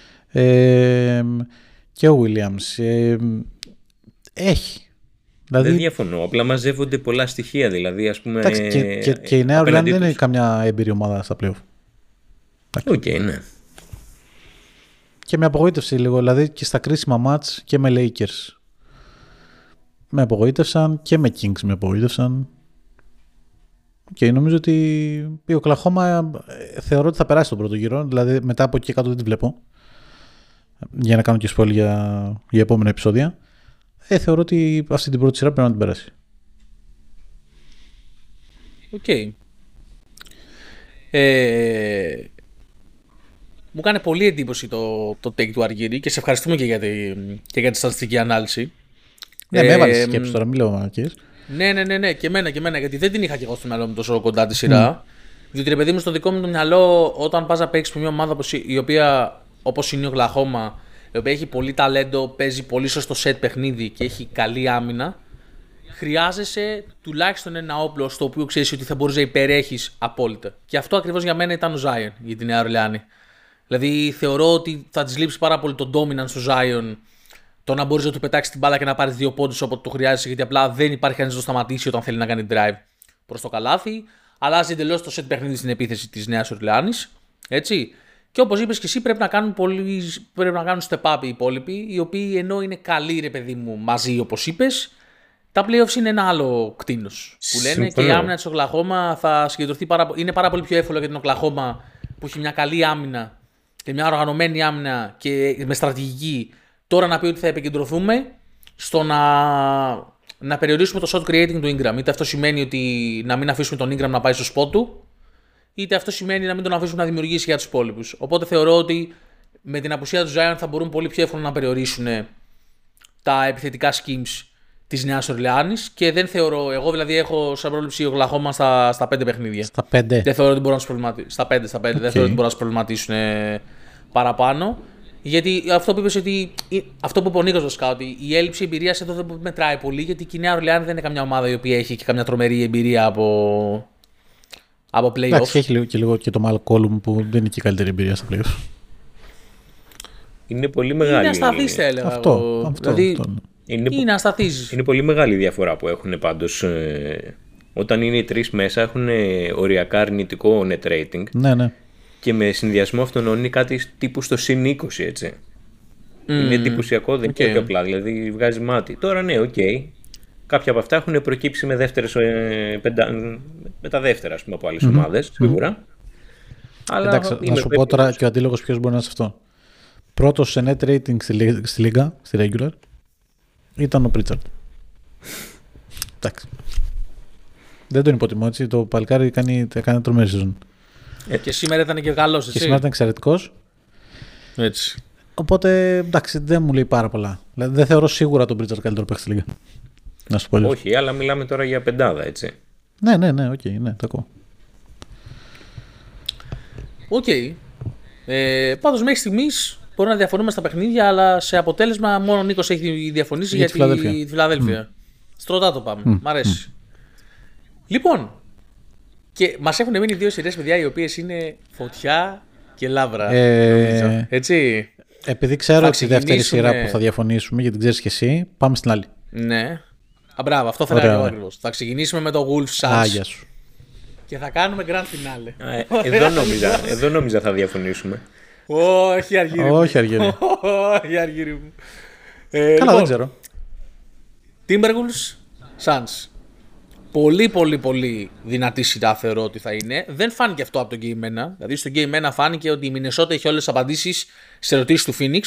και ο Williams. Έχει. Δηλαδή, δεν διαφωνώ. Απλά μαζεύονται πολλά στοιχεία. Δηλαδή, ας πούμε. Εντάξει, και η Νέα Ορλεάνη δεν είναι καμιά έμπειρη ομάδα στα playoff. Οκ, ναι. Και με απογοήτευσε λίγο. Δηλαδή και στα κρίσιμα match και με Lakers με απογοήτευσαν και με Kings με απογοήτευσαν. Και νομίζω ότι η Οκλαχώμα θεωρώ ότι θα περάσει τον πρώτο γύρο. Δηλαδή μετά από εκεί κάτω δεν τη βλέπω. Για να κάνω και spoil για επόμενα επεισόδια. Θεωρώ ότι αυτή την πρώτη σειρά πρέπει να την περάσει. Οκ. Μου κάνει πολύ εντύπωση το take του Αργύρη και σε ευχαριστούμε και για τη στατιστική ανάλυση. Ναι, με έβαλες σκέψη τώρα, μην λέω μαλακίες. Ναι, και εμένα, γιατί δεν την είχα και εγώ στο μυαλό μου τόσο κοντά τη σειρά. Διότι, ρε παιδί μου, στο δικό μου το μυαλό, όταν πας να παίξεις με μια ομάδα η οποία, όπως είναι η Οκλαχώμα, η οποία έχει πολύ ταλέντο, παίζει πολύ σωστό σετ παιχνίδι και έχει καλή άμυνα, χρειάζεσαι τουλάχιστον ένα όπλο στο οποίο ξέρεις ότι θα μπορείς να υπερέχεις απόλυτα. Και αυτό ακριβώς για μένα ήταν ο Zion για τη Νέα Ορλεάνη. Δηλαδή θεωρώ ότι θα της λείψει πάρα πολύ το dominance στο Zion, το να μπορείς να του πετάξεις την μπάλα και να πάρεις 2 πόντους όποτε το χρειάζεσαι, γιατί απλά δεν υπάρχει κανείς να το σταματήσει όταν θέλει να κάνει drive προς το καλάθι. Αλλάζει εντελώς το set παιχνίδι στην επίθεση της Νέας Ορλεάνης. Έτσι. Και όπως είπες και εσύ, πρέπει να κάνουν step up οι υπόλοιποι, οι οποίοι ενώ είναι καλοί, ρε παιδί μου, μαζί όπως είπες, τα playoffs είναι ένα άλλο κτίνος. Που λένε και η άμυνα της Οκλαχώμα θα συγκεντρωθεί είναι πάρα πολύ πιο εύκολο για την Οκλαχώμα που έχει μια καλή άμυνα και μια οργανωμένη άμυνα και με στρατηγική. Τώρα να πει ότι θα επικεντρωθούμε στο να περιορίσουμε το shot creating του Ingram. Είτε αυτό σημαίνει ότι να μην αφήσουμε τον Ingram να πάει στο spot του, είτε αυτό σημαίνει να μην τον αφήσουμε να δημιουργήσει για τους υπόλοιπους. Οπότε θεωρώ ότι με την απουσία του Zion θα μπορούν πολύ πιο εύκολα να περιορίσουν τα επιθετικά schemes της Νέας Ορλεάνης και δεν θεωρώ, εγώ δηλαδή έχω σαν πρόβλεψη ο Οκλαχώμα στα 5 παιχνίδια. Στα 5. Δεν θεωρώ ότι μπορούν να τους προβληματίσουν. Στα 5. Δεν θεωρώ ότι μπορούν να τους προβληματίσουν παραπάνω. Γιατί αυτό που είπες ότι. Αυτό που είπε ο Νίκος βασικά, ότι η έλλειψη εμπειρίας εδώ δεν μετράει πολύ, γιατί η Νέα Ορλεάνη δεν είναι καμιά ομάδα η οποία έχει και καμιά τρομερή εμπειρία από playoff. Εντάξει, έχει λίγο και το Malcolm που δεν είναι και η καλύτερη εμπειρία στα playoff. Είναι πολύ μεγάλη. Είναι ασταθής, θα έλεγα. Αυτό. Δηλαδή, είναι ασταθής. Είναι πολύ μεγάλη η διαφορά που έχουν πάντως. Όταν είναι οι τρεις μέσα έχουν οριακά αρνητικό net rating. Ναι. Και με συνδυασμό αυτόν είναι κάτι τύπου στο συν 20, έτσι. Είναι εντυπωσιακό, δεν είναι και απλά, δηλαδή βγάζει μάτι. Τώρα ναι, οκ. Κάποια από αυτά έχουν προκύψει με τα δεύτερα, ας πούμε, από άλλες ομάδες, σίγουρα. Αλλά εντάξει, να σου πω τώρα και ο αντίλογος ποιος μπορεί να είναι σε αυτό. Πρώτος σε net rating στη Λίγκα, στη regular, ήταν ο Πρίτσαρντ. Εντάξει. Δεν τον υποτιμώ, έτσι. Το παλικάρι κάνει τρομερή σεζόν. Και σήμερα ήταν και καλός, έτσι. Και σήμερα ήταν εξαιρετικός. Έτσι. Οπότε εντάξει, δεν μου λέει πάρα πολλά. Δηλαδή, δεν θεωρώ σίγουρα τον Πρίτσαρντ καλύτερο παίκτη στη Λίγκα. Να σου πω λίγο. Όχι, αλλά μιλάμε τώρα για πεντάδα, έτσι. Ναι, οκ, ναι, το ακούω. Οκ. Πάντως μέχρι στιγμής μπορεί να διαφωνούμε στα παιχνίδια, αλλά σε αποτέλεσμα μόνο ο Νίκος έχει διαφωνήσει για τη Φιλαδέλφια. Στρωτά το πάμε. Μ' αρέσει. Λοιπόν, και μας έχουν μείνει δύο σειρές, παιδιά, οι οποίες είναι φωτιά και λάβρα. Έτσι. Επειδή ξέρω τη δεύτερη σειρά που θα διαφωνήσουμε, γιατί την ξέρεις και εσύ, πάμε στην άλλη. Ναι. Μπράβο, αυτό θα έλεγα εγώ ακριβώς. Θα ξεκινήσουμε με το Wolves Suns. Άγια σου. Και θα κάνουμε grand finale. Εδώ νόμιζα θα διαφωνήσουμε. Όχι, Αργύρι μου. Όχι, Αργύρι μου. Καλά, δεν ξέρω. Timberwolves Suns. Πολύ δυνατή σειρά θεωρώ ότι θα είναι. Δεν φάνηκε αυτό από το Game 1. Δηλαδή στο Game 1 φάνηκε ότι η Μινεσότα έχει όλες τις απαντήσεις σε ερωτήσεις του Phoenix.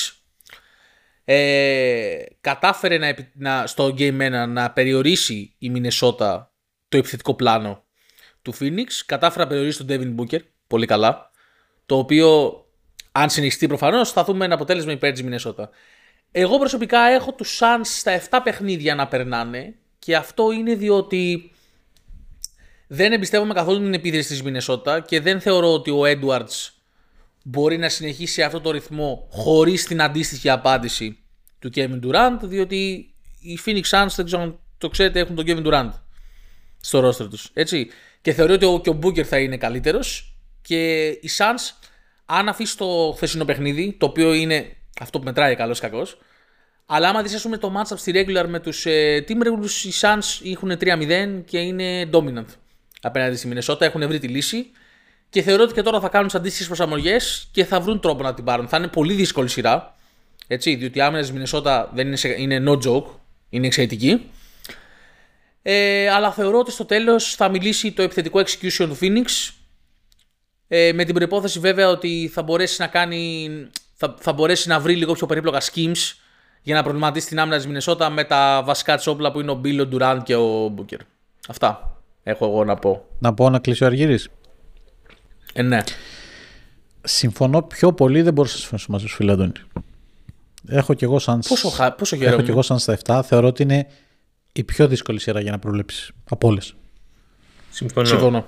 Κατάφερε στο Game 1 να περιορίσει η Μινεσότα το επιθετικό πλάνο του Phoenix. Κατάφερε να περιορίσει τον Devin Booker πολύ καλά. Το οποίο, αν συνεχιστεί προφανώς, θα δούμε ένα αποτέλεσμα υπέρ της Μινεσότα. Εγώ προσωπικά έχω τους Suns στα 7 παιχνίδια να περνάνε. Και αυτό είναι διότι δεν εμπιστεύομαι καθόλου την επίδραση της Μινεσότα και δεν θεωρώ ότι ο Edwards μπορεί να συνεχίσει αυτό το ρυθμό χωρίς την αντίστοιχη απάντηση του Kevin Durant, διότι οι Phoenix Suns, δεν ξέρω αν το ξέρετε, έχουν τον Kevin Durant στο roster τους. Έτσι. Και θεωρώ ότι και ο Booker θα είναι καλύτερος και οι Suns, αν αφήσει το χθεσινό παιχνίδι, το οποίο είναι αυτό που μετράει καλώς κακώς, αλλά άμα δεις, ας πούμε, το matchup στη regular με τους Timberwolves, οι Suns έχουν 3-0 και είναι dominant απέναντι στη Μινεσότα, έχουν βρει τη λύση και θεωρώ ότι και τώρα θα κάνουν τις αντίστοιχες προσαρμογές και θα βρουν τρόπο να την πάρουν. Θα είναι πολύ δύσκολη σειρά, έτσι, διότι η άμυνα της Μινεσότα δεν είναι no joke, είναι εξαιρετική. Αλλά θεωρώ ότι στο τέλος θα μιλήσει το επιθετικό execution του Phoenix, με την προϋπόθεση βέβαια ότι θα μπορέσει να βρει λίγο πιο περίπλοκα schemes για να προβληματίσει την άμυνα της Μινεσότα με τα βασικά της όπλα που είναι ο Bill, ο Durant και ο Booker. Αυτά έχω εγώ να πω. Να πω να κλείσει ο Αργύρης. Ναι. Συμφωνώ πιο πολύ, δεν μπορώ να συμφωνήσω μαζί σου, φίλε Αντώνη. Έχω κι εγώ σαν στα 7. Θεωρώ ότι είναι η πιο δύσκολη σειρά για να προβλέψεις από όλες. Συμφωνώ.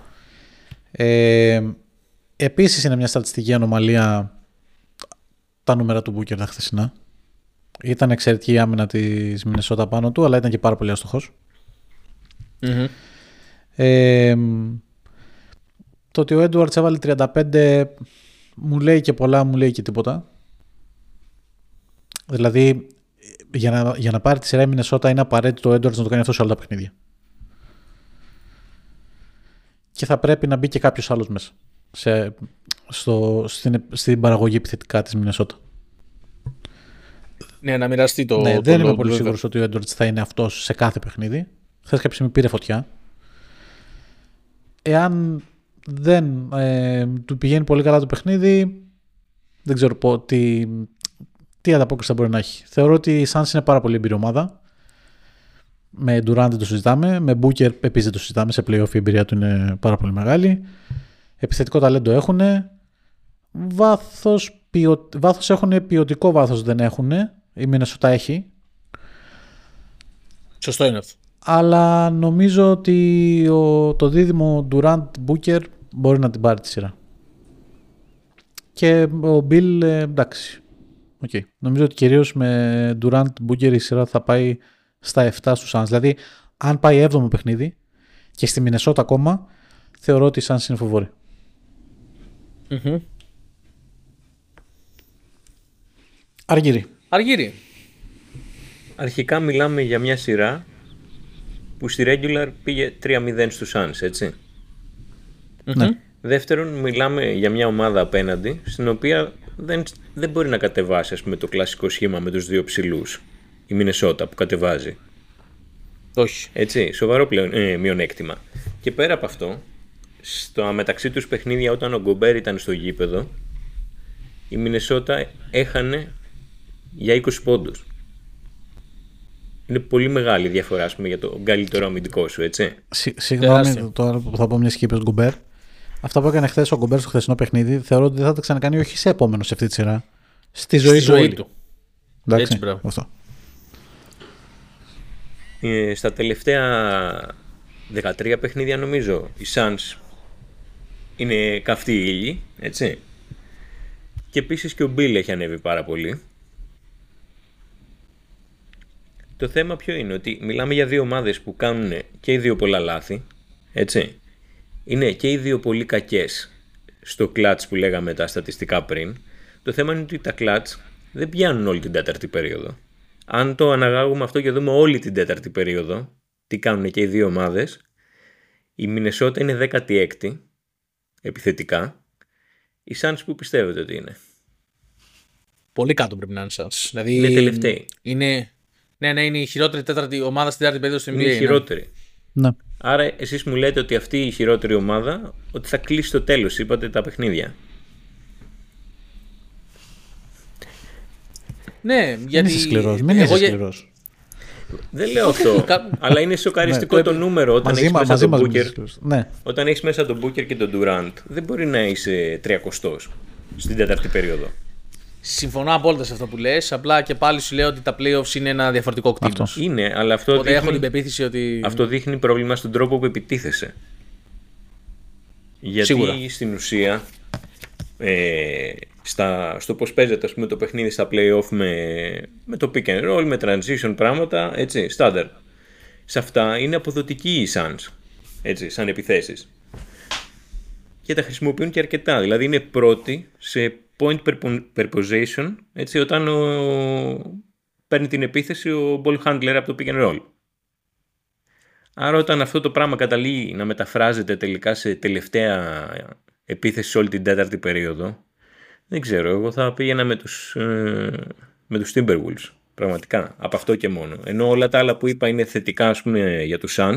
Επίσης είναι μια στατιστική ανομαλία τα νούμερα του Booker τα χθεσινά. Ήταν εξαιρετική η άμυνα της Μινεσότα πάνω του, αλλά ήταν και πάρα πολύ άστοχος. Mm-hmm. Το ότι ο Έντουαρτς έβαλε 35 μου λέει και πολλά, μου λέει και τίποτα. Δηλαδή, για να πάρει τη σειρά η Μινεσότα είναι απαραίτητο ο Έντουαρτς να το κάνει αυτό σε όλα τα παιχνίδια. Και θα πρέπει να μπει και κάποιος άλλος μέσα στην παραγωγή επιθετικά της Μινεσότα. Ναι, να μοιραστεί το. Ναι, δεν είμαι πολύ σίγουρος ότι ο Έντουαρτς θα είναι αυτός σε κάθε παιχνίδι. Χθες κάποια στιγμή πήρε φωτιά. Εάν δεν του πηγαίνει πολύ καλά το παιχνίδι, δεν ξέρω τι ανταπόκριση θα μπορεί να έχει. Θεωρώ ότι η Suns είναι πάρα πολύ εμπειρή ομάδα. Με Durant δεν το συζητάμε. Με Booker επίσης δεν το συζητάμε. Σε playoff η εμπειρία του είναι πάρα πολύ μεγάλη. Επιθετικό ταλέντο έχουν. Βάθος έχουν, ποιοτικό βάθος δεν έχουν. Η Μινεσότα έχει. Σωστό είναι αυτό. Αλλά νομίζω ότι το δίδυμο Durant-Booker μπορεί να την πάρει τη σειρά. Και ο Bill, εντάξει. Okay. Νομίζω ότι κυρίως με Durant Booker η σειρά θα πάει στα 7 στους Suns. Δηλαδή, αν πάει 7ο παιχνίδι και στη Μινεσότα ακόμα, θεωρώ ότι οι Suns είναι φοβόροι. Mm-hmm. Αργύρι. Αρχικά μιλάμε για μια σειρά που στη regular πήγε 3-0 στους Suns, έτσι. Ναι. Δεύτερον, μιλάμε για μια ομάδα απέναντι, στην οποία δεν μπορεί να κατεβάσει, ας πούμε, το κλασικό σχήμα με τους δύο ψηλούς. Η Μινεσότα που κατεβάζει. Όχι. Έτσι, σοβαρό μειονέκτημα. Και πέρα από αυτό, στο μεταξύ τους παιχνίδια όταν ο Γκομπέρ ήταν στο γήπεδο, η Μινεσότα έχανε για 20 πόντους. Είναι πολύ μεγάλη διαφορά, ας πούμε, για το καλύτερο αμυντικό σου, έτσι. Συγγνώμη τώρα που θα πω μια σκήπη στον Γκομπέρ. Αυτά που έκανε χθες ο Γκομπέρ στο χθεσινό παιχνίδι, θεωρώ ότι δεν θα τα ξανακάνει όχι σε επόμενο σε αυτή τη σειρά. Στη ζωή του. Εντάξει, έτσι, μπράβο. Αυτό. Στα τελευταία 13 παιχνίδια, νομίζω, οι Suns είναι καυτοί ήλιοι, έτσι. Και επίσης και ο Bill έχει ανέβει πάρα πολύ. Το θέμα ποιο είναι, ότι μιλάμε για δύο ομάδες που κάνουν και οι δύο πολλά λάθη, έτσι. Είναι και οι δύο πολύ κακές στο κλατς που λέγαμε τα στατιστικά πριν. Το θέμα είναι ότι τα κλατς δεν πιάνουν όλη την τέταρτη περίοδο. Αν το αναγάγουμε αυτό και δούμε όλη την τέταρτη περίοδο, τι κάνουν και οι δύο ομάδες, η Μινεσότα είναι 16η επιθετικά. Οι Suns που πιστεύετε ότι είναι? Πολύ κάτω πρέπει να είναι Suns. Δηλαδή είναι τελευταίοι. Ναι, είναι η χειρότερη τέταρτη ομάδα στην τέταρτη περίοδο στην NBA. Είναι η χειρότερη. Ναι. Άρα εσείς μου λέτε ότι αυτή η χειρότερη ομάδα ότι θα κλείσει το τέλος, είπατε, τα παιχνίδια. Ναι, γιατί... Μην είσαι σκληρός. Δεν λέω αυτό, αλλά είναι σοκαριστικό το νούμερο όταν έχεις μέσα τον Booker. Ναι. Όταν έχεις μέσα τον Booker και τον Durant, δεν μπορεί να είσαι 30ος στην τέταρτη περίοδο. Συμφωνώ απόλυτα σε αυτό που λες. Απλά και πάλι σου λέω ότι τα playoffs είναι ένα διαφορετικό κτήμα. Είναι, αλλά αυτό δείχνει, έχω την πεποίθηση ότι... αυτό δείχνει πρόβλημα στον τρόπο που επιτίθεσαι. Γιατί σίγουρα. Στην ουσία στο πώς παίζεται, ας πούμε, το παιχνίδι στα playoff με το pick and roll, με transition πράγματα, έτσι, standard. Σε αυτά είναι αποδοτικοί οι Suns, έτσι, σαν επιθέσεις. Και τα χρησιμοποιούν και αρκετά. Δηλαδή είναι πρώτοι σε point per possession, έτσι, όταν παίρνει την επίθεση ο ball handler από το pick and roll. Άρα όταν αυτό το πράγμα καταλήγει να μεταφράζεται τελικά σε τελευταία επίθεση σε όλη την τέταρτη περίοδο, δεν ξέρω, εγώ θα πήγαινα με τους Timberwolves, πραγματικά, από αυτό και μόνο. Ενώ όλα τα άλλα που είπα είναι θετικά, ας πούμε, για τους Suns.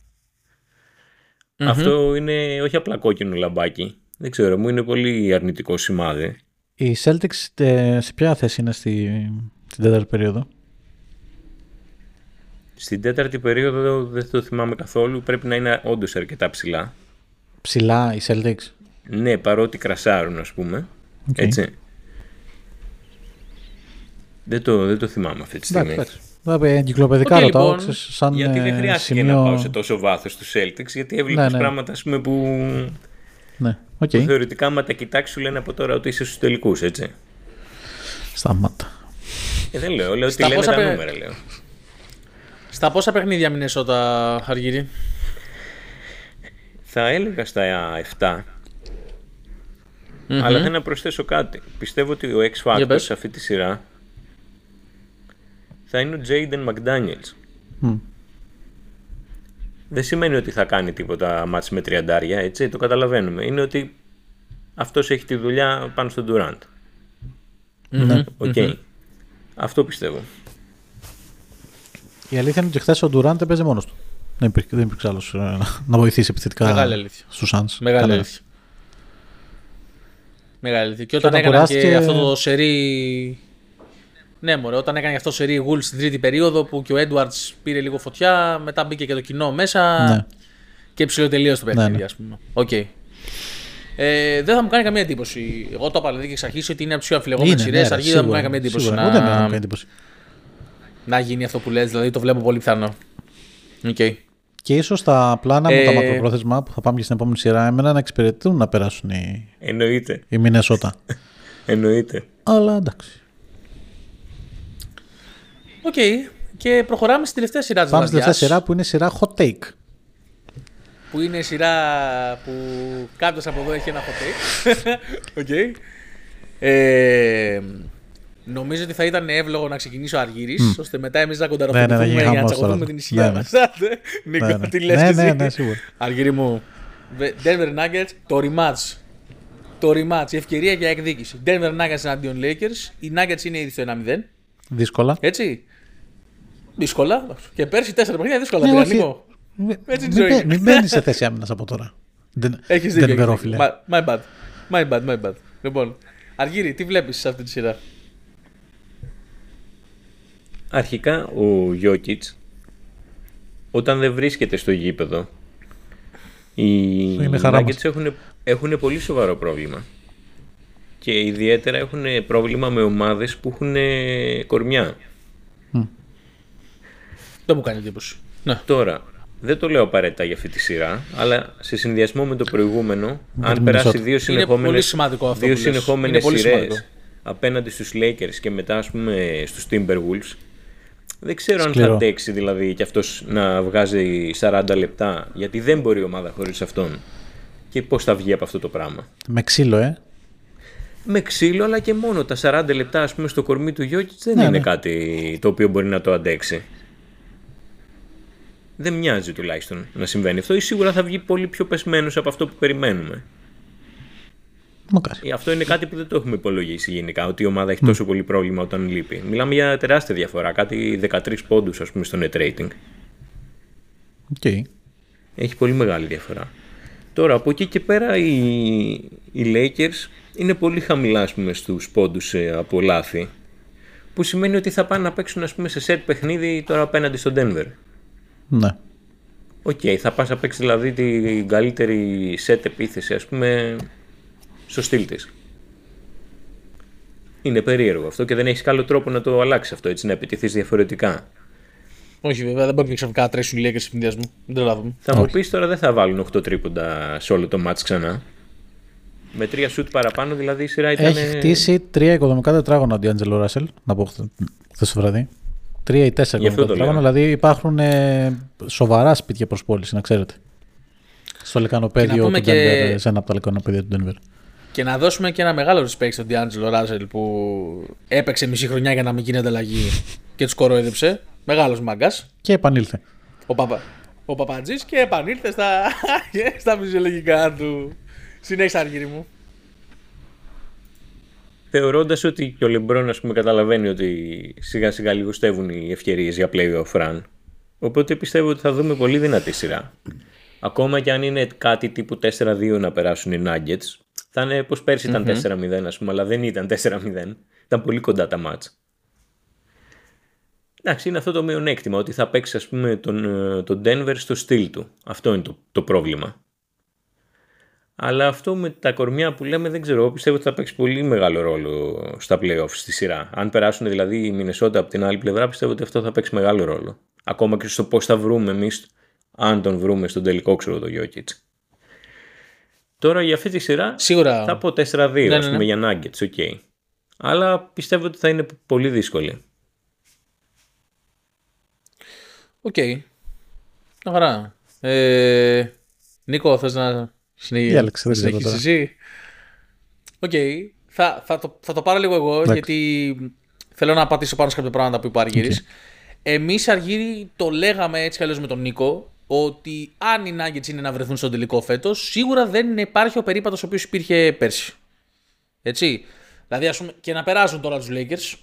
Αυτό είναι όχι απλά κόκκινο λαμπάκι. Δεν ξέρω, μου είναι πολύ αρνητικό σημάδι. Οι Celtics σε ποια θέση είναι στην τέταρτη περίοδο? Στην τέταρτη περίοδο δεν το θυμάμαι καθόλου. Πρέπει να είναι όντως αρκετά ψηλά. Ψηλά οι Celtics? Ναι, παρότι κρασάρουν, ας πούμε. Okay. Έτσι. Δεν το θυμάμαι αυτή τη στιγμή. Εγκυκλοπαιδικά ρωτάω. Λοιπόν, γιατί δεν χρειάστηκε να πάω σε τόσο βάθος στους Celtics, γιατί έβλεπες πράγματα, ας πούμε, που που θεωρητικά άμα τα κοιτάξεις σου λένε από τώρα ότι είσαι στους τελικούς, έτσι. Σταμάτα. Δεν λέω ότι λένε τα νούμερα, λέω. Στα πόσα παιχνίδια Μινεσότα, Αργύρη? Θα έλεγα στα 7. Αλλά θέλω να προσθέσω κάτι. Πιστεύω ότι ο X-Factor σε αυτή τη σειρά θα είναι ο Jaden McDaniels. Δεν σημαίνει ότι θα κάνει τίποτα μάτς με 30, έτσι, το καταλαβαίνουμε. Είναι ότι αυτός έχει τη δουλειά πάνω στον Durant. Αυτό πιστεύω. Η αλήθεια είναι ότι χθες ο Durant έπαιζε μόνος του. Δεν υπήρξε άλλος να βοηθήσει επιθετικά στους Suns. Μεγάλη αλήθεια. Μεγάλη αλήθεια. Και όταν έκανα και αυτό το σερί... Ναι, μωρέ, όταν έκανε αυτό το σερί Wolves στην τρίτη περίοδο που και ο Edwards πήρε λίγο φωτιά, μετά μπήκε και το κοινό μέσα και ψηλοτελείωσε το παιχνίδι, ας πούμε. Δεν θα μου κάνει καμία εντύπωση. Εγώ το είπα δηλαδή και εξ αρχής ότι είναι από τις πιο αμφιλεγόμενες σειρές. Αργή δεν θα μου κάνει καμία εντύπωση να γίνει αυτό που λες, δηλαδή το βλέπω πολύ πιθανό. Και ίσως τα πλάνα μου, τα μακροπρόθεσμα που θα πάμε και στην επόμενη σειρά, εμένα να εξυπηρετούν να περάσουν οι Μινεσότα. Εννοείται. Αλλά εντάξει. Οκ. Και προχωράμε στην τελευταία σειρά της Πάμε βραδιάς. στη τελευταία σειρά που είναι σειρά hot take. Που είναι σειρά που κάποιος από εδώ έχει ένα hot take. Οκ. Νομίζω ότι θα ήταν εύλογο να ξεκινήσει ο Αργύρης, ώστε μετά εμείς να κονταροθετηθούμε για να τσακωθούμε την ισχύα μας. Νίκο, τι λες και εσύ? Ναι, σίγουρα. Αργύρη μου, Denver Nuggets, το rematch, η ευκαιρία για εκδίκηση. Denver Nuggets εναντίον Lakers, οι Nuggets είναι ήδη στο 1-0. Δύσκολα. Έτσι. Δύσκολα. Και πέρσι 4 παιχνίδια δύσκολα. Ναι, πήραν, όχι. Νίκο. Έτσι είναι η ζωή. Μην μπαίνεις σε θέση άμυνας από τώρα. Έχεις Δεν δίκιο. υπερόφιλε. My bad. Λοιπόν, Αργύρη, τι βλέπεις σε αυτή τη σειρά? Αρχικά ο Γιόκιτς, όταν δεν βρίσκεται στο γήπεδο, οι Nuggets έχουν πολύ σοβαρό πρόβλημα. Και ιδιαίτερα έχουν πρόβλημα με ομάδες που έχουν κορμιά. Δεν μου κάνει εντύπωση. Ναι. Τώρα, δεν το λέω απαραίτητα για αυτή τη σειρά, αλλά σε συνδυασμό με το προηγούμενο, αν περάσει δύο συνεχόμενες σειρές απέναντι στους Lakers και μετά, ας πούμε, στους Timberwolves, δεν ξέρω αν θα αντέξει δηλαδή και αυτός να βγάζει 40 λεπτά, γιατί δεν μπορεί η ομάδα χωρίς αυτόν. Και πώς θα βγει από αυτό το πράγμα. Με ξύλο, Με ξύλο, αλλά και μόνο τα 40 λεπτά, ας πούμε, στο κορμί του Γιόκιτς δεν είναι κάτι το οποίο μπορεί να το αντέξει. Δεν μοιάζει τουλάχιστον να συμβαίνει αυτό, ή σίγουρα θα βγει πολύ πιο πεσμένος από αυτό που περιμένουμε. Αυτό είναι κάτι που δεν το έχουμε υπολογίσει γενικά, ότι η ομάδα έχει τόσο πολύ πρόβλημα όταν λείπει. Μιλάμε για τεράστια διαφορά, κάτι 13 πόντους, ας πούμε, στο net rating. Okay. Έχει πολύ μεγάλη διαφορά. Τώρα, από εκεί και πέρα, οι Lakers είναι πολύ χαμηλά, ας πούμε, στους πόντους από λάθη, που σημαίνει ότι θα πάνε να παίξουν, ας πούμε, σε set παιχνίδι τώρα απέναντι στο Denver. Ναι. Θα πας να παίξεις δηλαδή την καλύτερη set επίθεση, ας πούμε, στο στυλ της. Είναι περίεργο αυτό και δεν έχεις καλό τρόπο να το αλλάξει αυτό, έτσι, να επιτεθείς διαφορετικά. Όχι, βέβαια, δεν μπορεί να ξαφνικά να τρέξουν οι Lakers σε συνδυασμό. Δεν τρελάθουμε. Θα μου πεις τώρα, δεν θα βάλουν 8 τρίποντα σε όλο το match ξανά. Με 3 σουτ παραπάνω, δηλαδή η σειρά ήταν. Έχει χτίσει 3 οικοδομικά τετράγωνα ο Ντιάντζελο Ράσελ, να πω χθες το βράδυ. 3 ή 4 οικοδομικά τετράγωνα, δηλαδή υπάρχουν σοβαρά σπίτια προς πώληση, να ξέρετε. Στο λεκανοπέδιο του Denver, σε ένα από τα λεκανοπέδια του Denver. Και να δώσουμε και ένα μεγάλο respect στον Ντιάντζελο Ράσελ που έπαιξε μισή χρονιά για να μην γίνει ανταλλαγή και τους κοροϊδεύσε. Μεγάλος μάγκας. Και επανήλθε. Ο Παπατζής και επανήλθε στα φυσιολογικά του. Συνέχισε, Αργύρη μου. Θεωρώντας ότι και ο Λεμπρόν, ας πούμε, καταλαβαίνει ότι σιγά σιγά λιγοστεύουν οι ευκαιρίες για playoff run. Οπότε πιστεύω ότι θα δούμε πολύ δυνατή σειρά. Ακόμα και αν είναι κάτι τύπου 4-2 να περάσουν οι Nuggets, θα είναι πως πέρσι ήταν 4-0, ας πούμε, αλλά δεν ήταν 4-0. Ήταν πολύ κοντά τα μάτς. Εντάξει, είναι αυτό το μειονέκτημα, ότι θα παίξει, ας πούμε, τον Denver στο στυλ του. Αυτό είναι το πρόβλημα. Αλλά αυτό με τα κορμιά που λέμε, δεν ξέρω, πιστεύω ότι θα παίξει πολύ μεγάλο ρόλο στα playoffs στη σειρά. Αν περάσουν δηλαδή οι Μινεσότα από την άλλη πλευρά, πιστεύω ότι αυτό θα παίξει μεγάλο ρόλο. Ακόμα και στο πώς θα βρούμε εμείς, αν τον βρούμε στον τελικό, ξέρω, το Γιόκιτς. Τώρα για αυτή τη σειρά σίγουρα θα πω 4-2, ας πούμε, για Nuggets, ok. Αλλά πιστεύω ότι θα είναι πολύ δύσκολη. Οκ. Χαρά. Νίκο, θες να συνεχίσεις εσύ? Οκ. Θα το πάρω λίγο εγώ, γιατί θέλω να πατήσω πάνω σε κάποια πράγματα που είπε ο Αργύρης. Εμείς, Αργύρη, το λέγαμε έτσι κι αλλιώς με τον Νίκο, ότι αν οι Nuggets είναι να βρεθούν στον τελικό φέτος, σίγουρα δεν υπάρχει ο περίπατος ο οποίος υπήρχε πέρσι. Έτσι. Δηλαδή, ας πούμε, και να περάσουν τώρα τους Lakers,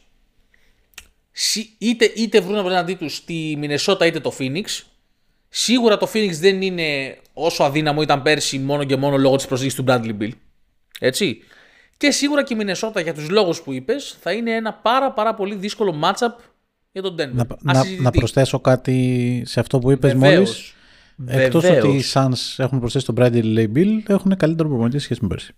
είτε βρουν απέναντί τους τη Μινεσότα είτε το Phoenix. Σίγουρα το Phoenix δεν είναι όσο αδύναμο ήταν πέρσι μόνο και μόνο λόγω της προσθήκης του Bradley Beal. Έτσι. Και σίγουρα και η Μινεσότα, για τους λόγους που είπες, θα είναι ένα πάρα πολύ δύσκολο matchup για τον Denver. Να προσθέσω κάτι σε αυτό που είπες μόλις. Εκτός ότι οι Suns έχουν προσθέσει τον Bradley Beal, έχουν καλύτερο προπονητή σχέση με πέρσι.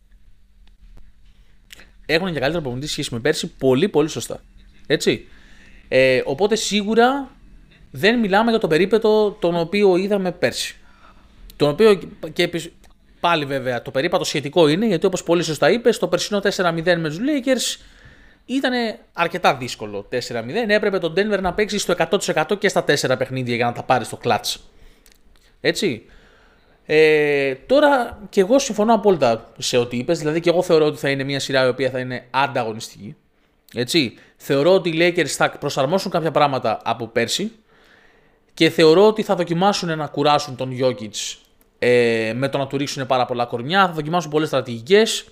Έχουν και καλύτερο προπονητή σχέση με πέρσι, πολύ σωστά. Έτσι. Οπότε σίγουρα δεν μιλάμε για το περίπατο τον οποίο είδαμε πέρσι. Τον οποίο και πάλι βέβαια το περίπατο σχετικό είναι, γιατί όπως πολύ σωστά είπες, το περσινό 4-0 με τους Lakers ήταν αρκετά δύσκολο 4-0. Έπρεπε τον Denver να παίξει στο 100% και στα 4 παιχνίδια για να τα πάρει στο clutch. Έτσι. Τώρα και εγώ συμφωνώ απόλυτα σε ό,τι είπες. Δηλαδή και εγώ θεωρώ ότι θα είναι μια σειρά η οποία θα είναι ανταγωνιστική. Έτσι. Θεωρώ ότι οι Lakers θα προσαρμόσουν κάποια πράγματα από πέρσι και θεωρώ ότι θα δοκιμάσουν να κουράσουν τον Jokic με το να του ρίξουν πάρα πολλά κορμιά. Θα δοκιμάσουν πολλές στρατηγικές.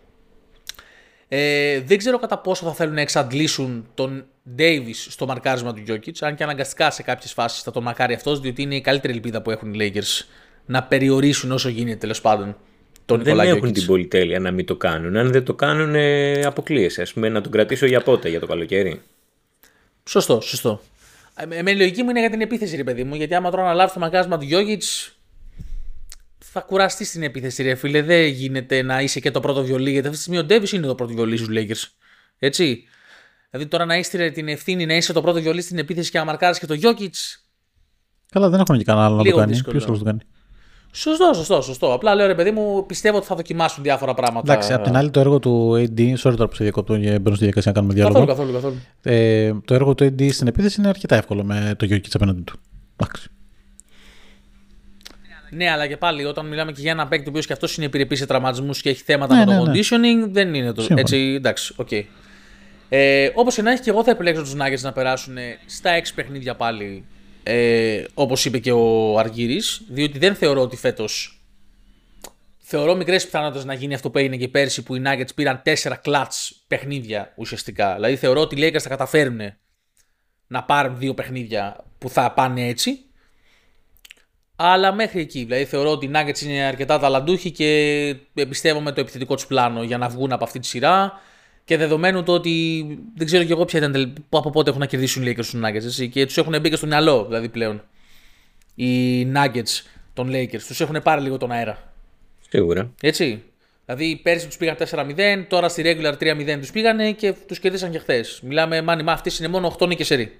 Δεν ξέρω κατά πόσο θα θέλουν να εξαντλήσουν τον Davis στο μαρκάρισμα του Jokic, αν και αναγκαστικά σε κάποιες φάσεις θα τον μαρκάρει αυτός, διότι είναι η καλύτερη ελπίδα που έχουν οι Lakers να περιορίσουν όσο γίνεται τέλος πάντων τον Νικολά Jokic. Δεν έχουν την πολυτέλεια να μην το κάνουν. Αν δεν το κάνουν, αποκλείεσαι. Ας πούμε, να τον κρατήσω για πότε, για το καλοκαίρι. Σωστό. Με η λογική μου είναι για την επίθεση, ρε παιδί μου, γιατί άμα τώρα αναλάβει το μαρκάρισμα του Jokic, θα κουραστεί στην επίθεση, ρε φίλε. Δεν γίνεται να είσαι και το πρώτο βιολί, γιατί αυτή τη στιγμή ο Davis είναι το πρώτο βιολί στους Lakers. Έτσι. Δηλαδή τώρα να είστε την ευθύνη να είσαι το πρώτο βιολί στην επίθεση και να μαρκάρεις και το Jokic. Καλά, δεν έχουμε και κανένα άλλο να το κάνει. Ποιος θα το κάνει. Σωστό. Απλά λέω, ρε παιδί μου, πιστεύω ότι θα δοκιμάσουν διάφορα πράγματα. Εντάξει, απ' την άλλη το έργο του AD. Sorry τώρα που σε διακόπτω για μπαίνω στη διαδικασία να κάνουμε διάλογο. Καθόλου. Το έργο του AD στην επίθεση είναι αρκετά εύκολο με το Jokic απέναντι του. Εντάξει. Ναι, αλλά και πάλι όταν μιλάμε και για ένα παίκτη ο οποίος και αυτός είναι επιρρεπής σε τραυματισμούς και έχει θέματα με το conditioning, δεν είναι το. Έτσι, εντάξει, οκ. Όπως και να έχει, και εγώ θα επιλέξω τους Nuggets να περάσουν στα 6 παιχνίδια πάλι, όπως είπε και ο Αργύρης, διότι δεν θεωρώ ότι φέτος. Θεωρώ μικρές πιθανότητες να γίνει αυτό που έγινε και πέρσι που οι Nuggets πήραν 4 clutch παιχνίδια ουσιαστικά. Δηλαδή θεωρώ ότι οι Lakers θα καταφέρουν να πάρουν 2 παιχνίδια που θα πάνε έτσι. Αλλά μέχρι εκεί. Δηλαδή θεωρώ ότι οι Nuggets είναι αρκετά ταλαντούχοι και εμπιστεύομαι το επιθετικό τους πλάνο για να βγουν από αυτή τη σειρά. Και δεδομένου το ότι δεν ξέρω κι εγώ ποια ήταν από πότε έχουν να κερδίσουν οι Lakers τους Nuggets. Έτσι, και τους έχουν μπει και στο μυαλό δηλαδή πλέον. Οι Nuggets των Lakers τους έχουν πάρει λίγο τον αέρα. Σίγουρα. Έτσι. Δηλαδή πέρσι τους πήγαν 4-0, τώρα στη regular 3-0 τους πήγανε και τους κερδίσαν και χθες. Μιλάμε, μάνι, αυτές είναι μόνο 8 νίκες σερί.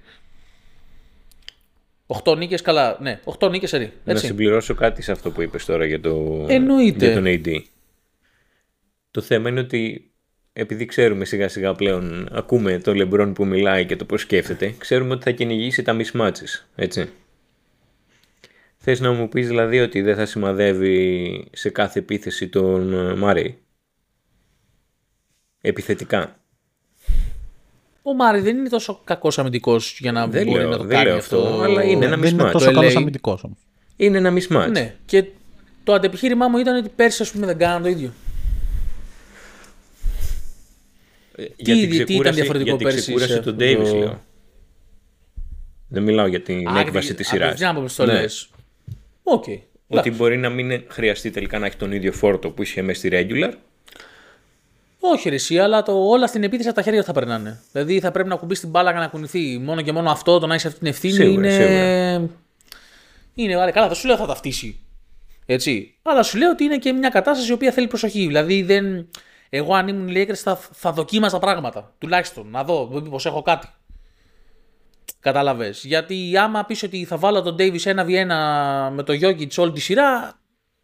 8 νίκες, καλά, ναι, 8 νίκες σερί. Να συμπληρώσω κάτι σε αυτό που είπες τώρα για, Εννοείται. Για τον AD. Το θέμα είναι ότι επειδή ξέρουμε σιγά σιγά πλέον, ακούμε τον LeBron που μιλάει και το πώς σκέφτεται, ξέρουμε ότι θα κυνηγήσει τα mismatches, έτσι. Θες να μου πεις δηλαδή ότι δεν θα σημαδεύει σε κάθε επίθεση τον Murray? Επιθετικά. Ο Μάρι δεν είναι τόσο κακός αμυντικός για να μπορεί να το κάνει αυτό. Αλλά είναι ένα mismatch. Δεν είναι τόσο καλός αμυντικός όμως. Είναι ένα mismatch. Ναι, και το αντεπιχείρημά μου ήταν ότι πέρσι ας πούμε δεν κάναν το ίδιο. Τι ήταν διαφορετικό πέρσι? Ξεκούρασε τον Davis, λέω. Δεν μιλάω για την έκβαση της σειράς. Οκ. Ότι μπορεί να μην χρειαστεί τελικά να έχει τον ίδιο φόρτο που είχε μέσα στη regular. Όχι ρε εσύ, αλλά όλα στην επίθεση από τα χέρια θα περνάνε. Δηλαδή θα πρέπει να κουμπίσει την μπάλα και να κουνηθεί. Μόνο και μόνο αυτό, το να έχει αυτή την ευθύνη σίγουρα, είναι καλά, θα σου λέω θα ταυτίσει. Έτσι. Αλλά σου λέω ότι είναι και μια κατάσταση η οποία θέλει προσοχή. Δηλαδή εγώ αν ήμουν Lakers θα δοκίμαζα πράγματα. Τουλάχιστον να δω μήπως έχω κάτι. Κατάλαβες. Γιατί άμα πεις ότι θα βάλω τον Davis 1v1 με το Jokic όλη τη σειρά.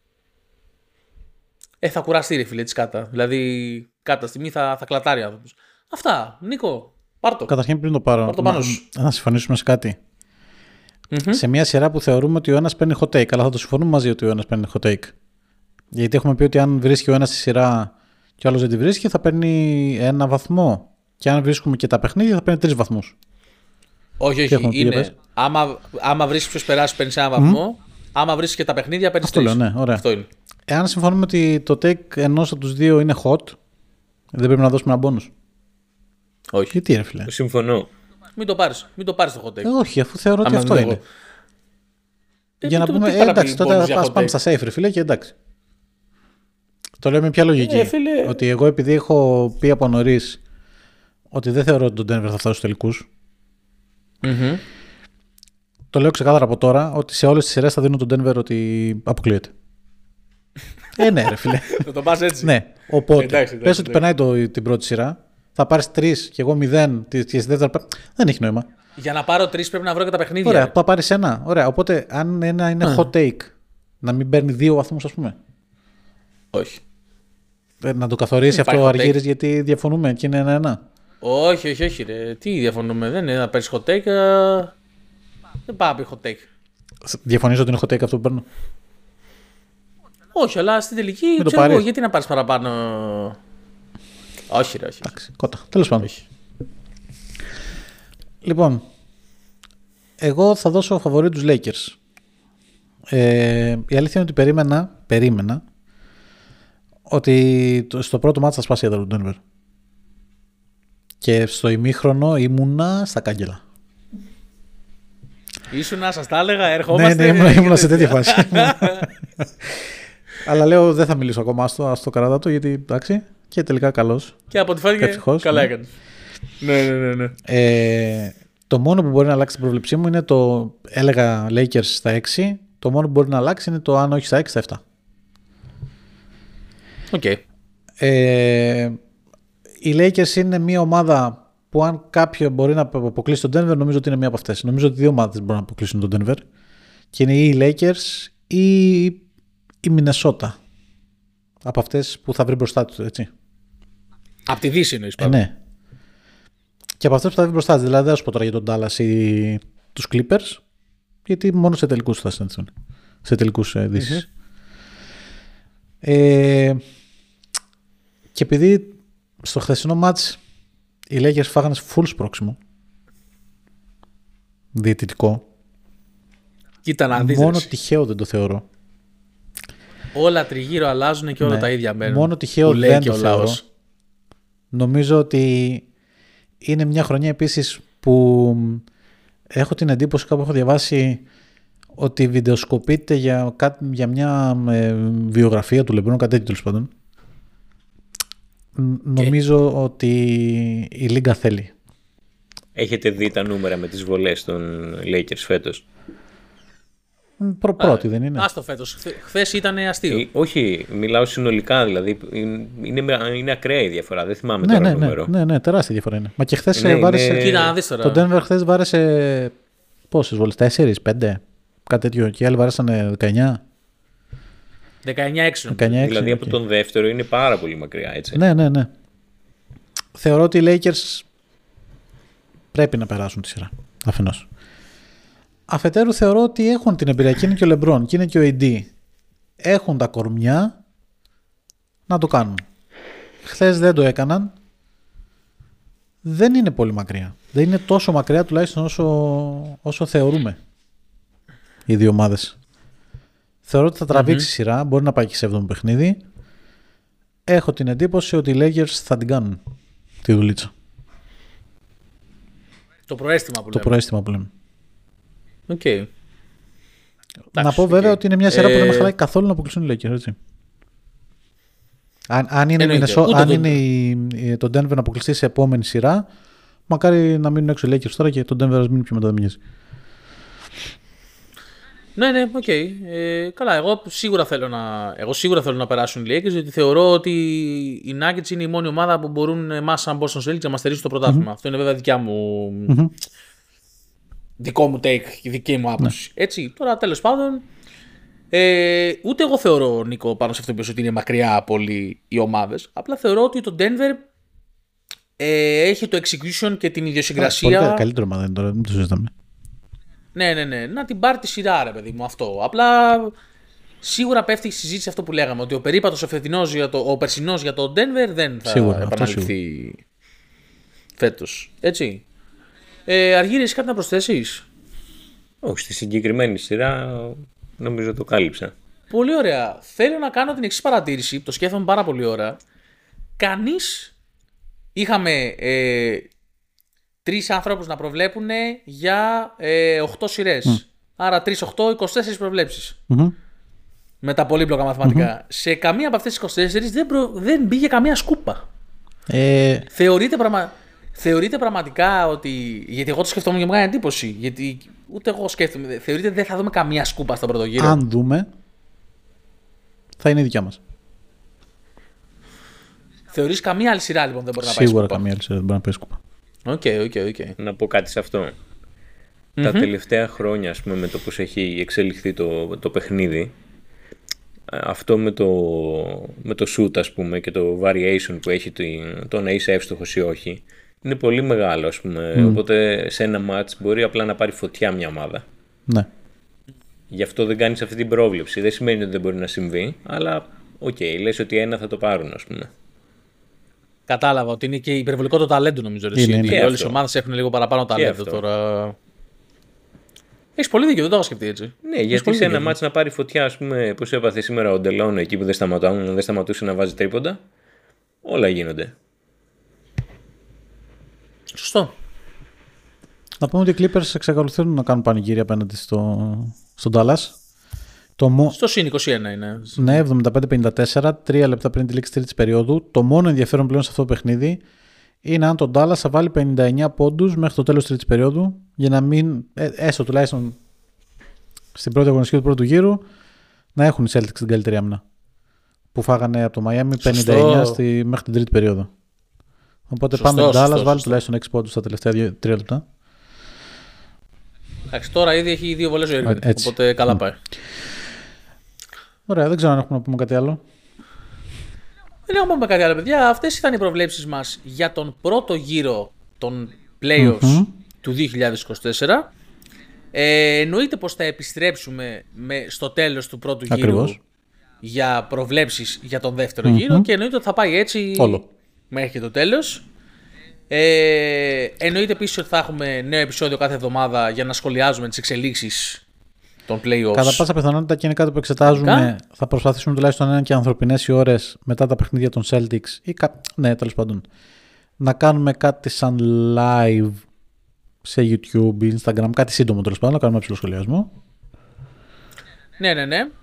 Θα κουραστεί ρε φίλε της κάτα. Δηλαδή κάποια στιγμή θα κλατάρει άνθρωπος. Αυτά. Νίκο, πάρτο. Καταρχήν πριν το πάρω, να συμφωνήσουμε σε κάτι. Σε μια σειρά που θεωρούμε ότι ο ένας παίρνει hot take, αλλά θα το συμφωνούμε μαζί ότι ο ένας παίρνει hot take. Γιατί έχουμε πει ότι αν βρίσκει ο ένας στη σειρά και ο άλλος δεν τη βρίσκει, θα παίρνει 1 βαθμό. Και αν βρίσκουμε και τα παιχνίδια, θα παίρνει 3 βαθμούς. Όχι. Είναι. Άμα βρίσκει ποιος περάσει, παίρνει 1 βαθμό. Άμα βρίσκει και τα παιχνίδια, παίρνει 3. Αυτό λέω, ναι, ωραία. Αυτό είναι. Εάν συμφωνούμε ότι το take ενός από τους δύο είναι hot, δεν πρέπει να δώσουμε ένα bonus? Όχι. Γιατί ρε φίλε? Συμφωνώ. Μην το πάρεις το hot take. Όχι, αφού θεωρώ ότι αυτό είναι. Για να πούμε, εντάξει, τότε ας πάμε στα safe ρε φίλε και εντάξει. Το λέω με ποια λογική? Ότι εγώ επειδή έχω πει από νωρίς ότι δεν θεωρώ ότι τον Denver θα φτάσει στους τελικούς, το λέω ξεκάθαρα από τώρα ότι σε όλες τις σειρές θα δίνω τον Denver ότι αποκλείεται. Ναι ρε φίλε. Θα το πας έτσι. Ναι, οπότε πες ότι περνάει την πρώτη σειρά, θα πάρεις 3 και εγώ 0 και στη δεύτερη. Δεν έχει νόημα. Για να πάρω 3 πρέπει να βρω και τα παιχνίδια. Ωραία, θα πάρεις 1. Ωραία, οπότε αν ένα είναι hot take, να μην παίρνει 2 βαθμούς ας πούμε? Όχι. Να το καθορίσει αυτό ο Αργύρης, γιατί διαφωνούμε και είναι 1-1. Όχι, ρε. Τι διαφωνούμε, δεν είναι να παίρνει hot take. Δεν πάω να πει hot take. Διαφωνείς ότι είναι hot take αυτό που παίρνω? Όχι, αλλά στην τελική ξέρω εγώ, γιατί να πάρεις παραπάνω. Όχι, ρε, όχι. Εντάξει, κότα. Τέλος πάντων. Λοιπόν, εγώ θα δώσω φαβορί τους Lakers. Η αλήθεια είναι ότι περίμενα ότι στο πρώτο μάτς θα σπάσει η έδρα του Denver. Και στο ημίχρονο ήμουνα στα κάγκελα. Ήσουνα, σας τα έλεγα, ερχόμαστε. Ναι, ήμουνα σε τέτοια φάση. Αλλά λέω δεν θα μιλήσω ακόμα, ας το καρατάτο, γιατί εντάξει, και τελικά καλός. Και από τη φάνηκε καλά έκανε. Ναι. Το μόνο που μπορεί να αλλάξει την πρόβλεψή μου είναι έλεγα Lakers στα 6. Το μόνο που μπορεί να αλλάξει είναι το αν όχι στα 6, στα 7. Οκ. Οι Lakers είναι μια ομάδα που αν κάποιο μπορεί να αποκλείσει τον Denver, νομίζω ότι είναι μια από αυτές. Νομίζω ότι δύο ομάδες μπορούν να αποκλείσουν τον Denver. Και είναι ή οι Lakers ή η Minnesota. Από αυτές που θα βρει μπροστά του, έτσι. Από τη Δύση εννοείς πάντα. Ναι. Και από αυτές που θα βρει μπροστά του. Δηλαδή δεν θα σου πω τώρα για τον Dallas ή τους Clippers, γιατί μόνο σε τελικούς θα συναντηθούν. Σε τελικούς Δύσης. Και επειδή στο χθεσινό μάτς οι Lakers φάγανε full σπρώξιμο διαιτητικό, κοίτα να δεις, μόνο τυχαίο δεν το θεωρώ. Όλα τριγύρω αλλάζουν και όλα τα ίδια μένουν. Μόνο τυχαίο δεν το θεωρώ. Νομίζω ότι είναι μια χρονιά επίσης που έχω την εντύπωση, κάπου έχω διαβάσει, ότι βιντεοσκοπείται για μια βιογραφία του LeBron, κάτι τέτοιο τέλος πάντων. Νομίζω ότι η Λίγκα θέλει. Έχετε δει τα νούμερα με τις βολές των Lakers φέτος? Πρώτη δεν είναι? Άστο φέτος. Χθες ήταν αστείο. Όχι, μιλάω συνολικά, δηλαδή είναι ακραία η διαφορά. Δεν θυμάμαι τώρα το νούμερο. Ναι, τεράστια διαφορά είναι. Μα και χθες βάρεσε. Κοίτα να δεις τώρα. Το Denver χθες βάρεσε πόσες βολές? 4, 5, κάτι τέτοιο. Και οι άλλοι βάρεσαν 19. 19-6. Δηλαδή από τον δεύτερο είναι πάρα πολύ μακριά, έτσι. Ναι. Θεωρώ ότι οι Lakers πρέπει να περάσουν τη σειρά. Αφενός. Αφετέρου θεωρώ ότι έχουν την εμπειρία, και είναι και ο LeBron και είναι και ο AD. Έχουν τα κορμιά να το κάνουν. Χθες δεν το έκαναν. Δεν είναι πολύ μακριά. Δεν είναι τόσο μακριά τουλάχιστον όσο θεωρούμε οι δύο ομάδες. Θεωρώ ότι θα τραβήξει σειρά. Μπορεί να πάει και σε 7ο παιχνίδι. Έχω την εντύπωση ότι οι Lakers θα την κάνουν τη δουλίτσα. Το προαίσθημα που λέμε. Το προαίσθημα που λέμε. Okay. Να πω βέβαια ότι είναι μια σειρά που δεν με χαλάει καθόλου να αποκλείσουν οι Lakers, έτσι. Αν είναι το Denver να αποκλειστεί σε επόμενη σειρά, μακάρι να μείνουν έξω οι Lakers τώρα και το Denver να μείνει πιο μετά, δεν μοιάζει. Ναι, οκ. Καλά, εγώ σίγουρα θέλω να περάσουν οι Lakers, γιατί θεωρώ ότι οι Nuggets είναι η μόνη ομάδα που μπορούν εμάς σαν Boston Celtics να μας στερήσουν το πρωτάθλημα. Αυτό είναι βέβαια δικό μου take και δική μου άποψη. Έτσι, τώρα τέλος πάντων, ούτε εγώ θεωρώ, Νίκο, πάνω σε αυτό που είπες ότι είναι μακριά πολύ οι ομάδες. Απλά θεωρώ ότι το Denver έχει το execution και την ιδιοσυγκρασία. Πολύ καλύτερη ομάδα είναι τώρα, μην το συζητάμε. Ναι, να την πάρει τη σειρά, ρε παιδί μου, αυτό. Απλά σίγουρα πέφτει η συζήτηση αυτό που λέγαμε, ότι ο περίπατος ο περσινός για το Denver δεν θα επαναληφθεί φέτος. Έτσι. Αργύρη, εσύ κάτι να προσθέσεις? Όχι, στη συγκεκριμένη σειρά νομίζω το κάλυψα. Πολύ ωραία. Θέλω να κάνω την εξής παρατήρηση, το σκέφτομαι πάρα πολύ ώρα. Κανείς είχαμε 3 άνθρωπους να προβλέπουν για 8 σειρές. Άρα 3, 8, 24 προβλέψεις. Με τα πολύπλοκα μαθηματικά. Σε καμία από αυτές τις 24 δεν μπήκε καμία σκούπα. Θεωρείτε πραγματικά ότι. Γιατί εγώ το σκεφτόμουν και μου κάνει εντύπωση. Γιατί ούτε εγώ σκέφτομαι. Θεωρείτε ότι δεν θα δούμε καμία σκούπα στον πρώτο γύρο? Αν δούμε, θα είναι η δικιά μας. Θεωρείς καμία άλλη σειρά λοιπόν δεν μπορεί να πάει σκούπα? Σίγουρα καμία άλλη σειρά δεν μπορεί να πάει σκούπα. Οκ. Να πω κάτι σε αυτό. Τα τελευταία χρόνια, ας πούμε, με το πώς έχει εξελιχθεί το παιχνίδι, αυτό με το shoot, ας πούμε, και το variation που έχει το να είσαι εύστοχος ή όχι, είναι πολύ μεγάλο, ας πούμε. Οπότε σε ένα μάτς μπορεί απλά να πάρει φωτιά μια ομάδα. Ναι. Γι' αυτό δεν κάνεις αυτή την πρόβλεψη. Δεν σημαίνει ότι δεν μπορεί να συμβεί, αλλά λες ότι ένα θα το πάρουν, ας πούμε. Κατάλαβα ότι είναι και υπερβολικό το ταλέντο, νομίζω. Είναι. Όλες οι ομάδες έχουν λίγο παραπάνω ταλέντο τώρα. Έχεις πολύ δίκιο, δεν το έχω σκεφτεί έτσι. Ναι, γιατί σε ένα μάτς να πάρει φωτιά, ας πούμε, πώς έπαθε σήμερα ο Ντελόν εκεί που δεν σταματούσε να βάζει τρίποντα. Όλα γίνονται. Σωστό. Να πούμε ότι οι Clippers εξακολουθούν να κάνουν πανηγύρια απέναντι στον Dallas. Στο συν 21 είναι. Ναι, 75-54, 3 λεπτά πριν τη λήξη τρίτης περίοδου. Το μόνο ενδιαφέρον πλέον σε αυτό το παιχνίδι είναι αν το Dallas θα βάλει 59 πόντους μέχρι το τέλος της τρίτης περίοδου, για να μην, έστω τουλάχιστον στην πρώτη αγωνιστική του πρώτου γύρου, να έχουν οι Celtics την καλύτερη άμυνα. Που φάγανε από το Miami 59 μέχρι την τρίτη περίοδο. Οπότε πάμε το Dallas, βάλει τουλάχιστον 6 πόντους στα τελευταία 3 λεπτά. Εντάξει, τώρα ήδη έχει 2 βολές ο Irving, οπότε καλά πάει. Ωραία, δεν ξέρω αν έχουμε να πούμε κάτι άλλο. Δεν έχουμε να πούμε κάτι άλλο, παιδιά. Αυτές ήταν οι προβλέψεις μας για τον πρώτο γύρο των playoffs του 2024. Εννοείται πως θα επιστρέψουμε στο τέλος του πρώτου γύρου για προβλέψεις για τον δεύτερο γύρο και εννοείται ότι θα πάει έτσι μέχρι και το τέλος. Εννοείται επίσης ότι θα έχουμε νέο επεισόδιο κάθε εβδομάδα για να σχολιάζουμε τις εξελίξεις των playoffs. Κατά πάσα πιθανότητα και είναι κάτι που εξετάζουμε. Θα προσπαθήσουμε τουλάχιστον να είναι και ανθρωπινές οι ώρες μετά τα παιχνίδια των Celtics ή ναι, τέλος πάντων, να κάνουμε κάτι σαν live σε YouTube, Instagram, κάτι σύντομο τέλος πάντων, να κάνουμε ψηλό σχολιασμό. Ναι.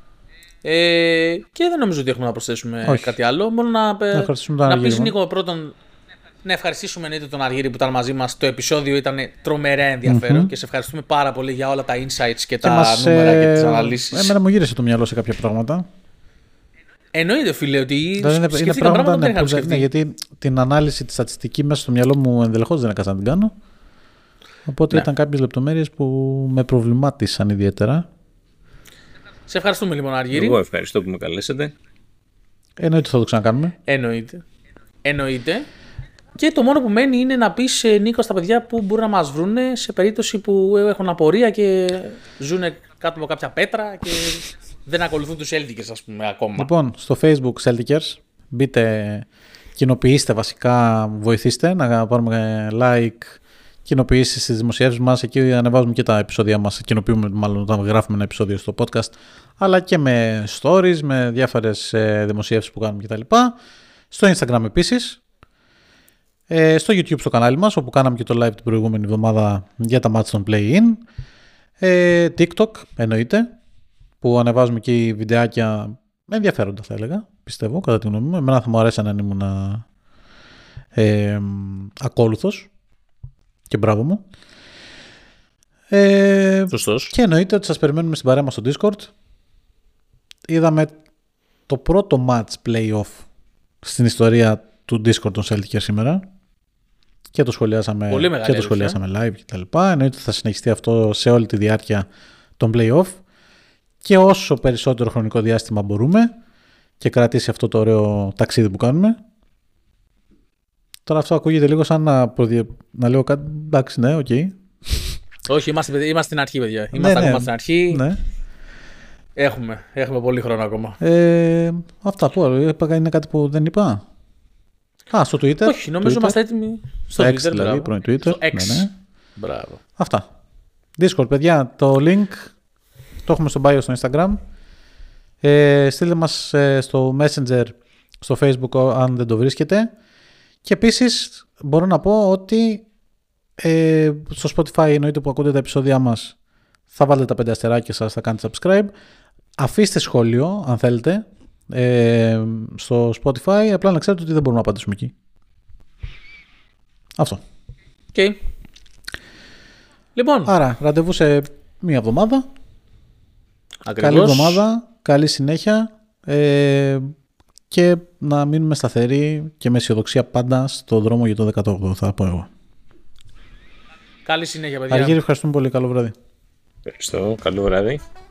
Και δεν νομίζω ότι έχουμε να προσθέσουμε κάτι άλλο. Μόνο να πεις, Νίκο, πρώτον. Να ευχαριστήσουμε εννοείται τον Αργύρη που ήταν μαζί μας. Το επεισόδιο ήταν τρομερά ενδιαφέρον και σε ευχαριστούμε πάρα πολύ για όλα τα insights και τα νούμερα και τις αναλύσεις. Εμένα μου γύρισε το μυαλό σε κάποια πράγματα. Εννοείται, φίλε, ότι είναι πράγματα που δεν είχαμε σκεφτεί. Ναι, γιατί την ανάλυση, τη στατιστική μέσα στο μυαλό μου ενδελεχώς δεν έκανα να την κάνω. Οπότε ήταν κάποιες λεπτομέρειες που με προβλημάτισαν ιδιαίτερα. Σε ευχαριστούμε λοιπόν, Αργύρη. Εγώ ευχαριστώ που με καλέσατε. Εννοείται θα το ξανακάνουμε. Εννοείται. Και το μόνο που μένει είναι να πεις, Νίκο, στα παιδιά που μπορούν να μας βρούνε σε περίπτωση που έχουν απορία και ζουν κάτω από κάποια πέτρα και δεν ακολουθούν τους Celtics, ας πούμε, ακόμα. Λοιπόν, στο Facebook Celtics, μπείτε, κοινοποιήστε βασικά, βοηθήστε να πάρουμε like, κοινοποιήσεις στις δημοσιεύσεις μας. Εκεί ανεβάζουμε και τα επεισόδια μας, κοινοποιούμε μάλλον όταν γράφουμε ένα επεισόδιο στο podcast, αλλά και με stories, με διάφορες δημοσιεύσεις που κάνουμε κτλ. Στο Instagram επίσης. Στο YouTube στο κανάλι μας, όπου κάναμε και το live την προηγούμενη εβδομάδα για τα match των play-in. TikTok εννοείται, που ανεβάζουμε και βιντεάκια ενδιαφέροντα θα έλεγα, πιστεύω, κατά τη γνώμη μου. Εμένα θα μου αρέσει αν ήμουν ακόλουθος και μπράβο μου. Σωστός. Και εννοείται ότι σας περιμένουμε στην παρέα μας στο Discord. Είδαμε το πρώτο match play-off στην ιστορία του Discord των Celtics σήμερα. Και το σχολιάσαμε, live κτλ. Εννοείται ότι θα συνεχιστεί αυτό σε όλη τη διάρκεια των play-off και όσο περισσότερο χρονικό διάστημα μπορούμε και κρατήσει αυτό το ωραίο ταξίδι που κάνουμε. Τώρα αυτό ακούγεται λίγο σαν να λέω κάτι. Εντάξει, ναι, οκ. Όχι, είμαστε στην αρχή, παιδιά. Είμαστε ακόμα στην αρχή. Ναι. Έχουμε πολύ χρόνο ακόμα. Αυτά που είναι κάτι που δεν είπα. Στο Twitter. Όχι, νομίζω είμαστε έτοιμοι. Στο X, Twitter, δηλαδή, πρώην Twitter. Στο X. Ναι. Μπράβο. Αυτά. Discord, παιδιά, το link το έχουμε στο bio στο Instagram. Στείλτε μας στο Messenger, στο Facebook αν δεν το βρίσκετε. Και επίσης μπορώ να πω ότι στο Spotify εννοείται που ακούτε τα επεισόδια μας, θα βάλετε τα 5 αστεράκια σας, θα κάνετε subscribe. Αφήστε σχόλιο αν θέλετε στο Spotify, απλά να ξέρετε ότι δεν μπορούμε να απαντήσουμε εκεί. Αυτό. Okay. Λοιπόν. Άρα, ραντεβού σε μία εβδομάδα. Ακριβώς. Καλή εβδομάδα, καλή συνέχεια και να μείνουμε σταθεροί και με αισιοδοξία πάντα στο δρόμο για το 18ο, θα πω εγώ. Καλή συνέχεια, παιδιά. Αργύρη, ευχαριστούμε πολύ. Καλό βράδυ. Ευχαριστώ. Καλό βράδυ.